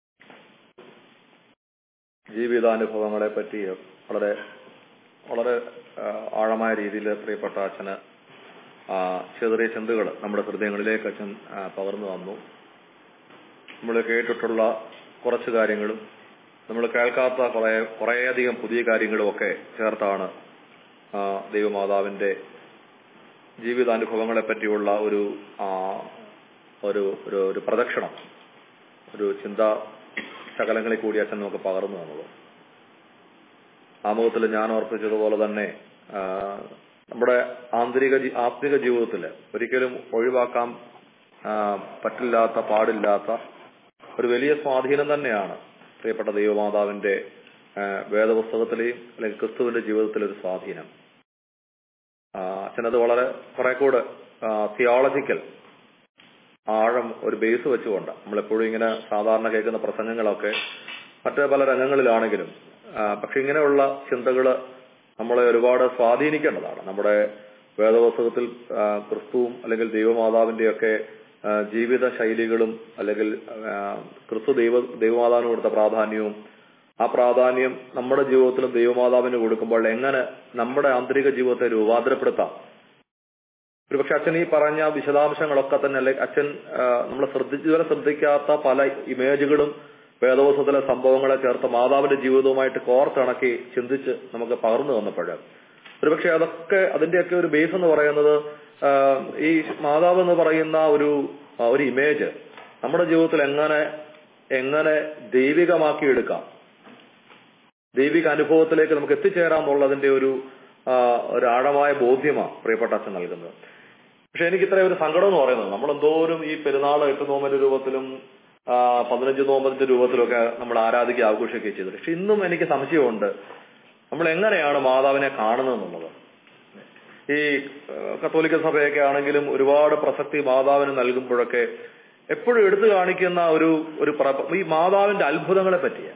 [SPEAKER 2] ജീവിതാനുഭവങ്ങളെ പറ്റി വളരെ വളരെ ആഴമായ രീതിയിൽ പ്രിയപ്പെട്ട അച്ഛന് ചെറിയ ചിന്തകൾ നമ്മുടെ ഹൃദയങ്ങളിലേക്ക് അച്ഛൻ പകർന്നു തന്നു. നമ്മൾ കേട്ടിട്ടുള്ള കുറച്ച് കാര്യങ്ങളും നമ്മൾ കേൾക്കാത്ത കുറെ കുറേയധികം പുതിയ കാര്യങ്ങളും ഒക്കെ ചേർത്താണ് ദൈവമാതാവിന്റെ ജീവിതാനുഭവങ്ങളെ പറ്റിയുള്ള ഒരു ഒരു ഒരു പ്രദക്ഷിണം, ഒരു ചിന്താ ശകലങ്ങളിൽ കൂടി അച്ഛൻ നമുക്ക് പകർന്നു തന്നത്. ആമുഖത്തിൽ ഞാൻ ഓർപ്പിച്ചതുപോലെ തന്നെ നമ്മുടെ ആന്തരിക ആത്മിക ജീവിതത്തിൽ ഒരിക്കലും ഒഴിവാക്കാൻ പറ്റില്ലാത്ത പാടില്ലാത്ത ഒരു വലിയ സ്വാധീനം തന്നെയാണ് പ്രിയപ്പെട്ട ദൈവമാതാവിന്റെ വേദപുസ്തകത്തിലെയും അല്ലെങ്കിൽ ക്രിസ്തുവിന്റെ ജീവിതത്തിലെ ഒരു സ്വാധീനം. അച്ഛനത് വളരെ കുറെ കൂടെ തിയോളജിക്കൽ ആഴം ഒരു ബേസ് വെച്ചുകൊണ്ട് നമ്മളെപ്പോഴും ഇങ്ങനെ സാധാരണ കേൾക്കുന്ന പ്രസംഗങ്ങളൊക്കെ മറ്റ് പല രംഗങ്ങളിലാണെങ്കിലും പക്ഷെ ഇങ്ങനെയുള്ള ചിന്തകള് നമ്മളെ ഒരുപാട് സ്വാധീനിക്കേണ്ടതാണ്. നമ്മുടെ വേദപുസ്തകത്തിൽ ക്രിസ്തുവും അല്ലെങ്കിൽ ദൈവമാതാവിന്റെയൊക്കെ ജീവിത ശൈലികളും അല്ലെങ്കിൽ ക്രിസ്തു ദൈവ ദൈവമാതാവിന് കൊടുത്ത പ്രാധാന്യവും ആ പ്രാധാന്യം നമ്മുടെ ജീവിതത്തിലും ദൈവമാതാവിന് കൊടുക്കുമ്പോൾ എങ്ങനെ നമ്മുടെ ആന്തരിക ജീവിതത്തെ രൂപാന്തരപ്പെടുത്താം. ഒരുപക്ഷെ അച്ഛൻ ഈ പറഞ്ഞ വിശദാംശങ്ങളൊക്കെ തന്നെ അല്ലെ അച്ഛൻ നമ്മൾ ശ്രദ്ധിച്ചതുവരെ ശ്രദ്ധിക്കാത്ത പല ഇമേജുകളും വേദപുസ്തകത്തിലെ സംഭവങ്ങളെ ചേർത്ത് മാതാവിന്റെ ജീവിതവുമായിട്ട് കോർത്തിണക്കി ചിന്തിച്ച് നമുക്ക് പകർന്നു തന്നപ്പോഴ് ഒരുപക്ഷെ അതൊക്കെ അതിന്റെയൊക്കെ ഒരു ബേസ് എന്ന് പറയുന്നത് ഈ മാതാവ് എന്ന് പറയുന്ന ഒരു ഒരു ഇമേജ് നമ്മുടെ ജീവിതത്തിൽ എങ്ങനെ എങ്ങനെ ദൈവികമാക്കി എടുക്കാം, ദൈവിക അനുഭവത്തിലേക്ക് നമുക്ക് എത്തിച്ചേരാമെന്നുള്ളതിന്റെ ഒരു ഒരു ആഴമായ ബോധ്യമാണ് പ്രിയപ്പെട്ട അച്ഛൻ നൽകുന്നത്. പക്ഷെ എനിക്ക് ഇത്ര ഒരു സങ്കടം എന്ന് പറയുന്നത്, നമ്മൾ എന്തോരം ഈ പെരുന്നാൾ എട്ട് നോമ്പിന്റെ രൂപത്തിലും പതിനഞ്ച് നോമ്പതിന്റെ രൂപത്തിലൊക്കെ നമ്മൾ ആരാധിക്കുക ആഘോഷിക്കുകയും ചെയ്തത്. പക്ഷെ ഇന്നും എനിക്ക് സംശയമുണ്ട്, നമ്മൾ എങ്ങനെയാണ് മാതാവിനെ കാണുന്നത് എന്നുള്ളത്. ഈ കത്തോലിക്ക സഭയൊക്കെ ആണെങ്കിലും ഒരുപാട് പ്രസക്തി മാതാവിന് നൽകുമ്പോഴൊക്കെ എപ്പോഴും എടുത്തു കാണിക്കുന്ന ഒരു ഒരു ഈ മാതാവിന്റെ അത്ഭുതങ്ങളെ പറ്റിയാണ്.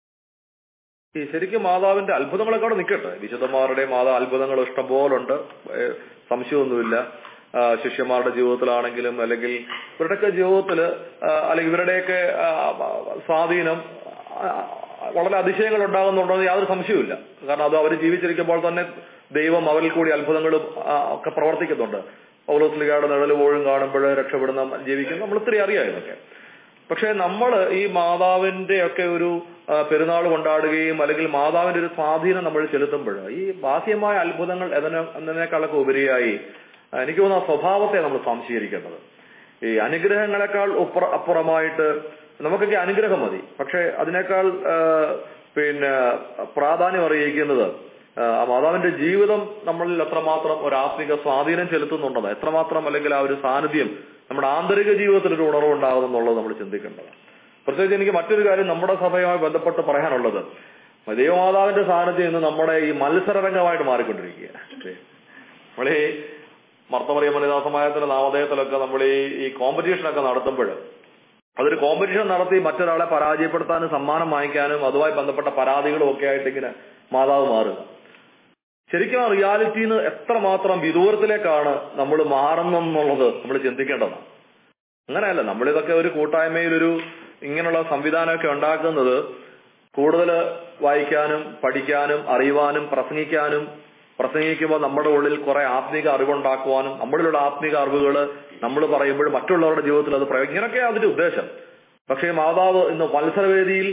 [SPEAKER 2] ഈ ശരിക്കും മാതാവിന്റെ അത്ഭുതങ്ങളെക്കാട് നിൽക്കട്ടെ, വിശുദ്ധന്മാരുടെ മാതാ അത്ഭുതങ്ങൾ ഇഷ്ടംപോലുണ്ട്, സംശയമൊന്നുമില്ല. ശിഷ്യന്മാരുടെ ജീവിതത്തിലാണെങ്കിലും അല്ലെങ്കിൽ ഇവരുടെയൊക്കെ ജീവിതത്തില് അല്ലെങ്കിൽ ഇവരുടെയൊക്കെ സ്വാധീനം വളരെ അതിശയങ്ങൾ ഉണ്ടാകുന്നുണ്ടോ എന്ന് യാതൊരു സംശയവുമില്ല. കാരണം അത് അവർ ജീവിച്ചിരിക്കുമ്പോൾ തന്നെ ദൈവം അവരിൽ കൂടി അത്ഭുതങ്ങളും ഒക്കെ പ്രവർത്തിക്കുന്നുണ്ട്. പൗലോസ്ലീഹയുടെ നിഴല് പോലും കാണുമ്പോൾ രക്ഷപ്പെടുന്ന ജീവിക്കുന്ന നമ്മൾ ഇത്രയും അറിയാം ഇതൊക്കെ. പക്ഷെ നമ്മൾ ഈ മാതാവിന്റെ ഒക്കെ ഒരു പെരുന്നാൾ കൊണ്ടാടുകയും അല്ലെങ്കിൽ മാതാവിന്റെ ഒരു സ്വാധീനം നമ്മൾ ചെലുത്തുമ്പോൾ ഈ ബാഹ്യമായ അത്ഭുതങ്ങൾ എന്നതിനേക്കാളൊക്കെ ഉപരിയായി എനിക്ക് തോന്നുന്ന സ്വഭാവത്തെ നമ്മൾ സംശീകരിക്കേണ്ടത്. ഈ അനുഗ്രഹങ്ങളെക്കാൾ അപ്പുറമായിട്ട് നമുക്കൊക്കെ അനുഗ്രഹം മതി, പക്ഷെ അതിനേക്കാൾ പിന്നെ പ്രാധാന്യം അറിയിക്കുന്നത് ആ മാതാവിന്റെ ജീവിതം നമ്മളിൽ എത്രമാത്രം ഒരു ആത്മിക സ്വാധീനം ചെലുത്തുന്നുണ്ടെന്ന്, എത്രമാത്രം അല്ലെങ്കിൽ ആ ഒരു സാന്നിധ്യം നമ്മുടെ ആന്തരിക ജീവിതത്തിൽ ഒരു ഉണർവുണ്ടാകുമെന്നുള്ളത് നമ്മൾ ചിന്തിക്കേണ്ടതാണ്. പ്രത്യേകിച്ച് എനിക്ക് മറ്റൊരു കാര്യം നമ്മുടെ സഭയുമായി ബന്ധപ്പെട്ട് പറയാനുള്ളത്, ദൈവമാതാവിന്റെ സാന്നിധ്യം ഇന്ന് നമ്മുടെ ഈ മത്സരരംഗമായിട്ട് മാറിക്കൊണ്ടിരിക്കുക. നമ്മളീ മർത്തമറിയ മനിദാസമായത്തിന്റെ നാമധേയത്തിലൊക്കെ നമ്മൾ ഈ കോമ്പറ്റീഷനൊക്കെ നടത്തുമ്പോൾ അതൊരു കോമ്പറ്റീഷൻ നടത്തി മറ്റൊരാളെ പരാജയപ്പെടുത്താനും സമ്മാനം വാങ്ങിക്കാനും അതുമായി ബന്ധപ്പെട്ട പരാതികളും ഒക്കെ ആയിട്ട് ഇങ്ങനെ മാതാവ് മാറുക. ശരിക്കും ആ റിയാലിറ്റിന്ന് എത്രമാത്രം വിദൂരത്തിലേക്കാണ് നമ്മൾ മാറുന്നെന്നുള്ളത് നമ്മൾ ചിന്തിക്കേണ്ടതാണ്. അങ്ങനെയല്ല, നമ്മളിതൊക്കെ ഒരു കൂട്ടായ്മയിൽ ഒരു ഇങ്ങനെയുള്ള സംവിധാനമൊക്കെ ഉണ്ടാക്കുന്നത് കൂടുതൽ വായിക്കാനും പഠിക്കാനും അറിയുവാനും പ്രസംഗിക്കാനും, പ്രസംഗിക്കുമ്പോൾ നമ്മുടെ ഉള്ളിൽ കുറെ ആത്മീക അറിവുണ്ടാക്കുവാനും, നമ്മളിലുള്ള ആത്മീക അറിവുകൾ നമ്മൾ പറയുമ്പോൾ മറ്റുള്ളവരുടെ ജീവിതത്തിൽ അത് പ്രയോഗം, ഇങ്ങനെയൊക്കെയാണ് അതിന്റെ ഉദ്ദേശം. പക്ഷേ മാതാവ് ഇന്ന് മത്സരവേദിയിൽ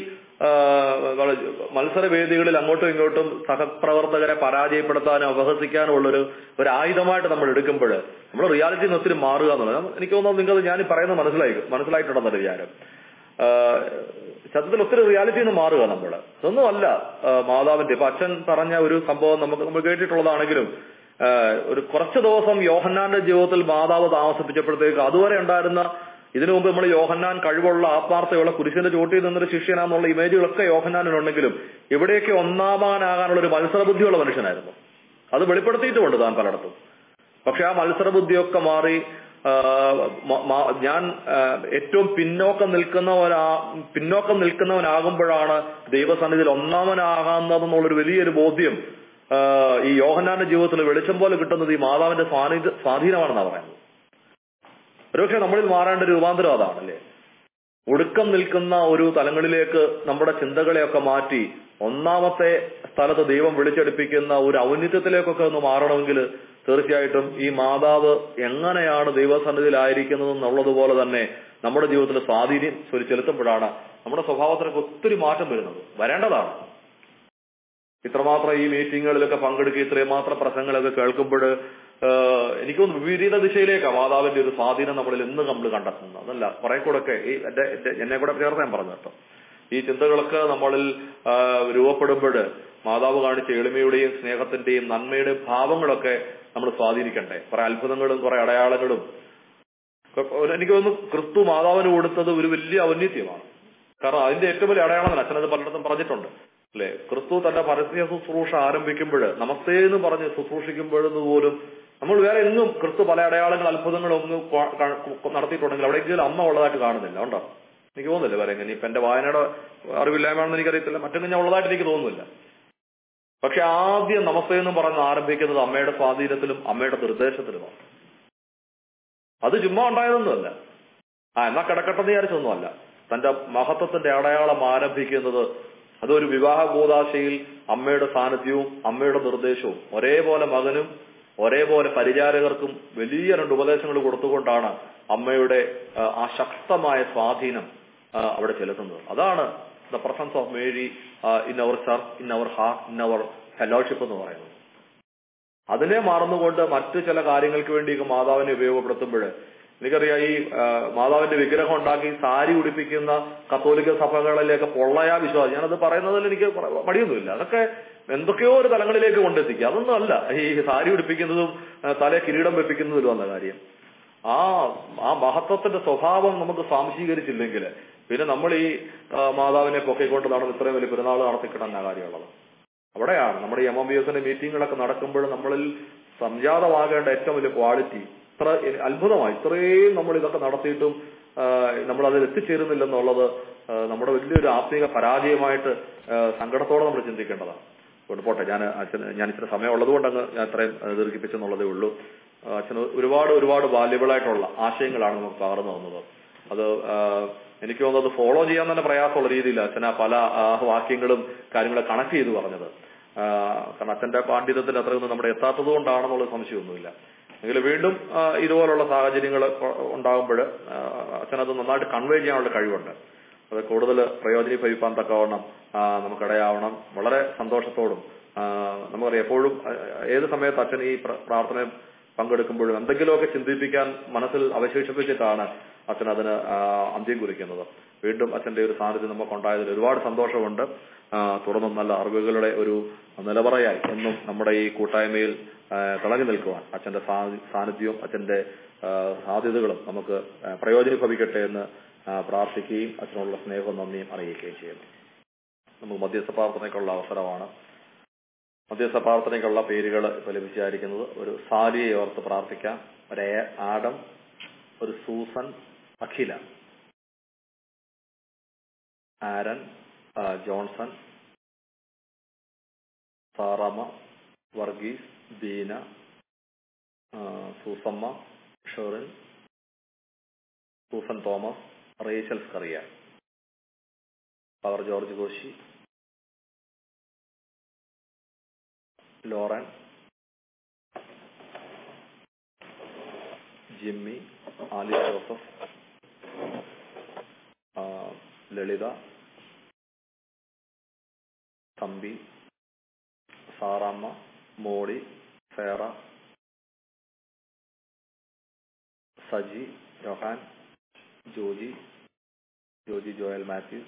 [SPEAKER 2] മത്സരവേദികളിൽ അങ്ങോട്ടും ഇങ്ങോട്ടും സഹപ്രവർത്തകരെ പരാജയപ്പെടുത്താനും അപഹസിക്കാനും ഉള്ളൊരു ഒരു ആയുധമായിട്ട് നമ്മൾ എടുക്കുമ്പോൾ നമ്മൾ റിയാലിറ്റിയിൽ നിന്ന് ഒത്തിരി മാറുക എന്നുള്ളത് എനിക്ക് തോന്നുന്നു നിങ്ങൾ ഞാൻ പറയുന്നത് മനസ്സിലായി മനസ്സിലായിട്ടുണ്ടെന്നൊരു വിചാരം. സത്യത്തിൽ ഒത്തിരി റിയാലിറ്റിയിൽ നിന്ന് മാറുക നമ്മൾ. ഇതൊന്നുമല്ല മാതാവിന്റെ ഇപ്പൊ അച്ഛൻ പറഞ്ഞ ഒരു സംഭവം നമുക്ക് നമ്മൾ കേട്ടിട്ടുള്ളതാണെങ്കിലും ഒരു കുറച്ചു ദിവസം യോഹന്നാന്റെ ജീവിതത്തിൽ മാതാവ് താമസിപ്പിച്ചപ്പോഴത്തേക്ക് അതുവരെ ഉണ്ടായിരുന്ന, ഇതിനു മുമ്പ് നമ്മൾ യോഹന്നാൻ കഴിവുള്ള ആത്മാർത്ഥയുള്ള കുരിശിന്റെ ചോട്ടിൽ നിന്നൊരു ശിഷ്യനാന്നുള്ള ഇമേജുകളൊക്കെ യോഹന്നാനുണ്ടെങ്കിലും ഇവിടെയൊക്കെ ഒന്നാമാനാകാനുള്ള ഒരു മത്സരബുദ്ധിയുള്ള മനുഷ്യനായിരുന്നു. അത് വെളിപ്പെടുത്തിയിട്ടുമുണ്ട് താൻ പലയിടത്തും. പക്ഷെ ആ മത്സരബുദ്ധിയൊക്കെ മാറി ഞാൻ ഏറ്റവും പിന്നോക്കം നിൽക്കുന്നവനാ പിന്നോക്കം നിൽക്കുന്നവനാകുമ്പോഴാണ് ദൈവസന്നിധിയിൽ ഒന്നാമനാകാവുന്നതെന്നുള്ളൊരു വലിയൊരു ബോധ്യം ഈ യോഹന്നാന്റെ ജീവിതത്തിൽ വെളിച്ചം പോലെ കിട്ടുന്നത് ഈ മാതാവിന്റെ സ്വാധീന സ്വാധീനമാണെന്നാണ് പറയുന്നത്. ഒരുപക്ഷെ നമ്മളിൽ മാറേണ്ട രൂപാന്തരം അതാണല്ലേ. ഒടുക്കം നിൽക്കുന്ന ഒരു തലങ്ങളിലേക്ക് നമ്മുടെ ചിന്തകളെയൊക്കെ മാറ്റി ഒന്നാമത്തെ സ്ഥലത്ത് ദൈവം വിളിച്ചെടുപ്പിക്കുന്ന ഒരു ഔന്നിത്യത്തിലേക്കൊക്കെ ഒന്ന് മാറണമെങ്കിൽ തീർച്ചയായിട്ടും ഈ മാതാവ് എങ്ങനെയാണ് ദൈവസന്നിധിയിലായിരിക്കുന്നത് എന്നുള്ളതുപോലെ തന്നെ നമ്മുടെ ജീവിതത്തിൽ സ്വാധീനം ചെലുത്തുമ്പോഴാണ് നമ്മുടെ സ്വഭാവത്തിനൊക്കെ ഒത്തിരി മാറ്റം വരുന്നത്. വരേണ്ടതാണ്. ഇത്രമാത്രം ഈ മീറ്റിങ്ങുകളിലൊക്കെ പങ്കെടുക്കുക, ഇത്രയും മാത്രം പ്രസംഗങ്ങളൊക്കെ കേൾക്കുമ്പോൾ എനിക്കൊന്ന് വിപരീത ദിശയിലേക്കാണ് മാതാവിന്റെ ഒരു സ്വാധീനം നമ്മളിൽ ഇന്ന് നമ്മൾ കണ്ടെത്തുന്നത്. അതല്ല, കുറെ കൂടെ ഒക്കെ ഈ എന്റെ എന്നെ കൂടെ ചേർത്ത് ഞാൻ പറഞ്ഞു കേട്ടോ, ഈ ചിന്തകളൊക്കെ നമ്മളിൽ രൂപപ്പെടുമ്പോൾ മാതാവ് കാണിച്ച എളിമയുടെയും സ്നേഹത്തിന്റെയും നന്മയുടെയും ഭാവങ്ങളൊക്കെ നമ്മൾ സ്വാധീനിക്കണ്ടേ. കുറെ അത്ഭുതങ്ങളും കുറെ അടയാളങ്ങളും. എനിക്ക് തോന്നുന്നു ക്രിസ്തു മാതാവിന് കൊടുത്തത് ഒരു വലിയ ഔന്നിത്യമാണ്. കാരണം അതിന്റെ ഏറ്റവും വലിയ അടയാളം അച്ഛനത് പലയിടത്തും പറഞ്ഞിട്ടുണ്ട് അല്ലെ. ക്രിസ്തു തന്റെ പരസ്യ ശുശ്രൂഷ ആരംഭിക്കുമ്പോൾ നമസ്തേ എന്ന് പറഞ്ഞ് ശുശ്രൂഷിക്കുമ്പോഴെന്ന് പോലും നമ്മൾ വേറെ എങ്ങും ക്രിസ്തു പല അടയാളങ്ങൾ അത്ഭുതങ്ങളും ഒന്നും നടത്തിയിട്ടുണ്ടെങ്കിൽ അവിടെയെങ്കിലും അമ്മ ഉള്ളതായിട്ട് കാണുന്നില്ല. ഉണ്ടോ? എനിക്ക് തോന്നുന്നില്ല വേറെ എങ്ങനെ. ഇപ്പൊ എന്റെ വായനയുടെ അറിവില്ലായ്മയാണെന്ന് എനിക്കറിയത്തില്ല, മറ്റൊന്നും ഞാൻ ഉള്ളതായിട്ട് എനിക്ക് തോന്നുന്നില്ല. പക്ഷെ ആദ്യം നമസ്തേ എന്ന് പറഞ്ഞ് ആരംഭിക്കുന്നത് അമ്മയുടെ സ്വാധീനത്തിലും അമ്മയുടെ നിർദ്ദേശത്തിലുമാണ്. അത് ചുമ്മാ ഉണ്ടായതൊന്നുമല്ല. ആ എന്നാ കിടക്കട്ടെന്ന് വിചാരിച്ചൊന്നുമല്ല. തന്റെ മഹത്വത്തിന്റെ അടയാളം ആരംഭിക്കുന്നത് അതൊരു വിവാഹ കൂദാശയിൽ അമ്മയുടെ സാന്നിധ്യവും അമ്മയുടെ നിർദ്ദേശവും ഒരേപോലെ മകനും ഒരേപോലെ പരിചാരകർക്കും വലിയ രണ്ട് ഉപദേശങ്ങൾ കൊടുത്തുകൊണ്ടാണ് അമ്മയുടെ ആ ശക്തമായ സ്വാധീനം അവിടെ ചെലുത്തുന്നത്. അതാണ് the presence of Mary in our church, in our heart, in our fellowship എന്ന് പറയുന്നത്. അതിനെ മറന്നുകൊണ്ട് മറ്റു ചില കാര്യങ്ങൾക്ക് വേണ്ടിയൊക്കെ മാതാവിനെ ഉപയോഗപ്പെടുത്തുമ്പോൾ എനിക്കറിയാം ഈ മാതാവിന്റെ വിഗ്രഹം ഉണ്ടാക്കി സാരി ഉടുപ്പിക്കുന്ന കത്തോലിക്ക സഭകളിലേക്ക് പൊള്ളയാ വിശ്വാസം. ഞാനത് പറയുന്നതിൽ എനിക്ക് മടിയൊന്നുമില്ല. അതൊക്കെ എന്തൊക്കെയോ ഒരു തലങ്ങളിലേക്ക് കൊണ്ടെത്തിക്കുക. അതൊന്നും അല്ല ഈ സാരി ഉടുപ്പിക്കുന്നതും തലേ കിരീടം വെപ്പിക്കുന്നതിലും വന്ന കാര്യം. ആ ആ മഹത്വത്തിന്റെ സ്വഭാവം നമുക്ക് സ്വാംശീകരിച്ചില്ലെങ്കിൽ പിന്നെ നമ്മൾ ഈ മാതാവിനെ പൊക്കിക്കൊണ്ട് നടന്ന് ഇത്രയും വലിയ പെരുന്നാൾ നടത്തിക്കിടന്ന കാര്യമുള്ളത്. അവിടെയാണ് നമ്മുടെ എം എം ബി എസിന്റെ മീറ്റിങ്ങുകളൊക്കെ നടക്കുമ്പോൾ നമ്മളിൽ സംജാതമാകേണ്ട ഏറ്റവും വലിയ ക്വാളിറ്റി. ഇത്ര അത്ഭുതമായി ഇത്രയും നമ്മൾ ഇതൊക്കെ നടത്തിയിട്ടും നമ്മൾ അതിൽ എത്തിച്ചേരുന്നില്ലെന്നുള്ളത് നമ്മുടെ വലിയൊരു ആത്മീക പരാജയമായിട്ട് സങ്കടത്തോടെ നമ്മൾ ചിന്തിക്കേണ്ടതാണ്. കൊണ്ട് പോട്ടെ, ഞാൻ അച്ഛൻ ഞാൻ ഇച്ചിരി സമയം ഉള്ളതുകൊണ്ട് അങ്ങ് ഞാൻ ഇത്രയും ദീർഘിപ്പിച്ചെന്നുള്ളതേ ഉള്ളൂ. അച്ഛന് ഒരുപാട് ഒരുപാട് വാല്യബിളായിട്ടുള്ള ആശയങ്ങളാണ് നമുക്ക് പകർന്നു തന്നത്. അത് എനിക്ക് തോന്നുന്നത് ഫോളോ ചെയ്യാൻ തന്നെ പ്രയാസമുള്ള രീതിയിൽ അച്ഛൻ ആ പല വാക്യങ്ങളും കാര്യങ്ങളെ കണക്ട് ചെയ്ത് പറഞ്ഞത്. കാരണം അച്ഛന്റെ പാണ്ഡിത്യത്തിന് അത്രയൊന്നും നമ്മുടെ എത്താത്തത് കൊണ്ടാണെന്നുള്ള സംശയമൊന്നുമില്ല. എങ്കിലും വീണ്ടും ഇതുപോലുള്ള സാഹചര്യങ്ങൾ ഉണ്ടാകുമ്പോൾ അച്ഛനത് നന്നായിട്ട് കൺവേ ചെയ്യാനുള്ള കഴിവുണ്ട്. അത് കൂടുതൽ പ്രയോജനീഭവിക്കാൻ തക്കവണ്ണം നമുക്കിടയാവണം. വളരെ സന്തോഷത്തോടും നമുക്കറിയാം എപ്പോഴും ഏത് സമയത്ത് അച്ഛൻ ഈ പ്രാർത്ഥന പങ്കെടുക്കുമ്പോഴും എന്തെങ്കിലുമൊക്കെ ചിന്തിപ്പിക്കാൻ മനസ്സിൽ അവശേഷിപ്പിച്ചിട്ടാണ് അച്ഛൻ അതിന് അന്ത്യം കുറിക്കുന്നത്. വീണ്ടും അച്ഛന്റെ ഒരു സാന്നിധ്യം നമുക്കുണ്ടായതിൽ ഒരുപാട് സന്തോഷമുണ്ട്. തുടർന്നും നല്ല അറിവുകളുടെ ഒരു നിലവറയായി എന്നും നമ്മുടെ ഈ കൂട്ടായ്മയിൽ തിളങ്ങി നിൽക്കുവാൻ അച്ഛന്റെ സാന്നിധ്യവും അച്ഛന്റെ സാധ്യതകളും നമുക്ക് പ്രയോജനീഭവിക്കട്ടെ എന്ന് പ്രാർത്ഥിക്കുകയും അച്ഛനുള്ള സ്നേഹവും നന്ദിയും അറിയിക്കുകയും ചെയ്യുന്നു. നമുക്ക് മധ്യസ്ഥ പ്രാർത്ഥനയ്ക്കുള്ള അവസരമാണ്. മധ്യസ്ഥ പ്രാർത്ഥനയ്ക്കുള്ള പേരുകൾ ഇപ്പൊ ലഭിച്ചായിരിക്കുന്നത്: ഒരു സാരിയെ ഓർത്ത് പ്രാർത്ഥിക്കാം, ഒരു ആഡം, ഒരു Susan, Akhila, Aaron, Johnson, Sarama, Varghese, Beena, Susamma, Sherin, Susan Thomas, Rachel Skaria, Father George Koshy, Lauren, Jimmy, Ali Joseph, Lalitha, Thampi, Saramma, Molly, ഫേറ, സജി, രോഹാൻ, ജോജി, ജോജി ജോയൽ മാത്യു,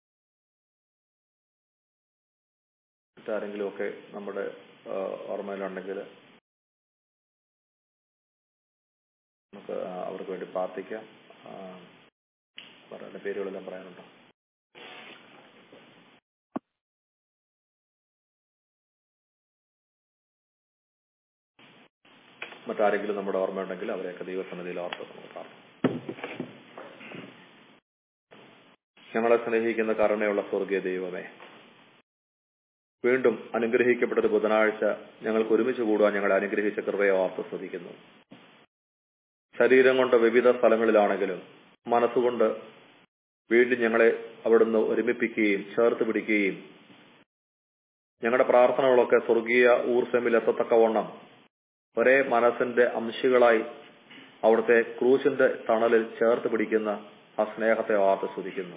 [SPEAKER 2] മറ്റാരെങ്കിലുമൊക്കെ നമ്മുടെ ഓർമ്മയിലുണ്ടെങ്കിൽ നമുക്ക് അവർക്ക് വേണ്ടി പ്രാർത്ഥിക്കാം. പറയുന്ന പേരുകളെല്ലാം പറയാനുണ്ടോ? മറ്റാരെങ്കിലും നമ്മുടെ ഓർമ്മയുണ്ടെങ്കിൽ അവരെയൊക്കെ ദൈവസന്നിധിയിൽ ഓർത്ത് നമുക്ക് പ്രാർത്ഥിക്കാം. ഞങ്ങളെ സ്നേഹിക്കുന്ന കരുണയുള്ള സ്വർഗീയ ദൈവമേ, വീണ്ടും അനുഗ്രഹിക്കപ്പെട്ട ഒരു ബുധനാഴ്ച ഞങ്ങൾക്ക് ഒരുമിച്ച് കൂടുവാൻ ഞങ്ങളെ അനുഗ്രഹിച്ച കൃപയെ ഓർത്ത് സ്തുതിക്കുന്നു. ശരീരം കൊണ്ട് വിവിധ സ്ഥലങ്ങളിലാണെങ്കിലും മനസ്സുകൊണ്ട് വീണ്ടും ഞങ്ങളെ അവിടുന്ന് ഒരുമിപ്പിക്കുകയും ചേർത്ത് പിടിക്കുകയും ഞങ്ങളുടെ പ്രാർത്ഥനകളൊക്കെ സ്വർഗീയ ഊർജ്ജമിൽ എത്തത്തക്കവണ്ണം ഒരേ മനസ്സിന്റെ അംശികളായി അവിടുത്തെ ക്രൂശിന്റെ തണലിൽ ചേർത്ത് പിടിക്കുന്ന ആ സ്നേഹത്തെ ഓർത്ത് സ്തുതിക്കുന്നു.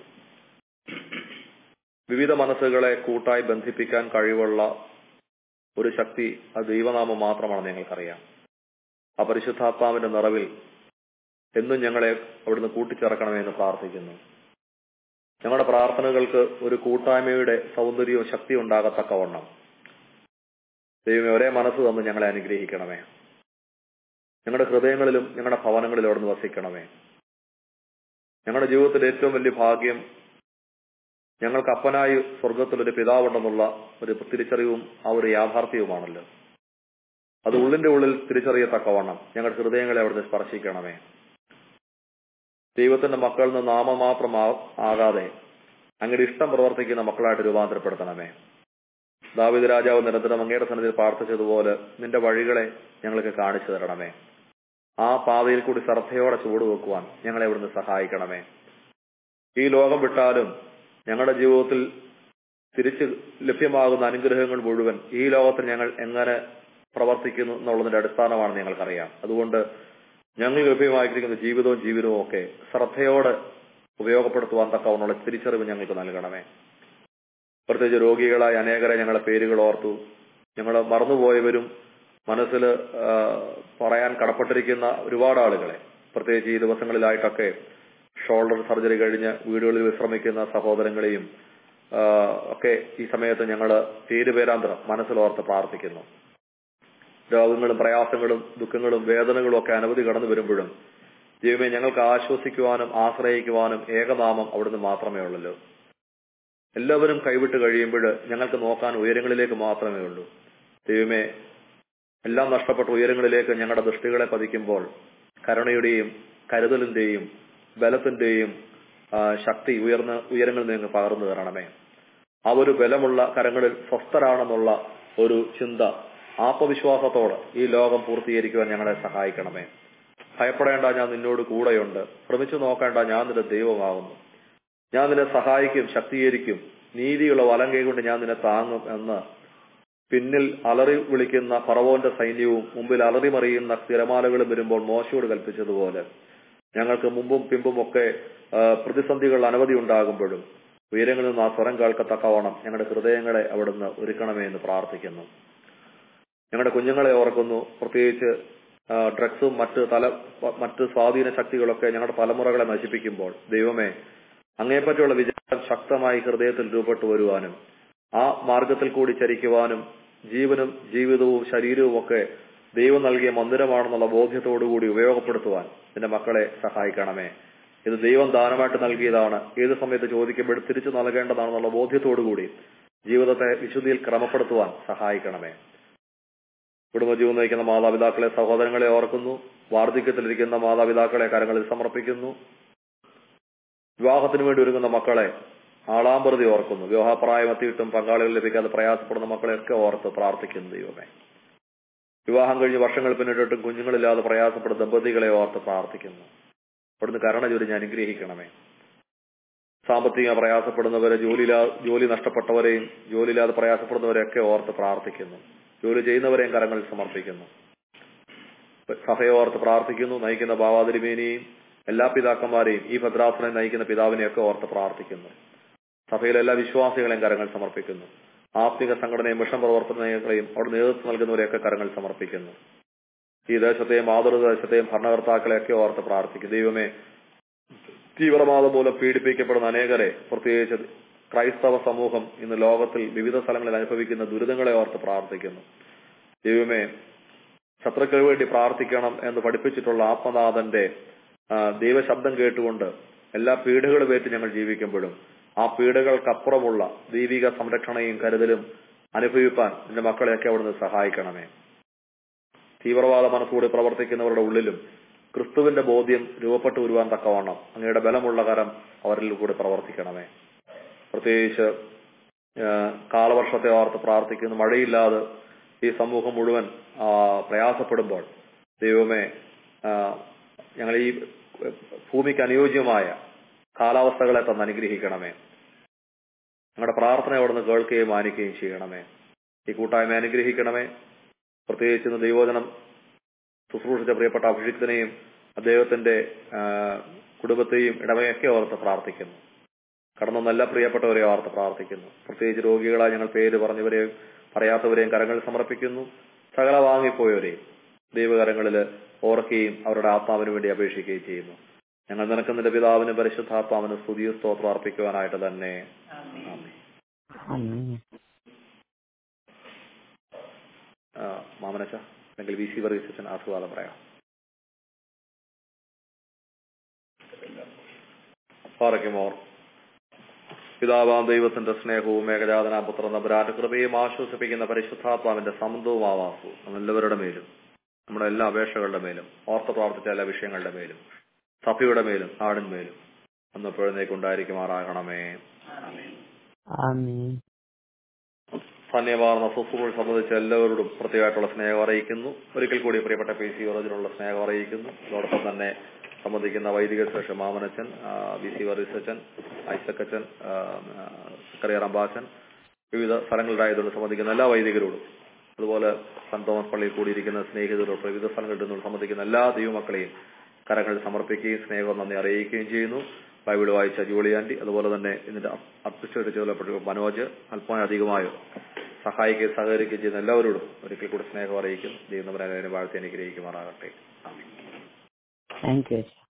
[SPEAKER 2] വിവിധ മനസ്സുകളെ കൂട്ടായി ബന്ധിപ്പിക്കാൻ കഴിവുള്ള ഒരു ശക്തി അത് ദൈവനാമം മാത്രമാണെന്ന് ഞങ്ങൾക്കറിയാം. ആ പരിശുദ്ധാത്മാവിന്റെ നിറവിൽ എന്നും ഞങ്ങളെ അവിടുന്ന് കൂട്ടിച്ചേർക്കണമെന്ന് പ്രാർത്ഥിക്കുന്നു. ഞങ്ങളുടെ പ്രാർത്ഥനകൾക്ക് ഒരു കൂട്ടായ്മയുടെ സൗന്ദര്യവും ശക്തിയും ഉണ്ടാകത്തക്കവണ്ണം ദൈവമേ ഒരേ മനസ്സ് തന്ന് ഞങ്ങളെ അനുഗ്രഹിക്കണമേ. ഞങ്ങളുടെ ഹൃദയങ്ങളിലും ഞങ്ങളുടെ ഭവനങ്ങളിലും അവിടുന്ന് വസിക്കണമേ. ഞങ്ങളുടെ ജീവിതത്തിലെ ഏറ്റവും വലിയ ഭാഗ്യം ഞങ്ങൾക്ക് അപ്പനായി സ്വർഗത്തിലൊരു പിതാവുണ്ടെന്നുള്ള ഒരു തിരിച്ചറിവും ആ ഒരു യാഥാർത്ഥ്യവുമാണല്ലോ. അത് ഉള്ളിന്റെ ഉള്ളിൽ തിരിച്ചറിയത്തക്കവണ്ണം ഞങ്ങളുടെ ഹൃദയങ്ങളെ അവിടുന്ന് സ്പർശിക്കണമേ. ദൈവത്തിന്റെ മക്കളിൽ നിന്ന് നാമമാത്രം ആകാതെ അങ്ങയുടെ ഇഷ്ടം പ്രവർത്തിക്കുന്ന മക്കളായിട്ട് രൂപാന്തരപ്പെടുത്തണമേ. ദാവീദ് രാജാവ് നിരന്തരം അങ്ങയുടെ സന്നിധിയിൽ പ്രാർത്ഥിച്ചതുപോലെ നിന്റെ വഴികളെ ഞങ്ങൾക്ക് കാണിച്ചു തരണമേ. ആ പാതയിൽ കൂടി ശ്രദ്ധയോടെ ചുവടുവെക്കുവാൻ ഞങ്ങളെ ഇവിടുന്ന് സഹായിക്കണമേ. ഈ ലോകം വിട്ടാലും ഞങ്ങളുടെ ജീവിതത്തിൽ തിരിച്ച് ലഭ്യമാകുന്ന അനുഗ്രഹങ്ങൾ മുഴുവൻ ഈ ലോകത്തിൽ ഞങ്ങൾ എങ്ങനെ പ്രവർത്തിക്കുന്നു എന്നുള്ളതിന്റെ അടിസ്ഥാനമാണെന്ന് ഞങ്ങൾക്കറിയാം. അതുകൊണ്ട് ഞങ്ങൾ ലഭ്യമായിരിക്കുന്ന ജീവിതവും ജീവിതവും ഒക്കെ ശ്രദ്ധയോടെ ഉപയോഗപ്പെടുത്തുവാൻ തക്കവണ്ണുള്ള തിരിച്ചറിവ് ഞങ്ങൾക്ക് നൽകണമേ. പ്രത്യേകിച്ച് രോഗികളായ അനേകരെ ഞങ്ങളുടെ പേരുകൾ ഓർത്തു, ഞങ്ങൾ മറന്നുപോയവരും മനസ്സിൽ പറയാൻ കടപ്പെട്ടിരിക്കുന്ന ഒരുപാട് ആളുകളെ പ്രത്യേകിച്ച് ഈ ദിവസങ്ങളിലായിട്ടൊക്കെ ഷോൾഡർ സർജറി കഴിഞ്ഞ് വീടുകളിൽ വിശ്രമിക്കുന്ന സഹോദരങ്ങളെയും ഒക്കെ ഈ സമയത്ത് ഞങ്ങൾ പേരുപേരാന്തരം മനസ്സിലോർത്ത് പ്രാർത്ഥിക്കുന്നു. രോഗങ്ങളും പ്രയാസങ്ങളും ദുഃഖങ്ങളും വേദനകളും ഒക്കെ അനവധി കടന്നു വരുമ്പോഴും ദൈവമേ, ഞങ്ങൾക്ക് ആശ്വസിക്കുവാനും ആശ്രയിക്കുവാനും ഏകനാമം അവിടുന്ന് മാത്രമേ ഉള്ളല്ലോ. എല്ലാവരും കൈവിട്ട് കഴിയുമ്പോൾ ഞങ്ങൾക്ക് നോക്കാൻ ഉയരങ്ങളിലേക്ക് മാത്രമേ ഉള്ളൂ. ദൈവമേ, എല്ലാം നഷ്ടപ്പെട്ട ഉയരങ്ങളിലേക്ക് ഞങ്ങളുടെ ദൃഷ്ടികളെ പതിക്കുമ്പോൾ കരുണയുടെയും കരുതലിന്റെയും ബലത്തിന്റെയും ശക്തി ഉയർന്ന ഉയരങ്ങളിൽ നിന്ന് പകർന്നു തരണമേ. ആ ഒരു ബലമുള്ള കരങ്ങളിൽ സ്വസ്ഥരാണെന്നുള്ള ഒരു ചിന്ത ആത്മവിശ്വാസത്തോടെ ഈ ലോകം പൂർത്തീകരിക്കുവാൻ ഞങ്ങളെ സഹായിക്കണമേ. ഭയപ്പെടേണ്ട, ഞാൻ നിന്നോട് കൂടെയുണ്ട്. ശ്രമിച്ചു നോക്കേണ്ട, ഞാൻ നിന്റെ ദൈവമാകുന്നു. ഞാൻ നിന്നെ സഹായിക്കും, ശക്തീകരിക്കും. നീതിയുള്ള വലം കൈകൊണ്ട് ഞാൻ നിന്നെ താങ്ങും എന്ന് പിന്നിൽ അലറി വിളിക്കുന്ന ഫറവോന്റെ സൈന്യവും മുമ്പിൽ അലറിമറിയുന്ന തിരമാലകളും വരുമ്പോൾ മോശയോട് കൽപ്പിച്ചതുപോലെ ഞങ്ങൾക്ക് മുമ്പും പിമ്പും ഒക്കെ പ്രതിസന്ധികൾ അനവധി ഉണ്ടാകുമ്പോഴും ഉയരങ്ങളിൽ നിന്ന് ആ സ്വരം കേൾക്കത്തക്കവണ്ണം ഞങ്ങളുടെ ഹൃദയങ്ങളെ അവിടുന്ന് ഒരുക്കണമേ എന്ന് പ്രാർത്ഥിക്കുന്നു. ഞങ്ങളുടെ കുഞ്ഞുങ്ങളെ ഓർക്കുന്നു. പ്രത്യേകിച്ച് ഡ്രഗ്സും മറ്റ് തല മറ്റ് സ്വാധീന ശക്തികളൊക്കെ ഞങ്ങളുടെ തലമുറകളെ നശിപ്പിക്കുമ്പോൾ ദൈവമേ, അങ്ങേപ്പറ്റിയുള്ള വിചാരം ശക്തമായി ഹൃദയത്തിൽ രൂപപ്പെട്ടു വരുവാനും ആ മാർഗത്തിൽ കൂടി ചരിക്കുവാനും ജീവനും ജീവിതവും ശരീരവും ഒക്കെ ദൈവം നൽകിയ മന്ദിരമാണെന്നുള്ള ബോധ്യത്തോടുകൂടി ഉപയോഗപ്പെടുത്തുവാൻ നിന്റെ മക്കളെ സഹായിക്കണമേ. ഇത് ദൈവം ദാനമായിട്ട് നൽകിയതാണ്, ഏത് സമയത്ത് ചോദിക്കുമ്പോൾ തിരിച്ചു നൽകേണ്ടതാണെന്നുള്ള ബോധ്യത്തോടുകൂടി ജീവിതത്തെ വിശുദ്ധിയിൽ ക്രമപ്പെടുത്തുവാൻ സഹായിക്കണമേ. കുടുംബജീവൻ നയിക്കുന്ന മാതാപിതാക്കളെ സഹോദരങ്ങളെ ഓർക്കുന്നു. വാർദ്ധക്യത്തിലിരിക്കുന്ന മാതാപിതാക്കളെ കരങ്ങളിൽ സമർപ്പിക്കുന്നു. വിവാഹത്തിന് വേണ്ടി ഒരുങ്ങുന്ന മക്കളെ ആളാമ്പറുതി ഓർക്കുന്നു. വിവാഹപ്രായം എത്തിയിട്ടും പങ്കാളികൾ ലഭിക്കാതെ പ്രയാസപ്പെടുന്ന മക്കളെയൊക്കെ ഓർത്ത് പ്രാർത്ഥിക്കുന്നു. ദൈവമേ, വിവാഹം കഴിഞ്ഞ് വർഷങ്ങൾ പിന്നിട്ടിട്ടും കുഞ്ഞുങ്ങളില്ലാതെ പ്രയാസപ്പെടുന്ന ദമ്പതികളെ ഓർത്ത് പ്രാർത്ഥിക്കുന്നു. അവിടുന്ന് കരുണ ചൊരിഞ്ഞ് അനുഗ്രഹിക്കണമേ. സാമ്പത്തിക പ്രയാസപ്പെടുന്നവരെ, ജോലിയില്ലാ ജോലി നഷ്ടപ്പെട്ടവരെയും ജോലിയില്ലാതെ പ്രയാസപ്പെടുന്നവരെയൊക്കെ ഓർത്ത് പ്രാർത്ഥിക്കുന്നു. ജോലി ചെയ്യുന്നവരെയും കരങ്ങളിൽ സമർപ്പിക്കുന്നു. സഭയെ ഓർത്ത് പ്രാർത്ഥിക്കുന്നു. നയിക്കുന്ന ഭാവാതിരിമേനിയും എല്ലാ പിതാക്കന്മാരെയും ഈ ഭദ്രാസനെ നയിക്കുന്ന പിതാവിനെയൊക്കെ ഓർത്ത് പ്രാർത്ഥിക്കുന്നു. സഭയിലെ എല്ലാ വിശ്വാസികളെയും കരങ്ങൾ സമർപ്പിക്കുന്നു. ആത്മിക സംഘടനയും മിഷൻ പ്രവർത്തനങ്ങളെയും അവിടെ നേതൃത്വം നൽകുന്നവരെയൊക്കെ കരങ്ങൾ സമർപ്പിക്കുന്നു. ഈ ദേശത്തെയും മാതൃദേശത്തെയും ഭരണകർത്താക്കളെയൊക്കെ ഓർത്ത് പ്രാർത്ഥിക്കുന്നു. ദൈവമേ, തീവ്രവാദം മൂലം പീഡിപ്പിക്കപ്പെടുന്ന അനേകരെ, പ്രത്യേകിച്ച് ക്രൈസ്തവ സമൂഹം ഇന്ന് ലോകത്തിൽ വിവിധ സ്ഥലങ്ങളിൽ അനുഭവിക്കുന്ന ദുരിതങ്ങളെ ഓർത്ത് പ്രാർത്ഥിക്കുന്നു. ദൈവമേ, ശത്രുക്കൾക്ക് വേണ്ടി പ്രാർത്ഥിക്കണം എന്ന് പഠിപ്പിച്ചിട്ടുള്ള ആത്മനാഥന്റെ ദൈവശബ്ദം കേട്ടുകൊണ്ട് എല്ലാ പീഡകളും ഏറ്റ് ഞങ്ങൾ ജീവിക്കുമ്പോഴും ആ പീഡകൾക്കപ്പുറമുള്ള ദൈവിക സംരക്ഷണയും കരുതലും അനുഭവിപ്പാൻ നിന്റെ മക്കളെയൊക്കെ അവിടുന്ന് സഹായിക്കണമേ. തീവ്രവാദ മനസ്സുകൂടി പ്രവർത്തിക്കുന്നവരുടെ ഉള്ളിലും ക്രിസ്തുവിന്റെ ബോധ്യം രൂപപ്പെട്ടു വരുവാൻ തക്കവണ്ണം അങ്ങയുടെ ബലമുള്ള കരം അവരിൽ കൂടി പ്രവർത്തിക്കണമേ. പ്രത്യേകിച്ച് കാലവർഷത്തെ ഓർത്ത് പ്രാർത്ഥിക്കുന്നു. മഴയില്ലാതെ ഈ സമൂഹം മുഴുവൻ പ്രയാസപ്പെടുമ്പോൾ ദൈവമേ, ഞങ്ങൾ ഈ ഭൂമിക്ക് അനുയോജ്യമായ കാലാവസ്ഥകളെ തന്നെ അനുഗ്രഹിക്കണമേ. ഞങ്ങളുടെ പ്രാർത്ഥന അവിടുന്ന് കേൾക്കുകയും മാനിക്കുകയും ചെയ്യണമേ. ഈ കൂട്ടായ്മ അനുഗ്രഹിക്കണമേ. പ്രത്യേകിച്ച് ഇന്ന് ദൈവോചനം ശുശ്രൂഷിച്ച പ്രിയപ്പെട്ട അഭിഷിക്തനെയും അദ്ദേഹത്തിന്റെ കുടുംബത്തെയും ഇടവയൊക്കെ ഓർത്ത് പ്രാർത്ഥിക്കുന്നു. കടന്നു നല്ല പ്രിയപ്പെട്ടവരെ ഓർത്ത് പ്രാർത്ഥിക്കുന്നു. പ്രത്യേകിച്ച് രോഗികളായി ഞങ്ങൾ പേര് പറഞ്ഞവരെയും പറയാത്തവരെയും കരങ്ങൾ സമർപ്പിക്കുന്നു. സകല വാങ്ങിപ്പോയവരെയും ദൈവകരങ്ങളിൽ ഓർക്കുകയും അവരുടെ ആത്മാവിന് വേണ്ടി അപേക്ഷിക്കുകയും ചെയ്യുന്നു. ഞങ്ങൾ നിനക്ക് നിന്റെ പിതാവിനും പരിശുദ്ധാത്മാവിനും സ്തുതിയും സ്തോത്രം അർപ്പിക്കുവാനായിട്ട് തന്നെ. മാമനച്ച അല്ലെങ്കിൽ വി സി വർഗീസച്ചൻ ആസ്വാദം പറയാം. പാറയ്ക്കുമോർ പിതാവാം ദൈവത്തിന്റെ സ്നേഹവും ഏകജാതനാം പുത്രൻ തമ്പുരാന്റെ കൃപയും ആശ്വസിപ്പിക്കുന്ന പരിശുദ്ധാത്മാവിന്റെ സമന്തവും ആവാസവും നമ്മളെല്ലാവരുടെ മേലും നമ്മുടെ എല്ലാ അപേക്ഷകളുടെ മേലും ഓർത്ത് പ്രാർത്ഥിച്ച എല്ലാ വിഷയങ്ങളുടെ മേലും സഭയുടെ മേലും നാടിന്മേലും അന്നപ്പോഴേക്കുണ്ടായിരിക്കുമാറാകണമേ. ധന്യമാർന്ന ശുശ്രൂഷ സംബന്ധിച്ച എല്ലാവരോടും പ്രത്യേകമായിട്ടുള്ള സ്നേഹം അറിയിക്കുന്നു. ഒരിക്കൽ കൂടി പ്രിയപ്പെട്ട പി സി ഓറോജിനുള്ള സ്നേഹം അറിയിക്കുന്നു. അതോടൊപ്പം തന്നെ സംബന്ധിക്കുന്ന വൈദിക ശ്രേഷ്ഠ മാമനച്ചൻ, വി സി വർഗീസച്ചൻ, ഐസക്കച്ചൻ, സക്കറിയ റമ്പാച്ചൻ, വിവിധ സ്ഥലങ്ങളിലായതുകൊണ്ട് സംബന്ധിക്കുന്ന എല്ലാ വൈദികരോടും, അതുപോലെ സെന്റ് തോമസ് പള്ളിയിൽ കൂടിയിരിക്കുന്ന സ്നേഹിതരോട് വിവിധ സ്ഥലങ്ങളിൽ നിന്നും സംബന്ധിക്കുന്ന എല്ലാ ദൈവമക്കളെയും കരങ്ങൾ സമർപ്പിക്കുകയും സ്നേഹം നന്ദി അറിയിക്കുകയും ചെയ്യുന്നു. ബൈബിൾ വായിച്ച ജൂളി ആന്റി, അതുപോലെ തന്നെ ഇതിന്റെ അഡ്മിനിസ്ട്രേറ്റർ ചുമതലപ്പെട്ട മനോജ്, അല്പം അധികമായോ സഹായിക്കുകയും സഹകരിക്കുകയും ചെയ്യുന്ന എല്ലാവരോടും ഒരിക്കൽ കൂടി സ്നേഹം അറിയിക്കും. ദൈവം നമ്മുടെ വാഴ്ത്തി അനുഗ്രഹിക്കുമാറാകട്ടെ. ആമേൻ.
[SPEAKER 5] Thank U.